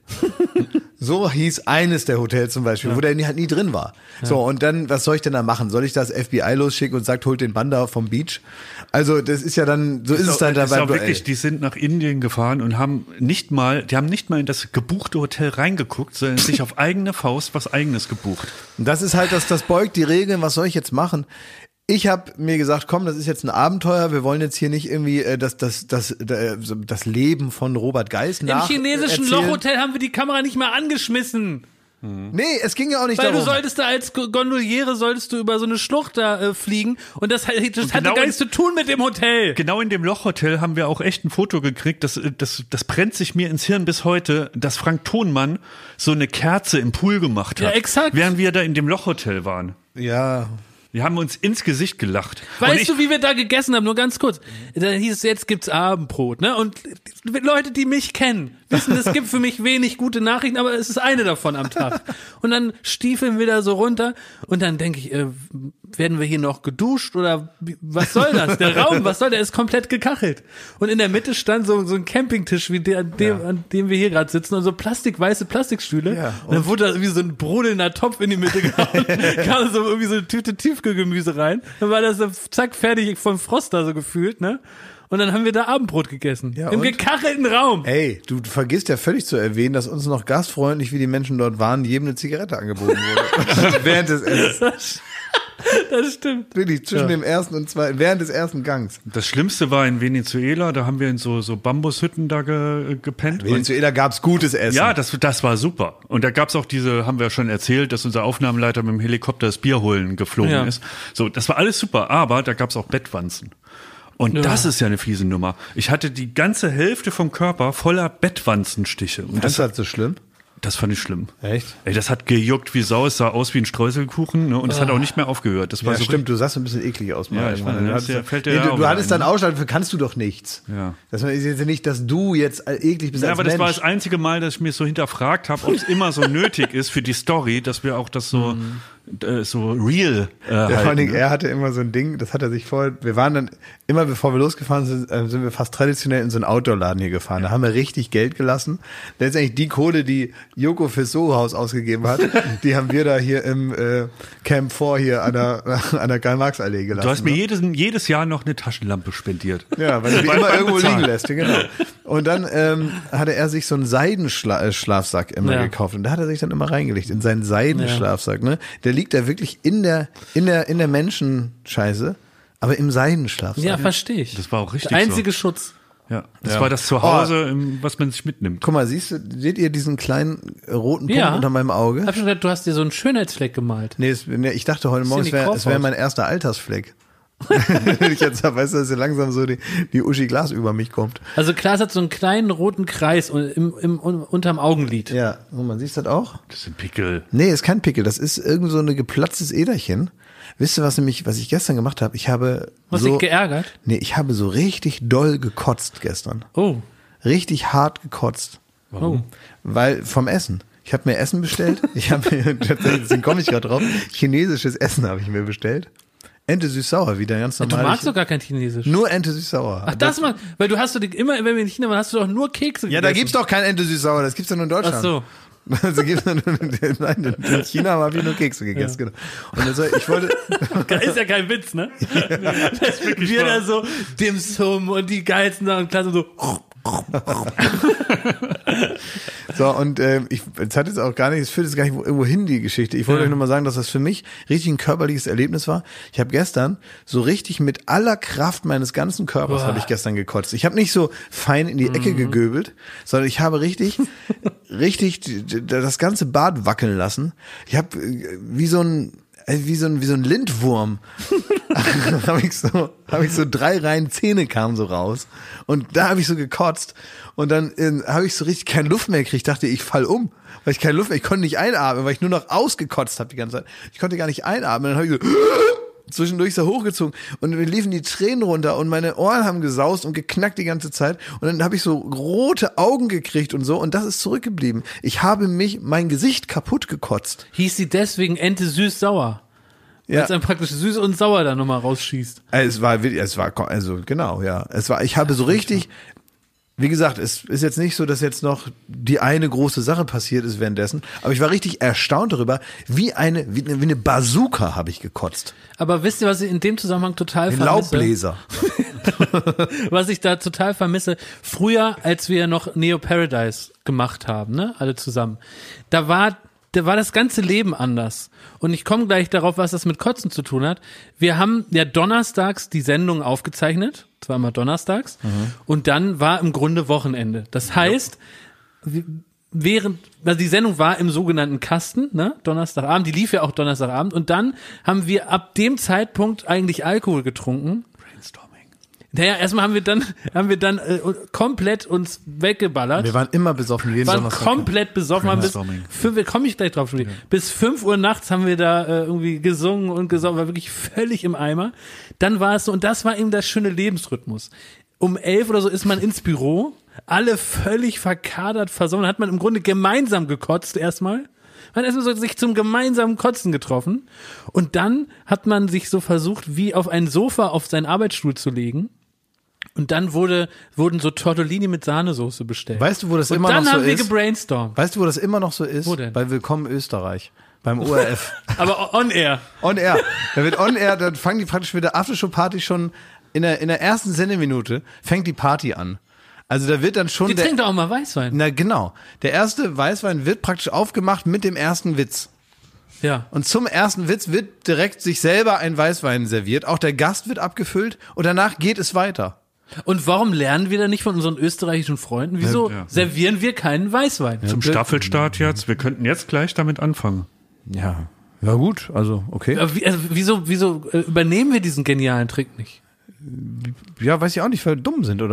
Speaker 1: So hieß eines der Hotels zum Beispiel, ja. wo der halt nie drin war. Ja. So, und dann, was soll ich denn da machen? Soll ich das F B I losschicken und sagt, holt den Banda vom Beach? Also, das ist ja dann, so ist, ist es dann dabei.
Speaker 3: Ist auch wirklich, die sind nach Indien gefahren und haben nicht mal, die haben nicht mal in das gebuchte Hotel reingeguckt, sondern sich auf eigene Faust was Eigenes gebucht.
Speaker 1: Und das ist halt, das, das beugt die Regeln, was soll ich jetzt machen? Ich habe mir gesagt, komm, das ist jetzt ein Abenteuer. Wir wollen jetzt hier nicht irgendwie äh, das, das, das, das, das Leben von Robert Geis nach
Speaker 2: Im chinesischen
Speaker 1: erzählen.
Speaker 2: Lochhotel haben wir die Kamera nicht mal angeschmissen.
Speaker 1: Nee, es ging ja auch nicht
Speaker 2: Weil
Speaker 1: darum.
Speaker 2: du solltest da als Gondoliere solltest du über so eine Schlucht da äh, fliegen und das, das
Speaker 3: und
Speaker 2: hatte
Speaker 3: genau
Speaker 2: gar nichts zu tun mit dem Hotel.
Speaker 3: Genau in dem Lochhotel haben wir auch echt ein Foto gekriegt, das, das, das brennt sich mir ins Hirn bis heute, dass Frank Thonmann so eine Kerze im Pool gemacht hat.
Speaker 2: Ja, exakt.
Speaker 3: Während wir da in dem Lochhotel waren.
Speaker 1: Ja.
Speaker 3: Die haben uns ins Gesicht gelacht.
Speaker 2: Weißt du, wie wir da gegessen haben? Nur ganz kurz. Da hieß es, jetzt gibt's Abendbrot, ne? Und Leute, die mich kennen, wissen, es gibt für mich wenig gute Nachrichten, aber es ist eine davon am Tag. Und dann stiefeln wir da so runter und dann denke ich, äh, werden wir hier noch geduscht oder wie, was soll das? Der Raum, was soll der? Ist komplett gekachelt. Und in der Mitte stand so, so ein Campingtisch, wie der, dem, ja. an dem wir hier gerade sitzen und so plastikweiße Plastikstühle. Ja, und, und dann wurde da irgendwie so ein brodelnder Topf in die Mitte gehauen. Kam so irgendwie so eine Tüte Tiefkühlgemüse rein. Dann war das so zack fertig vom Frost da so gefühlt, ne? Und dann haben wir da Abendbrot gegessen. Ja, im und? gekachelten Raum.
Speaker 1: Ey, du vergisst ja völlig zu erwähnen, dass uns noch gastfreundlich, wie die Menschen dort waren, jedem eine Zigarette angeboten wurde. Während des Essens.
Speaker 2: Das stimmt.
Speaker 1: Wirklich, zwischen ja. dem ersten und zweiten, während des ersten Gangs.
Speaker 3: Das Schlimmste war in Venezuela, da haben wir in so, so Bambushütten da ge, gepennt.
Speaker 1: In Venezuela gab's gutes Essen.
Speaker 3: Ja, das, das war super. Und da gab's auch diese, haben wir schon erzählt, dass unser Aufnahmeleiter mit dem Helikopter das Bier holen geflogen ja. ist. So, das war alles super, aber da gab's auch Bettwanzen. Und ja. das ist ja eine fiese Nummer. Ich hatte die ganze Hälfte vom Körper voller Bettwanzenstiche. Und
Speaker 1: das ist halt so schlimm.
Speaker 3: Das fand ich schlimm.
Speaker 1: Echt?
Speaker 3: Ey, das hat gejuckt wie Sau, es sah aus wie ein Streuselkuchen, ne? Und es hat auch nicht mehr aufgehört. Das war
Speaker 1: Ja,
Speaker 3: so
Speaker 1: stimmt, du sahst ein bisschen eklig aus.
Speaker 3: Ja,
Speaker 1: mal
Speaker 3: ich
Speaker 1: irgendwann.
Speaker 3: meine,
Speaker 1: du
Speaker 3: das
Speaker 1: hattest,
Speaker 3: ja- fällt dir
Speaker 1: nee,
Speaker 3: ja
Speaker 1: du,
Speaker 3: auch
Speaker 1: du
Speaker 3: wieder
Speaker 1: hattest
Speaker 3: ein,
Speaker 1: dann
Speaker 3: ne?
Speaker 1: Ausschlag, dafür kannst du doch nichts.
Speaker 3: Ja.
Speaker 1: Das ist jetzt nicht, dass du jetzt eklig bist
Speaker 3: Ja,
Speaker 1: als
Speaker 3: aber das
Speaker 1: Mensch.
Speaker 3: war das einzige Mal, dass ich mir so hinterfragt habe, ob es immer so nötig ist für die Story, dass wir auch das so, äh, so real äh,
Speaker 1: Ja, vor allen
Speaker 3: halten.
Speaker 1: Dingen,
Speaker 3: Ne?
Speaker 1: er hatte immer so ein Ding, das hat er sich vorher, wir waren dann, immer bevor wir losgefahren sind, äh, sind wir fast traditionell in so einen Outdoor-Laden hier gefahren. Da haben wir richtig Geld gelassen. Letztendlich die Kohle, die Joko fürs Soho-Haus ausgegeben hat, die haben wir da hier im äh, Camp vier hier an der, an der Karl-Marx-Allee gelassen.
Speaker 3: Du hast mir
Speaker 1: ne?
Speaker 3: jedes, jedes Jahr noch eine Taschenlampe spendiert.
Speaker 1: Ja, weil er die
Speaker 3: Beim-
Speaker 1: immer
Speaker 3: beim
Speaker 1: irgendwo
Speaker 3: Bezahlen.
Speaker 1: liegen lässt, ja, genau. Und dann ähm, hatte er sich so einen Seidenschlafsack immer
Speaker 2: Ja.
Speaker 1: gekauft und da hat er sich dann immer reingelegt in seinen Seidenschlafsack, ne? Der liegt da wirklich in der in der in der Menschenscheiße, aber im Seidenschlafsack.
Speaker 2: Ja, verstehe ich.
Speaker 3: Das war auch richtig
Speaker 2: Der einzige Schutz.
Speaker 3: Ja, das
Speaker 1: Ja.
Speaker 3: war das Zuhause, im- was man sich mitnimmt.
Speaker 1: Guck mal, siehst du, seht ihr diesen kleinen äh, roten Punkt
Speaker 2: Ja.
Speaker 1: unter meinem Auge?
Speaker 2: Hab schon gedacht, du hast dir so einen Schönheitsfleck gemalt.
Speaker 1: Nee, es, nee, ich dachte heute Morgen, es
Speaker 2: Cindy
Speaker 1: wäre es wär
Speaker 2: Crawford.
Speaker 1: mein erster Altersfleck. ich jetzt hab, weißt du, dass hier langsam so die, die Uschi Glas über mich kommt.
Speaker 2: Also Klaas hat so einen kleinen roten Kreis im, im, unterm Augenlid.
Speaker 1: Ja, guck mal, siehst du das auch?
Speaker 3: Das sind Pickel.
Speaker 1: Nee, ist kein Pickel, das ist irgend so eine geplatztes Äderchen. Wisst ihr, was nämlich, was ich gestern gemacht habe? Ich habe
Speaker 2: Hast
Speaker 1: so,
Speaker 2: dich geärgert?
Speaker 1: nee, ich habe so richtig doll gekotzt gestern.
Speaker 2: Oh.
Speaker 1: Richtig hart gekotzt.
Speaker 2: Warum?
Speaker 1: Weil vom Essen. Ich habe mir Essen bestellt. Ich habe mir, deswegen komme ich gerade drauf, chinesisches Essen habe ich mir bestellt. Ente süß-sauer, wieder ganz
Speaker 2: Du
Speaker 1: normal.
Speaker 2: magst doch gar kein Chinesisch.
Speaker 1: Nur Ente süß-sauer.
Speaker 2: Ach, das mag, weil du hast du die, immer, wenn wir in China waren, hast du doch nur Kekse
Speaker 1: Ja, da
Speaker 2: gegessen.
Speaker 1: gibt's doch kein Ente süß-sauer, das gibt's ja nur in Deutschland.
Speaker 2: Ach so.
Speaker 1: Also gibt's nur, nein, in China habe ich nur Kekse gegessen, genau. Und also ich wollte,
Speaker 2: Ist ja kein Witz, ne? Das ist wirklich wir
Speaker 3: wahr.
Speaker 2: da so Dim Sum und die geilsten da und Klaas so.
Speaker 1: so, und äh, ich, es hat jetzt auch gar nicht, es führt jetzt gar nicht irgendwo hin, die Geschichte. Ich wollte
Speaker 2: Ja.
Speaker 1: euch nur mal sagen, dass das für mich richtig ein körperliches Erlebnis war. Ich habe gestern so richtig mit aller Kraft meines ganzen Körpers
Speaker 2: Boah.
Speaker 1: habe ich gestern gekotzt. Ich habe nicht so fein in die Ecke gegöbelt, sondern ich habe richtig, richtig d- d- das ganze Bad wackeln lassen. Ich habe äh, wie so ein äh, wie so ein wie so ein Lindwurm habe ich so habe ich so drei Reihen Zähne kamen so raus und da habe ich so gekotzt und dann äh, habe ich so richtig keine Luft mehr gekriegt, dachte ich fall um, weil ich keine Luft mehr, ich konnte nicht einatmen, weil ich nur noch ausgekotzt habe die ganze Zeit. Ich konnte gar nicht einatmen, dann habe ich so zwischendurch so hochgezogen und mir liefen die Tränen runter und meine Ohren haben gesaust und geknackt die ganze Zeit und dann habe ich so rote Augen gekriegt und so und das ist zurückgeblieben. Ich habe mich mein Gesicht kaputt gekotzt.
Speaker 2: Hieß sie deswegen Ente süß-sauer. Weil
Speaker 1: Ja.
Speaker 2: es dann praktisch süß und sauer da nochmal rausschießt.
Speaker 1: Es war wirklich, es war, also genau, ja. Es war, ich habe so richtig, wie gesagt, es ist jetzt nicht so, dass jetzt noch die eine große Sache passiert ist währenddessen, aber ich war richtig erstaunt darüber, wie eine, wie eine, wie eine Bazooka habe ich gekotzt.
Speaker 2: Aber wisst ihr, was ich in dem Zusammenhang total
Speaker 1: Ein
Speaker 2: vermisse?
Speaker 1: Laubbläser.
Speaker 2: Was ich da total vermisse, früher, als wir noch Neo Paradise gemacht haben, ne, alle zusammen, da war, da war das ganze Leben anders. Und ich komme gleich darauf, was das mit Kotzen zu tun hat. Wir haben ja donnerstags die Sendung aufgezeichnet, zweimal donnerstags, und dann war im Grunde Wochenende. Das heißt, wir- während, also die Sendung war im sogenannten Kasten, ne, Donnerstagabend, die lief ja auch Donnerstagabend, und dann haben wir ab dem Zeitpunkt eigentlich Alkohol getrunken.
Speaker 3: Brainstorming.
Speaker 2: Naja, erstmal haben wir dann, haben wir dann äh, komplett uns weggeballert.
Speaker 1: Wir waren immer besoffen, jeden
Speaker 2: waren
Speaker 1: Donnerstag.
Speaker 2: komplett besoffen, haben bis
Speaker 3: Brainstorming.
Speaker 2: fünf, komme ich gleich drauf, schon wieder. Bis fünf Uhr nachts haben wir da äh, irgendwie gesungen und gesungen, war wirklich völlig im Eimer. Dann war es so, und das war eben das schöne Lebensrhythmus. Um elf oder so ist man ins Büro, alle völlig verkadert, versonnen, hat man im Grunde gemeinsam gekotzt erstmal. Man hat erstmal so sich zum gemeinsamen Kotzen getroffen und dann hat man sich so versucht, wie auf ein Sofa auf seinen Arbeitsstuhl zu legen. Und dann wurde, wurden so Tortellini mit Sahnesoße bestellt.
Speaker 1: Weißt du, wo das
Speaker 2: und
Speaker 1: immer
Speaker 2: dann
Speaker 1: noch so
Speaker 2: haben wir
Speaker 1: ist?
Speaker 2: gebrainstormt.
Speaker 1: Weißt du, wo das immer noch so ist?
Speaker 2: Wo denn?
Speaker 1: Bei Willkommen Österreich. Beim O R F.
Speaker 2: Aber on air.
Speaker 1: On Air. Da wird On Air, dann fangen die praktisch mit der Aftershow-Party schon in der, in der ersten Sendeminute fängt die Party an. Also da wird dann schon
Speaker 2: Die
Speaker 1: der,
Speaker 2: trinkt doch auch mal Weißwein.
Speaker 1: na genau, der erste Weißwein wird praktisch aufgemacht mit dem ersten Witz.
Speaker 2: Ja.
Speaker 1: Und zum ersten Witz wird direkt sich selber ein Weißwein serviert. Auch der Gast wird abgefüllt und danach geht es weiter.
Speaker 2: Und warum lernen wir da nicht von unseren österreichischen Freunden? Wieso
Speaker 3: Ja.
Speaker 2: servieren wir keinen Weißwein?
Speaker 3: Zum Staffelstart jetzt. Wir könnten jetzt gleich damit anfangen.
Speaker 1: Ja, ja gut, also okay.
Speaker 2: Aber wie, also wieso, wieso äh, übernehmen wir diesen genialen Trick nicht?
Speaker 1: Ja, weiß ich auch nicht, weil wir dumm sind oder was?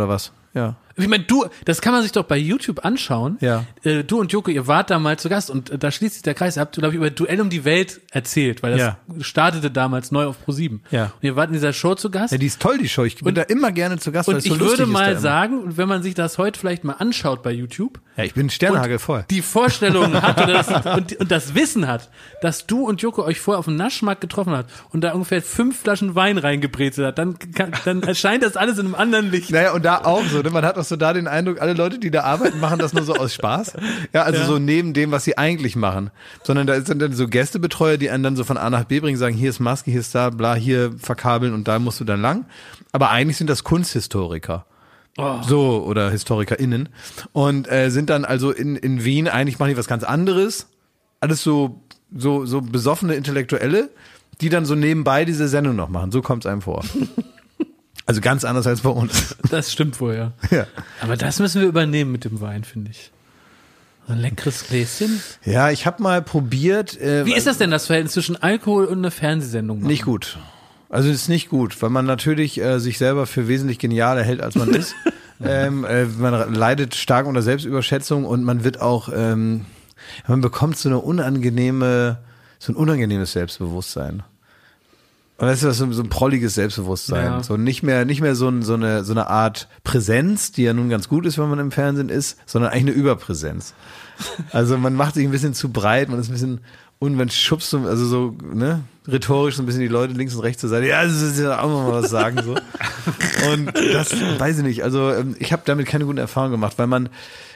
Speaker 1: Ja.
Speaker 2: Ich meine, du, das kann man sich doch bei YouTube anschauen.
Speaker 1: Ja.
Speaker 2: Äh, du und Joko, ihr wart da mal zu Gast und äh, da schließt sich der Kreis. Ihr habt, glaube ich, über Duell um die Welt erzählt, weil das
Speaker 1: Ja.
Speaker 2: startete damals neu auf ProSieben.
Speaker 1: Ja.
Speaker 2: Und ihr wart in dieser Show zu Gast.
Speaker 1: Ja, die ist toll, die Show. Ich bin
Speaker 2: Und-
Speaker 1: da immer gerne zu Gast, weil
Speaker 2: und
Speaker 1: es so
Speaker 2: ich
Speaker 1: lustig
Speaker 2: würde
Speaker 1: ist da
Speaker 2: mal
Speaker 1: immer.
Speaker 2: sagen, wenn man sich das heute vielleicht mal anschaut bei YouTube,
Speaker 1: Ja, ich bin Sternhagel voll.
Speaker 2: die Vorstellung hat oder das, und, und das Wissen hat, dass du und Joko euch vorher auf dem Naschmarkt getroffen habt und da ungefähr fünf Flaschen Wein reingebrezelt hat, dann, kann, dann erscheint das alles in einem anderen Licht.
Speaker 1: Naja, und da auch so, ne? Man hat auch so da den Eindruck, alle Leute, die da arbeiten, machen das nur so aus Spaß. Ja, also
Speaker 2: Ja.
Speaker 1: so neben dem, was sie eigentlich machen. Sondern da sind dann so Gästebetreuer, die einen dann so von A nach B bringen, sagen, hier ist Maske, hier ist da, bla, hier verkabeln und da musst du dann lang. Aber eigentlich sind das Kunsthistoriker.
Speaker 2: Oh.
Speaker 1: So, oder HistorikerInnen. Und äh, sind dann also in, in Wien, eigentlich machen die was ganz anderes. Alles so, so, so besoffene Intellektuelle, die dann so nebenbei diese Sendung noch machen. So kommt's einem vor. Also ganz anders als bei uns.
Speaker 2: Das stimmt wohl, ja.
Speaker 1: Ja.
Speaker 2: Aber das müssen wir übernehmen mit dem Wein, finde ich. So ein leckeres Gläschen.
Speaker 1: Ja, ich habe mal probiert. Äh,
Speaker 2: Wie ist das denn, das Verhältnis zwischen Alkohol und einer Fernsehsendung?
Speaker 1: Nicht gut. Also es ist nicht gut, weil man natürlich äh, sich selber für wesentlich genialer hält, als man ist. ähm, äh, man leidet stark unter Selbstüberschätzung und man wird auch, ähm, man bekommt so eine unangenehme, so ein unangenehmes Selbstbewusstsein. Und weißt du was, so, so ein prolliges Selbstbewusstsein.
Speaker 2: Ja.
Speaker 1: So nicht mehr, nicht mehr so, ein, so eine, so eine Art Präsenz, die ja nun ganz gut ist, wenn man im Fernsehen ist, sondern eigentlich eine Überpräsenz. Also man macht sich ein bisschen zu breit, man ist ein bisschen, und man schubst so, also so, ne, rhetorisch so ein bisschen die Leute links und rechts zur Seite. Ja, das ist ja auch noch mal was sagen, so. Und das weiß ich nicht. Also, ich habe damit keine guten Erfahrungen gemacht, weil man,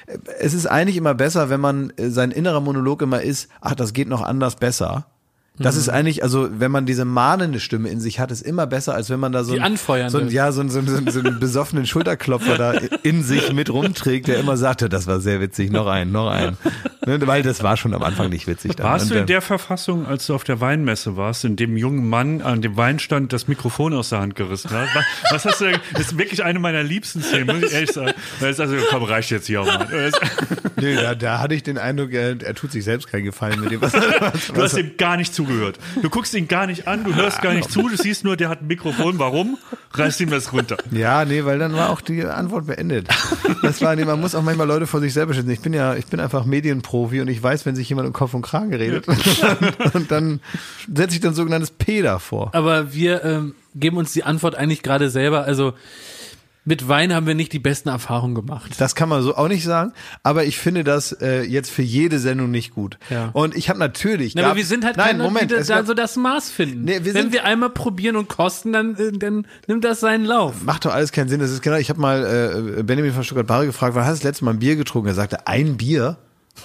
Speaker 1: es ist eigentlich immer besser, wenn man, sein innerer Monolog immer ist, ach, das geht noch anders besser. Das ist eigentlich, also wenn man diese mahnende Stimme in sich hat, ist immer besser, als wenn man da so,
Speaker 2: Die
Speaker 1: ein,
Speaker 2: anfeuernde.
Speaker 1: so, ein, ja, so, ein, so, ein, so einen besoffenen Schulterklopfer da in sich mit rumträgt, der immer sagte, das war sehr witzig, noch ein, noch ein. Ne, weil das war schon am Anfang nicht witzig. Dann.
Speaker 3: Warst
Speaker 1: Und
Speaker 3: du in
Speaker 1: dann-
Speaker 3: der Verfassung, als du auf der Weinmesse warst, in dem jungen Mann an dem Weinstand das Mikrofon aus der Hand gerissen hat? Was, was hast du da, das ist wirklich eine meiner liebsten Szenen, muss ich ehrlich sagen. Da ist also, komm, reicht jetzt hier auch mal.
Speaker 1: Nee, da, da hatte ich den Eindruck, er, er tut sich selbst keinen Gefallen mit dem, was er was,
Speaker 3: Du hast ihm gar nicht zugehört. Du guckst ihn gar nicht an, du hörst gar nicht zu, du siehst nur, der hat ein Mikrofon. Warum? Reißt ihm das runter.
Speaker 1: Ja, nee, weil dann war auch die Antwort beendet. Das war, nee, man muss auch manchmal Leute vor sich selber schützen. Ich bin ja, ich bin einfach Medienprofi und ich weiß, wenn sich jemand um Kopf und Kragen redet. Und, und dann setze ich dann sogenanntes P davor.
Speaker 2: Aber wir ähm, geben uns die Antwort eigentlich gerade selber. Also mit Wein haben wir nicht die besten Erfahrungen gemacht.
Speaker 1: Das kann man so auch nicht sagen, aber ich finde das äh, jetzt für jede Sendung nicht gut.
Speaker 2: Ja.
Speaker 1: Und ich habe natürlich.
Speaker 2: Na, aber
Speaker 1: gab-
Speaker 2: wir sind halt
Speaker 1: Nein,
Speaker 2: keine,
Speaker 1: Moment,
Speaker 2: die
Speaker 1: es
Speaker 2: da
Speaker 1: gab-
Speaker 2: so das Maß finden.
Speaker 1: Nee, wir
Speaker 2: Wenn
Speaker 1: sind-
Speaker 2: wir einmal probieren und kosten, dann, äh, dann nimmt das seinen Lauf.
Speaker 1: Macht doch alles keinen Sinn. Das ist genau. Ich habe mal äh, Benjamin von Stuttgart-Barre gefragt, wann hast du das letzte Mal ein Bier getrunken? Er sagte, ein Bier.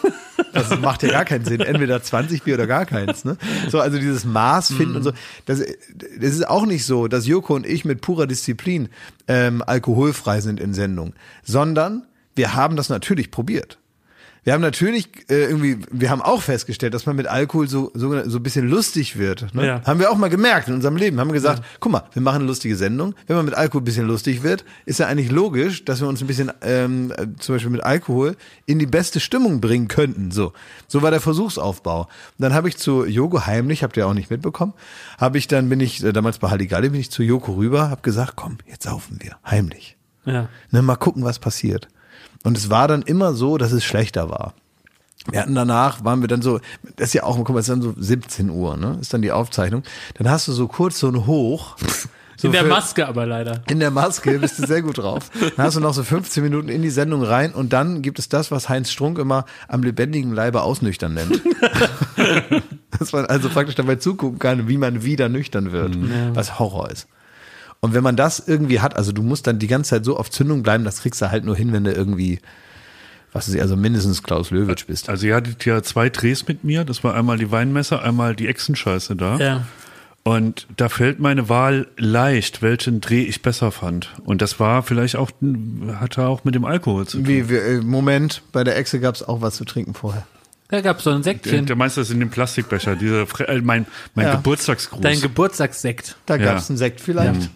Speaker 1: Das macht ja gar keinen Sinn. Entweder zwanzig Bier oder gar keins. Ne? So, also dieses Maß finden und so. Das, das ist auch nicht so, dass Joko und ich mit purer Disziplin ähm, alkoholfrei sind in Sendung, sondern wir haben das natürlich probiert. Wir haben natürlich äh, irgendwie, wir haben auch festgestellt, dass man mit Alkohol so so, so ein bisschen lustig wird. Ne?
Speaker 2: Ja.
Speaker 1: Haben wir auch mal gemerkt in unserem Leben. Haben wir gesagt, guck mal, wir machen eine lustige Sendung. Wenn man mit Alkohol ein bisschen lustig wird, ist ja eigentlich logisch, dass wir uns ein bisschen ähm, äh, zum Beispiel mit Alkohol in die beste Stimmung bringen könnten. So, so war der Versuchsaufbau. Und dann habe ich zu Joko heimlich, habt ihr auch nicht mitbekommen, habe ich dann bin ich äh, damals bei Halligalli bin ich zu Joko rüber, habe gesagt, komm, jetzt saufen wir heimlich.
Speaker 2: Ja.
Speaker 1: Ne, mal gucken, was passiert. Und es war dann immer so, dass es schlechter war. Wir hatten danach, waren wir dann so, das ist ja auch, guck mal, es ist dann so siebzehn Uhr, ne, ist dann die Aufzeichnung. Dann hast du so kurz so ein Hoch. So
Speaker 2: In der
Speaker 1: für-
Speaker 2: Maske aber leider.
Speaker 1: In der Maske bist du sehr gut drauf. Dann hast du noch so fünfzehn Minuten in die Sendung rein und dann gibt es das, was Heinz Strunk immer am lebendigen Leibe ausnüchtern nennt. Dass man also praktisch dabei zugucken kann, wie man wieder nüchtern wird, was Horror ist. Und wenn man das irgendwie hat, also du musst dann die ganze Zeit so auf Zündung bleiben, das kriegst du halt nur hin, wenn du irgendwie, was weiß ich, also mindestens Klaus Löwitsch bist.
Speaker 3: Also ihr hattet ja zwei Drehs mit mir. Das war einmal die Weinmesse, einmal die Echsenscheiße da.
Speaker 2: Ja.
Speaker 3: Und da fällt meine Wahl leicht, welchen Dreh ich besser fand. Und das war vielleicht auch, hatte auch mit dem Alkohol zu tun.
Speaker 1: Wie, wie, äh, Moment, bei der Echse gab es auch was zu trinken vorher.
Speaker 2: Da gab's so ein
Speaker 3: Der,
Speaker 2: Säckchen.
Speaker 3: der Meister ist in dem Plastikbecher, dieser, Fre- äh, mein, mein
Speaker 1: Ja.
Speaker 3: Geburtstagsgruß.
Speaker 2: Dein Geburtstagssekt.
Speaker 1: Da
Speaker 3: Ja.
Speaker 1: gab es einen Sekt vielleicht.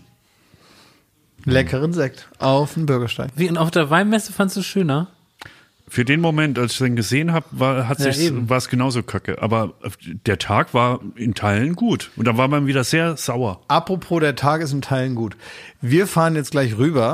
Speaker 1: Leckeren Sekt auf dem Bürgersteig.
Speaker 2: Wie, und auf der Weinmesse fandst du es schöner?
Speaker 3: Für den Moment, als ich den gesehen habe, war, hat
Speaker 2: Ja,
Speaker 3: sich's-
Speaker 2: eben.
Speaker 3: war es genauso kacke. Aber der Tag war in Teilen gut. Und da war man wieder sehr sauer.
Speaker 1: Apropos, der Tag ist in Teilen gut. Wir fahren jetzt gleich rüber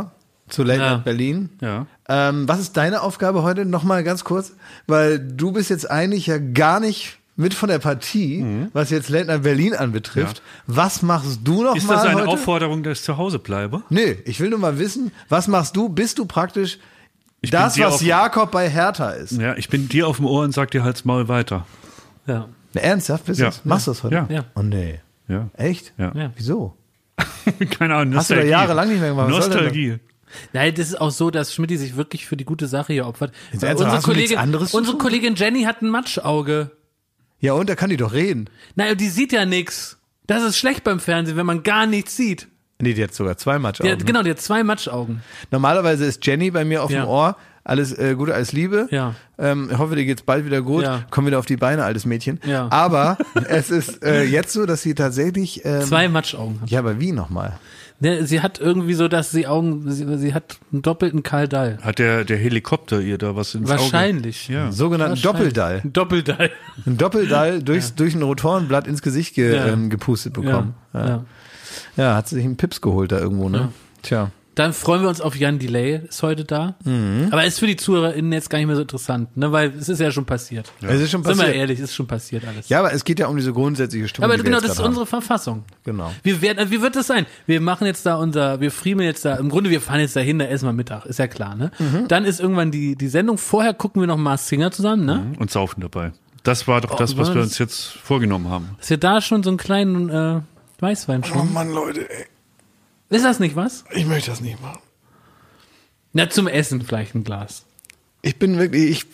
Speaker 1: zu Late
Speaker 2: Ja.
Speaker 1: Night Berlin.
Speaker 3: Ja.
Speaker 1: Ähm, was ist deine Aufgabe heute? Nochmal ganz kurz, weil du bist jetzt eigentlich ja gar nicht mit von der Partie,
Speaker 3: Mhm.
Speaker 1: was jetzt Late Night Berlin anbetrifft. Was machst du noch
Speaker 3: Ist
Speaker 1: mal
Speaker 3: das eine
Speaker 1: heute?
Speaker 3: Aufforderung, dass ich zu Hause bleibe?
Speaker 1: Nee, ich will nur mal wissen, was machst du? Bist du praktisch
Speaker 3: Ich bin
Speaker 1: das,
Speaker 3: dir
Speaker 1: was
Speaker 3: auf-
Speaker 1: Jakob bei Hertha ist?
Speaker 3: Ja, ich bin dir auf dem Ohr und sag dir halt's Maul weiter.
Speaker 2: Ja.
Speaker 1: Na, ernsthaft? Bist
Speaker 3: Ja.
Speaker 1: du's? Machst du das heute?
Speaker 3: Ja.
Speaker 2: Ja.
Speaker 1: Oh nee.
Speaker 3: Ja.
Speaker 1: Echt?
Speaker 3: Ja.
Speaker 2: Ja.
Speaker 1: Wieso?
Speaker 3: Keine Ahnung.
Speaker 1: Hast du da
Speaker 3: Nostalgie.
Speaker 1: jahrelang nicht mehr gemacht? Was soll denn
Speaker 3: Nostalgie.
Speaker 2: Nein, das ist auch so, dass Schmidti sich wirklich für die gute Sache hier opfert.
Speaker 1: Jetzt
Speaker 2: Weil
Speaker 1: ernsthaft,
Speaker 2: unsere
Speaker 1: hast du nichts
Speaker 2: Kollegin,
Speaker 1: anderes zu
Speaker 2: unsere
Speaker 1: tun?
Speaker 2: Kollegin Jenny hat ein Matschauge.
Speaker 1: Ja, und da kann die doch reden.
Speaker 2: Naja, die sieht ja nix. Das ist schlecht beim Fernsehen, wenn man gar nichts sieht.
Speaker 1: Nee, die hat sogar zwei
Speaker 2: Die
Speaker 1: Matschaugen.
Speaker 2: hat, genau, die hat zwei Matschaugen.
Speaker 1: Normalerweise ist Jenny bei mir auf
Speaker 2: Ja.
Speaker 1: dem Ohr. Alles äh, Gute, alles Liebe.
Speaker 2: Ja.
Speaker 1: Ähm, ich hoffe, dir geht's bald wieder gut.
Speaker 2: Ja.
Speaker 1: Komm wieder auf die Beine, altes Mädchen.
Speaker 2: Ja.
Speaker 1: Aber es ist äh, jetzt so, dass sie tatsächlich... Ähm,
Speaker 2: Zwei Matschaugen hat.
Speaker 1: Ja, aber wie nochmal?
Speaker 2: Ne, sie hat irgendwie so, dass sie Augen, sie, sie hat einen doppelten Karl Dall.
Speaker 3: Hat der, der Helikopter ihr da was ins
Speaker 2: Wahrscheinlich.
Speaker 3: Auge? Ja.
Speaker 1: Sogenannten
Speaker 2: Wahrscheinlich.
Speaker 1: Doppeldall.
Speaker 2: Ein Doppeldall.
Speaker 1: Ein Doppeldall durchs, durch ein Rotorenblatt ins Gesicht ge,
Speaker 2: Ja.
Speaker 1: ähm, gepustet bekommen.
Speaker 2: Ja.
Speaker 1: Ja.
Speaker 2: Ja.
Speaker 1: Ja. hat sie sich einen Pips geholt da irgendwo, ne?
Speaker 2: Ja.
Speaker 1: Tja.
Speaker 2: Dann freuen wir uns auf Jan Delay, ist heute da.
Speaker 1: Mhm.
Speaker 2: Aber ist für die ZuhörerInnen jetzt gar nicht mehr so interessant, ne? Weil es ist ja schon passiert.
Speaker 1: Es ist schon
Speaker 2: Sind wir
Speaker 1: passiert.
Speaker 2: ehrlich, ist schon passiert alles.
Speaker 1: Ja, aber es geht ja um diese grundsätzliche Stimmung.
Speaker 2: Aber
Speaker 1: die wir
Speaker 2: genau,
Speaker 1: jetzt
Speaker 2: das ist
Speaker 1: gerade
Speaker 2: unsere Verfassung.
Speaker 1: haben. Genau.
Speaker 2: Wir werden, also wie wird das sein? Wir machen jetzt da unser, wir friemeln jetzt da, im Grunde, wir fahren jetzt dahin, da essen wir Mittag, ist ja klar, ne?
Speaker 1: Mhm.
Speaker 2: Dann ist irgendwann die, die Sendung, vorher gucken wir noch Mars Singer zusammen, ne?
Speaker 3: Und saufen dabei. Das war doch
Speaker 2: Oh,
Speaker 3: das, was
Speaker 2: was?
Speaker 3: wir uns jetzt vorgenommen haben.
Speaker 2: Dass wir da schon so einen kleinen, äh, Weißwein
Speaker 1: Oh
Speaker 2: schon.
Speaker 1: Mann, Leute, ey.
Speaker 2: Ist das nicht was?
Speaker 1: Ich möchte das nicht machen.
Speaker 2: Na, zum Essen vielleicht ein Glas.
Speaker 1: Ich bin wirklich, ich,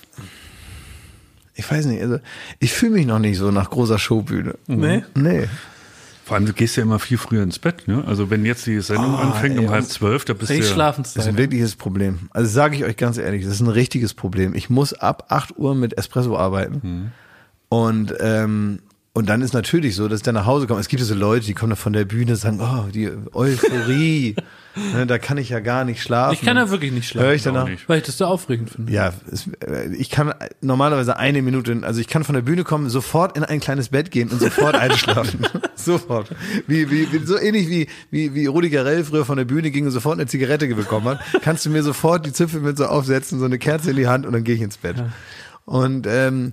Speaker 1: ich weiß nicht, also ich fühle mich noch nicht so nach großer Showbühne.
Speaker 2: Nee?
Speaker 1: Nee.
Speaker 3: Vor allem, du gehst ja immer viel früher ins Bett, ne? Also wenn jetzt die Sendung anfängt um
Speaker 1: ey,
Speaker 3: halb
Speaker 1: und-
Speaker 3: zwölf, da bist du
Speaker 2: Ich
Speaker 3: ja...
Speaker 1: Das ist
Speaker 2: Schlafenszeit.
Speaker 1: ein wirkliches Problem. Also sage ich euch ganz ehrlich, das ist ein richtiges Problem. Ich muss ab acht Uhr mit Espresso arbeiten. Und, ähm, und dann ist natürlich so, dass ich dann nach Hause komme. Es gibt ja so Leute, die kommen da von der Bühne und sagen, oh, die Euphorie. Ne, da kann ich ja gar nicht schlafen.
Speaker 2: Ich kann da wirklich nicht schlafen.
Speaker 1: Hör ich danach?
Speaker 3: Auch nicht.
Speaker 2: Weil ich das so aufregend finde.
Speaker 1: Ja, es, äh, ich kann normalerweise eine Minute, also ich kann von der Bühne kommen, sofort in ein kleines Bett gehen und sofort einschlafen. Sofort. Wie, wie, wie, so ähnlich wie, wie, wie Rudi Carrell früher von der Bühne ging und sofort eine Zigarette bekommen hat, kannst du mir sofort die Zipfelmütze aufsetzen, so eine Kerze in die Hand und dann gehe ich ins Bett. Und, ähm,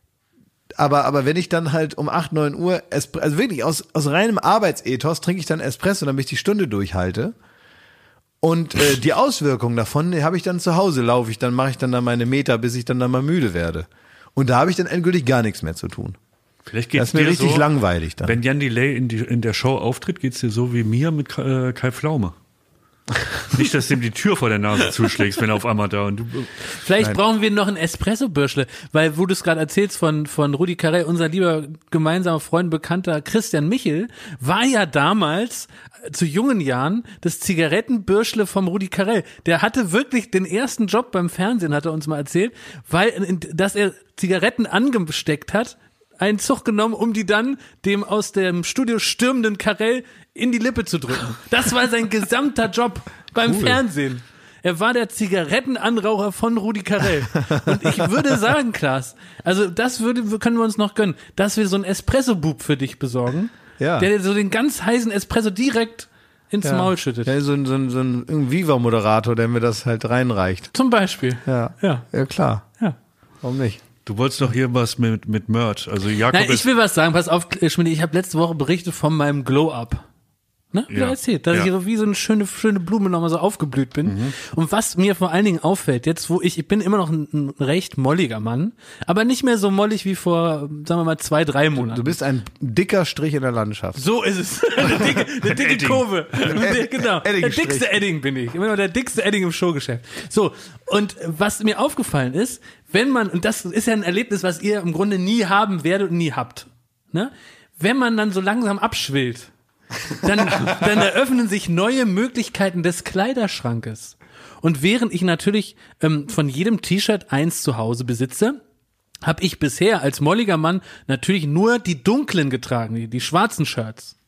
Speaker 1: aber, aber wenn ich dann halt um acht, neun Uhr, Espre- also wirklich aus, aus reinem Arbeitsethos trinke ich dann Espresso, damit ich die Stunde durchhalte. Und äh, die Auswirkungen davon die habe ich dann zu Hause, laufe ich, dann mache ich dann da meine Meter, bis ich dann da mal müde werde. Und da habe ich dann endgültig gar nichts mehr zu tun.
Speaker 3: Vielleicht
Speaker 1: Das
Speaker 3: geht's
Speaker 1: ist mir
Speaker 3: dir
Speaker 1: richtig
Speaker 3: so,
Speaker 1: langweilig dann.
Speaker 3: wenn Jan Delay in, die, in der Show auftritt, geht's dir so wie mir mit äh, Kai Pflaume. Nicht, dass du ihm die Tür vor der Nase zuschlägst, wenn er auf einmal da und du...
Speaker 2: Vielleicht
Speaker 1: Nein.
Speaker 2: brauchen wir noch ein Espresso-Bürschle, weil wo du es gerade erzählst von, von Rudi Carrell, unser lieber gemeinsamer Freund, bekannter Christian Michel, war ja damals äh, zu jungen Jahren das Zigarettenbürschle vom Rudi Carrell. Der hatte wirklich den ersten Job beim Fernsehen, hat er uns mal erzählt, weil, in- dass er Zigaretten angesteckt hat, einen Zug genommen, um die dann dem aus dem Studio stürmenden Carrell in die Lippe zu drücken. Das war sein gesamter Job beim Fernsehen. Er war der Zigarettenanraucher von Rudi Carrell. Und ich würde sagen, Klaas, also das würde, können wir uns noch gönnen, dass wir so einen Espresso-Bub für dich besorgen,
Speaker 1: Ja.
Speaker 2: der dir so den ganz heißen Espresso direkt ins
Speaker 1: ja.
Speaker 2: Maul schüttet.
Speaker 1: Ja, so ein, so ein, so ein, ein Viva-Moderator, der mir das halt reinreicht.
Speaker 2: Zum Beispiel.
Speaker 1: Ja.
Speaker 2: Ja.
Speaker 1: Ja, klar.
Speaker 2: Ja.
Speaker 1: Warum nicht?
Speaker 3: Du wolltest doch hier was mit, mit Merch. Also Jakob
Speaker 2: Nein, ich
Speaker 3: ist...
Speaker 2: will was sagen. Pass auf, Schmidt, ich habe letzte Woche berichtet von meinem Glow-Up. Ne? Wieder
Speaker 3: Ja.
Speaker 2: erzählt, dass
Speaker 3: Ja.
Speaker 2: ich so wie so eine schöne, schöne Blume nochmal so aufgeblüht bin.
Speaker 3: Mhm.
Speaker 2: Und was mir vor allen Dingen auffällt, jetzt wo ich, ich bin immer noch ein, ein recht molliger Mann, aber nicht mehr so mollig wie vor, sagen wir mal, zwei, drei Monaten.
Speaker 1: Du bist ein dicker Strich in der Landschaft.
Speaker 2: So ist es. Eine dicke, eine dicke
Speaker 3: Edding.
Speaker 2: Kurve. Genau. Der
Speaker 1: Edding-Strich.
Speaker 2: dickste Edding bin ich. Immer noch der dickste Edding im Showgeschäft. So. Und was mir aufgefallen ist, wenn man, und das ist ja ein Erlebnis, was ihr im Grunde nie haben werdet und nie habt, ne? Wenn man dann so langsam abschwillt, dann, dann eröffnen sich neue Möglichkeiten des Kleiderschrankes. Und während ich natürlich ähm, von jedem T-Shirt eins zu Hause besitze, habe ich bisher als molliger Mann natürlich nur die dunklen getragen, die, die schwarzen Shirts.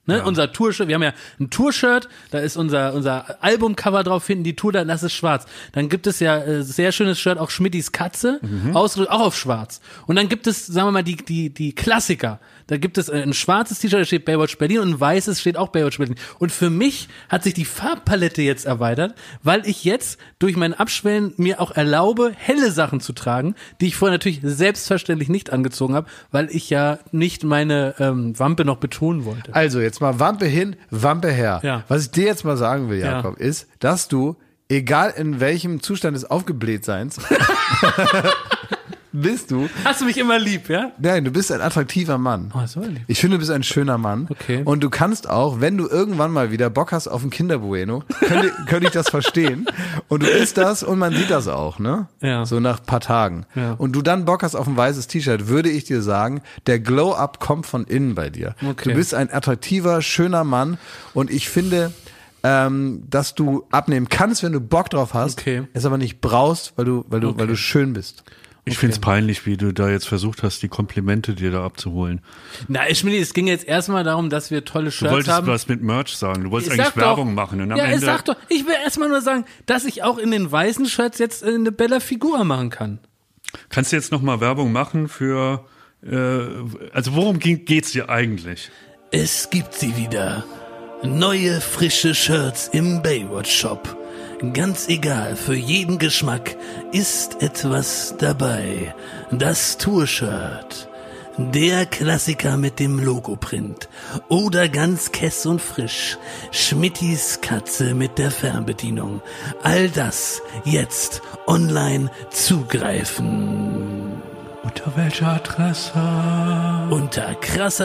Speaker 2: Ne,
Speaker 3: Ja.
Speaker 2: unser Tour-Shirt, wir haben ja ein Tour-Shirt, da ist unser unser Albumcover drauf, finden die Tour, dann das ist schwarz. Dann gibt es ja äh, sehr schönes Shirt, auch Schmittis Katze,
Speaker 3: Mhm.
Speaker 2: ausgedrückt, auch auf schwarz. Und dann gibt es, sagen wir mal, die die die Klassiker. Da gibt es ein schwarzes T-Shirt, da steht Baywatch Berlin und ein weißes steht auch Baywatch Berlin. Und für mich hat sich die Farbpalette jetzt erweitert, weil ich jetzt durch mein Abschwellen mir auch erlaube, helle Sachen zu tragen, die ich vorher natürlich selbstverständlich nicht angezogen habe, weil ich ja nicht meine ähm, Wampe noch betonen wollte.
Speaker 1: Also jetzt mal Wampe hin, Wampe her.
Speaker 2: Ja.
Speaker 1: Was ich dir jetzt mal sagen will, Jakob,
Speaker 2: Ja.
Speaker 1: ist, dass du, egal in welchem Zustand des Aufgeblähtseins, bist du,
Speaker 2: Hast du mich immer lieb, ja?
Speaker 1: nein, du bist ein attraktiver Mann.
Speaker 2: Oh, so lieb.
Speaker 1: Ich finde, du bist ein schöner Mann.
Speaker 2: Okay.
Speaker 1: Und du kannst auch, wenn du irgendwann mal wieder Bock hast auf ein Kinderbueno, könnte, könnte ich das verstehen. Und du isst das und man sieht das auch, ne?
Speaker 2: Ja.
Speaker 1: So nach ein paar Tagen.
Speaker 2: Ja.
Speaker 1: Und du dann Bock hast auf ein weißes T-Shirt, würde ich dir sagen, der Glow-Up kommt von innen bei dir.
Speaker 2: Okay.
Speaker 1: Du bist ein attraktiver, schöner Mann. Und ich finde, ähm, dass du abnehmen kannst, wenn du Bock drauf hast,
Speaker 2: Okay.
Speaker 1: es aber nicht brauchst, weil du, weil du, weil du schön bist.
Speaker 3: Ich find's peinlich, wie du da jetzt versucht hast, die Komplimente dir da abzuholen.
Speaker 2: Na, ich meine, es ging jetzt erstmal darum, dass wir tolle
Speaker 3: Du
Speaker 2: Shirts
Speaker 3: wolltest
Speaker 2: haben.
Speaker 3: was mit Merch sagen. Du wolltest
Speaker 2: Ich
Speaker 3: eigentlich
Speaker 2: sag doch-
Speaker 3: Werbung machen. Und am
Speaker 2: ja,
Speaker 3: Ende,
Speaker 2: ich sag doch, ich will erstmal nur sagen, dass ich auch in den weißen Shirts jetzt eine Bella Figura machen kann.
Speaker 3: Kannst du jetzt nochmal Werbung machen für, äh, also worum ging, geht's dir eigentlich?
Speaker 4: Es gibt sie wieder. Neue, frische Shirts im Baywatch Shop. Ganz egal, für jeden Geschmack ist etwas dabei. Das Tour-Shirt. Der Klassiker mit dem Logoprint. Oder ganz kess und frisch. Schmittis Katze mit der Fernbedienung. All das jetzt online zugreifen.
Speaker 3: Unter welcher Adresse?
Speaker 4: Unter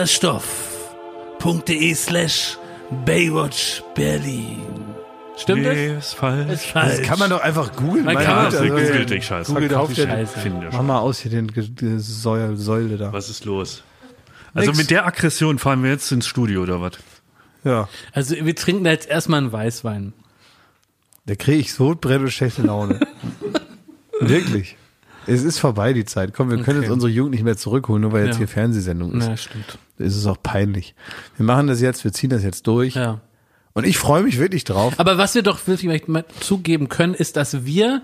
Speaker 4: krasserstoff.de slash Baywatch Berlin.
Speaker 2: Stimmt das?
Speaker 3: Nee, ist falsch.
Speaker 2: Ist falsch.
Speaker 1: Das kann man doch einfach googeln.
Speaker 2: Man
Speaker 1: meine
Speaker 2: kann
Speaker 1: Güte,
Speaker 2: auch
Speaker 1: also,
Speaker 3: Google dich, Scheiße.
Speaker 1: Google doch
Speaker 2: Verkauft
Speaker 1: die
Speaker 2: die Scheiße.
Speaker 3: Finde
Speaker 1: Mach mal aus hier den die Säule, Säule da.
Speaker 3: Was ist los? Also
Speaker 1: Nix.
Speaker 3: mit der Aggression fahren wir jetzt ins Studio oder was?
Speaker 1: Ja.
Speaker 2: Also wir trinken da jetzt erstmal einen Weißwein.
Speaker 1: Da kriege ich Sodbrennen und schlechte Laune. Wirklich. Es ist vorbei, die Zeit. Komm, wir können
Speaker 2: Okay.
Speaker 1: jetzt unsere Jugend nicht mehr zurückholen, nur weil jetzt
Speaker 2: Ja.
Speaker 1: hier Fernsehsendung ist.
Speaker 2: Na, stimmt.
Speaker 1: Da ist es auch peinlich. Wir machen das jetzt, wir ziehen das jetzt durch.
Speaker 2: Ja.
Speaker 1: Und ich freue mich wirklich drauf.
Speaker 2: Aber was wir doch wirklich mal zugeben können, ist, dass wir,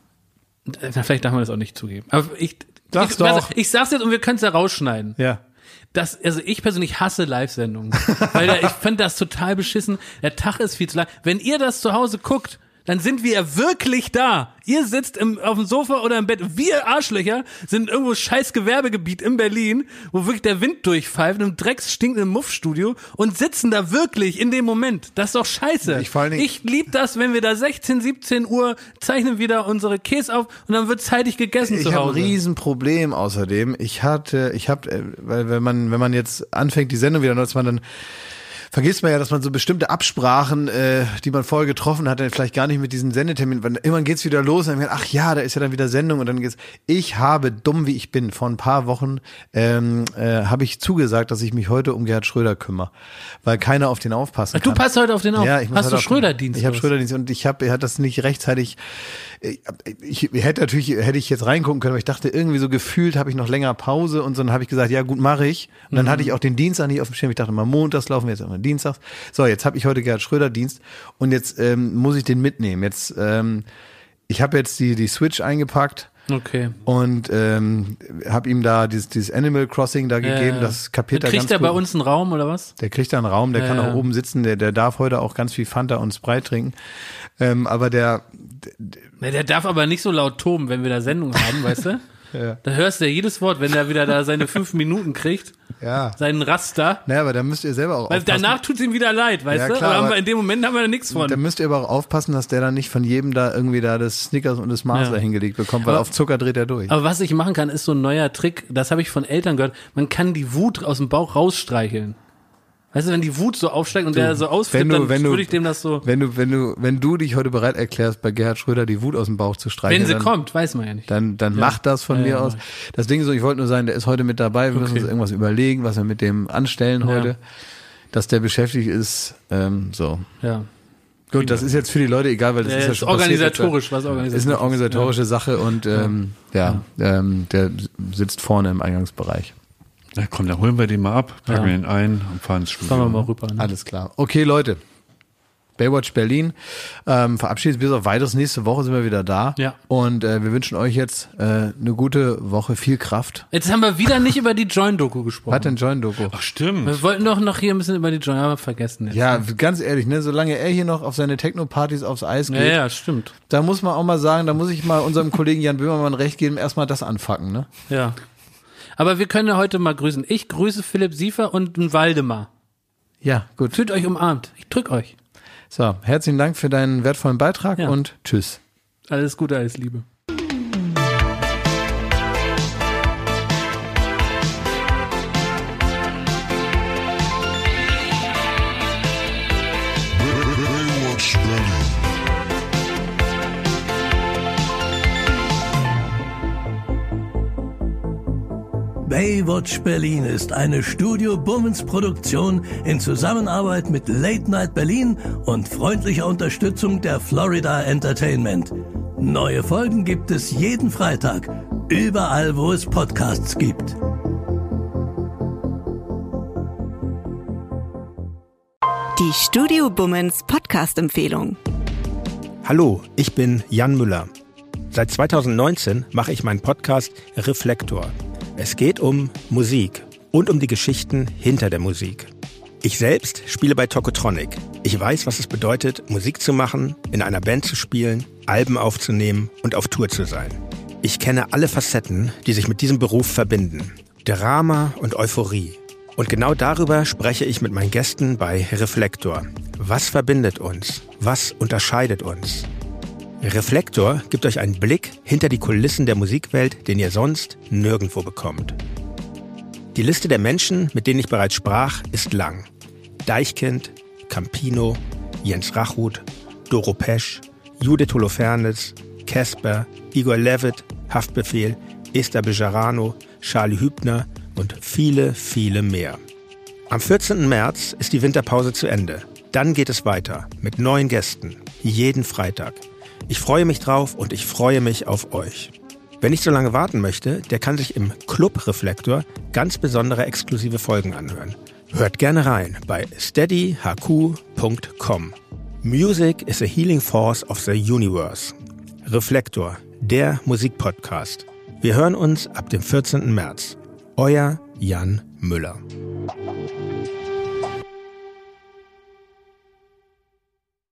Speaker 2: na, vielleicht darf man das auch nicht zugeben, aber ich,
Speaker 1: Sag's
Speaker 2: ich,
Speaker 1: doch.
Speaker 2: also, ich sag's jetzt und wir können es ja rausschneiden.
Speaker 1: Ja.
Speaker 2: Das, also ich persönlich hasse Live-Sendungen, weil da, ich finde das total beschissen. Der Tag ist viel zu lang. Wenn ihr das zu Hause guckt, dann sind wir wirklich da. Ihr sitzt im, auf dem Sofa oder im Bett. Wir Arschlöcher sind irgendwo scheiß Gewerbegebiet in Berlin, wo wirklich der Wind durchpfeift, im Drecks stinkenden Muffstudio und sitzen da wirklich in dem Moment. Das ist doch scheiße.
Speaker 1: Ich vor allen Dingen-
Speaker 2: ich lieb das, wenn wir da sechzehn, siebzehn Uhr zeichnen wieder unsere Käse auf und dann wird zeitig gegessen
Speaker 1: Ich
Speaker 2: zu
Speaker 1: habe ein
Speaker 2: Hause.
Speaker 1: Riesenproblem außerdem. Ich hatte, ich habe, weil wenn man, wenn man jetzt anfängt, die Sendung wieder neu zu machen, dann vergisst man ja, dass man so bestimmte Absprachen, äh, die man vorher getroffen hat, dann vielleicht gar nicht mit diesen Sendeterminen, weil irgendwann geht's wieder los und dann, ach ja, da ist ja dann wieder Sendung und dann geht's. Ich habe, dumm wie ich bin, vor ein paar Wochen ähm, äh, habe ich zugesagt, dass ich mich heute um Gerhard Schröder kümmere, weil keiner auf den aufpassen
Speaker 2: Du
Speaker 1: kann.
Speaker 2: passt heute auf den auf.
Speaker 1: Ja, ich muss
Speaker 2: Hast
Speaker 1: halt
Speaker 2: du
Speaker 1: auf-
Speaker 2: Schröder-Dienst?
Speaker 1: Ich habe
Speaker 2: oder was?
Speaker 1: Schröder-Dienst und ich habe, er hat das nicht rechtzeitig. Ich, ich hätte natürlich, hätte ich jetzt reingucken können, aber ich dachte irgendwie so gefühlt, habe ich noch länger Pause und so, dann habe ich gesagt, ja gut, mache ich. Und dann
Speaker 2: Mhm.
Speaker 1: hatte ich auch den Dienstag nicht auf dem Schirm. Ich dachte mal montags laufen wir jetzt immer dienstags. So, jetzt habe ich heute Gerhard Schröder Dienst und jetzt ähm, muss ich den mitnehmen. Jetzt, ähm, ich habe jetzt die die Switch eingepackt.
Speaker 2: Okay.
Speaker 1: Und ähm, habe ihm da dieses, dieses Animal Crossing da gegeben,
Speaker 2: Ja.
Speaker 1: das kapiert
Speaker 2: Dann
Speaker 1: er ganz
Speaker 2: kriegt er bei
Speaker 1: gut.
Speaker 2: uns einen Raum oder was?
Speaker 1: Der kriegt da einen Raum, der
Speaker 2: Ja,
Speaker 1: kann auch
Speaker 2: ja.
Speaker 1: oben sitzen, der, der darf heute auch ganz viel Fanta und Sprite trinken. Ähm, aber der,
Speaker 2: Ne, der darf aber nicht so laut toben, wenn wir da Sendung haben, weißt du?
Speaker 1: Ja.
Speaker 2: Da hörst du ja jedes Wort, wenn er wieder da seine fünf Minuten kriegt,
Speaker 1: ja,
Speaker 2: seinen Raster.
Speaker 1: naja, aber da müsst ihr selber auch
Speaker 2: Weil
Speaker 1: aufpassen.
Speaker 2: danach tut's ihm wieder leid, weißt
Speaker 1: Ja,
Speaker 2: du?
Speaker 1: klar,
Speaker 2: aber haben
Speaker 1: aber-
Speaker 2: wir in dem Moment haben wir da nichts von.
Speaker 1: Da müsst ihr aber auch aufpassen, dass der dann nicht von jedem da irgendwie da das Snickers und das Mars
Speaker 2: Ja.
Speaker 1: da hingelegt bekommt, weil
Speaker 2: Aber-
Speaker 1: auf Zucker dreht er durch.
Speaker 2: Aber was ich machen kann, ist so ein neuer Trick, das habe ich von Eltern gehört, man kann die Wut aus dem Bauch rausstreicheln. Weißt du, wenn die Wut so aufsteigt und der so ausflippt,
Speaker 1: wenn du-
Speaker 2: dann
Speaker 1: wenn du-
Speaker 2: würde ich dem das so,
Speaker 1: Wenn du, wenn du, wenn du dich heute bereit erklärst, bei Gerhard Schröder die Wut aus dem Bauch zu streichen,
Speaker 2: wenn sie
Speaker 1: dann,
Speaker 2: kommt, weiß man ja nicht.
Speaker 1: dann, dann mach das von
Speaker 2: Ja,
Speaker 1: mir
Speaker 2: ja,
Speaker 1: aus.
Speaker 2: mach
Speaker 1: Das Ding ist so, ich wollte nur sagen, der ist heute mit dabei, wir müssen
Speaker 2: Okay.
Speaker 1: uns irgendwas überlegen, was wir mit dem anstellen heute,
Speaker 2: Ja.
Speaker 1: dass der beschäftigt ist, ähm, so.
Speaker 2: Ja.
Speaker 1: Gut, das ist jetzt für die Leute egal, weil das
Speaker 2: Ja,
Speaker 1: ist ja
Speaker 2: ist
Speaker 1: schon passiert
Speaker 2: organisatorisch,
Speaker 1: jetzt.
Speaker 2: was organisatorisch
Speaker 1: Ist eine
Speaker 2: ist.
Speaker 1: organisatorische Sache und ähm, ja, Ähm, der sitzt vorne im Eingangsbereich.
Speaker 3: Na komm, dann holen wir den mal ab, packen
Speaker 2: Ja.
Speaker 3: wir ihn ein und fahren ins Studio.
Speaker 2: Fahren wir mal rüber. Ne?
Speaker 1: Alles klar. Okay, Leute. Baywatch Berlin ähm, verabschiedet bis auf weiteres. Nächste Woche sind wir wieder da.
Speaker 2: Ja.
Speaker 1: Und äh, wir wünschen euch jetzt äh, eine gute Woche, viel Kraft.
Speaker 2: Jetzt haben wir wieder nicht über die Join-Doku gesprochen.
Speaker 1: Was denn Join-Doku?
Speaker 3: Ach stimmt.
Speaker 2: Wir wollten doch noch hier ein bisschen über die Join, aber vergessen jetzt.
Speaker 1: Ja, ganz ehrlich, ne, solange er hier noch auf seine Techno-Partys aufs Eis
Speaker 2: ja,
Speaker 1: geht,
Speaker 2: ja, stimmt.
Speaker 1: da muss man auch mal sagen, da muss ich mal unserem Kollegen Jan Böhmermann recht geben, erstmal das anfacken, ne?
Speaker 2: Ja. Aber wir können ja heute mal grüßen. Ich grüße Philipp Siefer und einen Waldemar.
Speaker 1: Ja, gut.
Speaker 2: Fühlt euch umarmt. Ich drück euch.
Speaker 1: So, herzlichen Dank für deinen wertvollen Beitrag
Speaker 2: Ja.
Speaker 1: und tschüss.
Speaker 2: Alles Gute, alles Liebe.
Speaker 5: Baywatch Berlin.
Speaker 4: Baywatch Berlin ist eine Studio Bummens Produktion in Zusammenarbeit mit Late Night Berlin und freundlicher Unterstützung der Florida Entertainment. Neue Folgen gibt es jeden Freitag, überall wo es Podcasts gibt.
Speaker 6: Die Studio Bummens Podcast-Empfehlung.
Speaker 7: Hallo, ich bin Jan Müller. Seit zweitausendneunzehn mache ich meinen Podcast Reflektor. Es geht um Musik und um die Geschichten hinter der Musik. Ich selbst spiele bei Tokotronic. Ich weiß, was es bedeutet, Musik zu machen, in einer Band zu spielen, Alben aufzunehmen und auf Tour zu sein. Ich kenne alle Facetten, die sich mit diesem Beruf verbinden. Drama und Euphorie. Und genau darüber spreche ich mit meinen Gästen bei Reflektor. Was verbindet uns? Was unterscheidet uns? Reflektor gibt euch einen Blick hinter die Kulissen der Musikwelt, den ihr sonst nirgendwo bekommt. Die Liste der Menschen, mit denen ich bereits sprach, ist lang. Deichkind, Campino, Jens Rachut, Doro Pesch, Judith Holofernes, Casper, Igor Levit, Haftbefehl, Esther Bejarano, Charlie Hübner und viele, viele mehr. Am vierzehnten März ist die Winterpause zu Ende. Dann geht es weiter mit neuen Gästen, jeden Freitag. Ich freue mich drauf und ich freue mich auf euch. Wer nicht so lange warten möchte, der kann sich im Club Reflektor ganz besondere exklusive Folgen anhören. Hört gerne rein bei steady h q punkt com. Music is a healing force of the universe. Reflektor, der Musikpodcast. Wir hören uns ab dem vierzehnten März. Euer Jan Müller.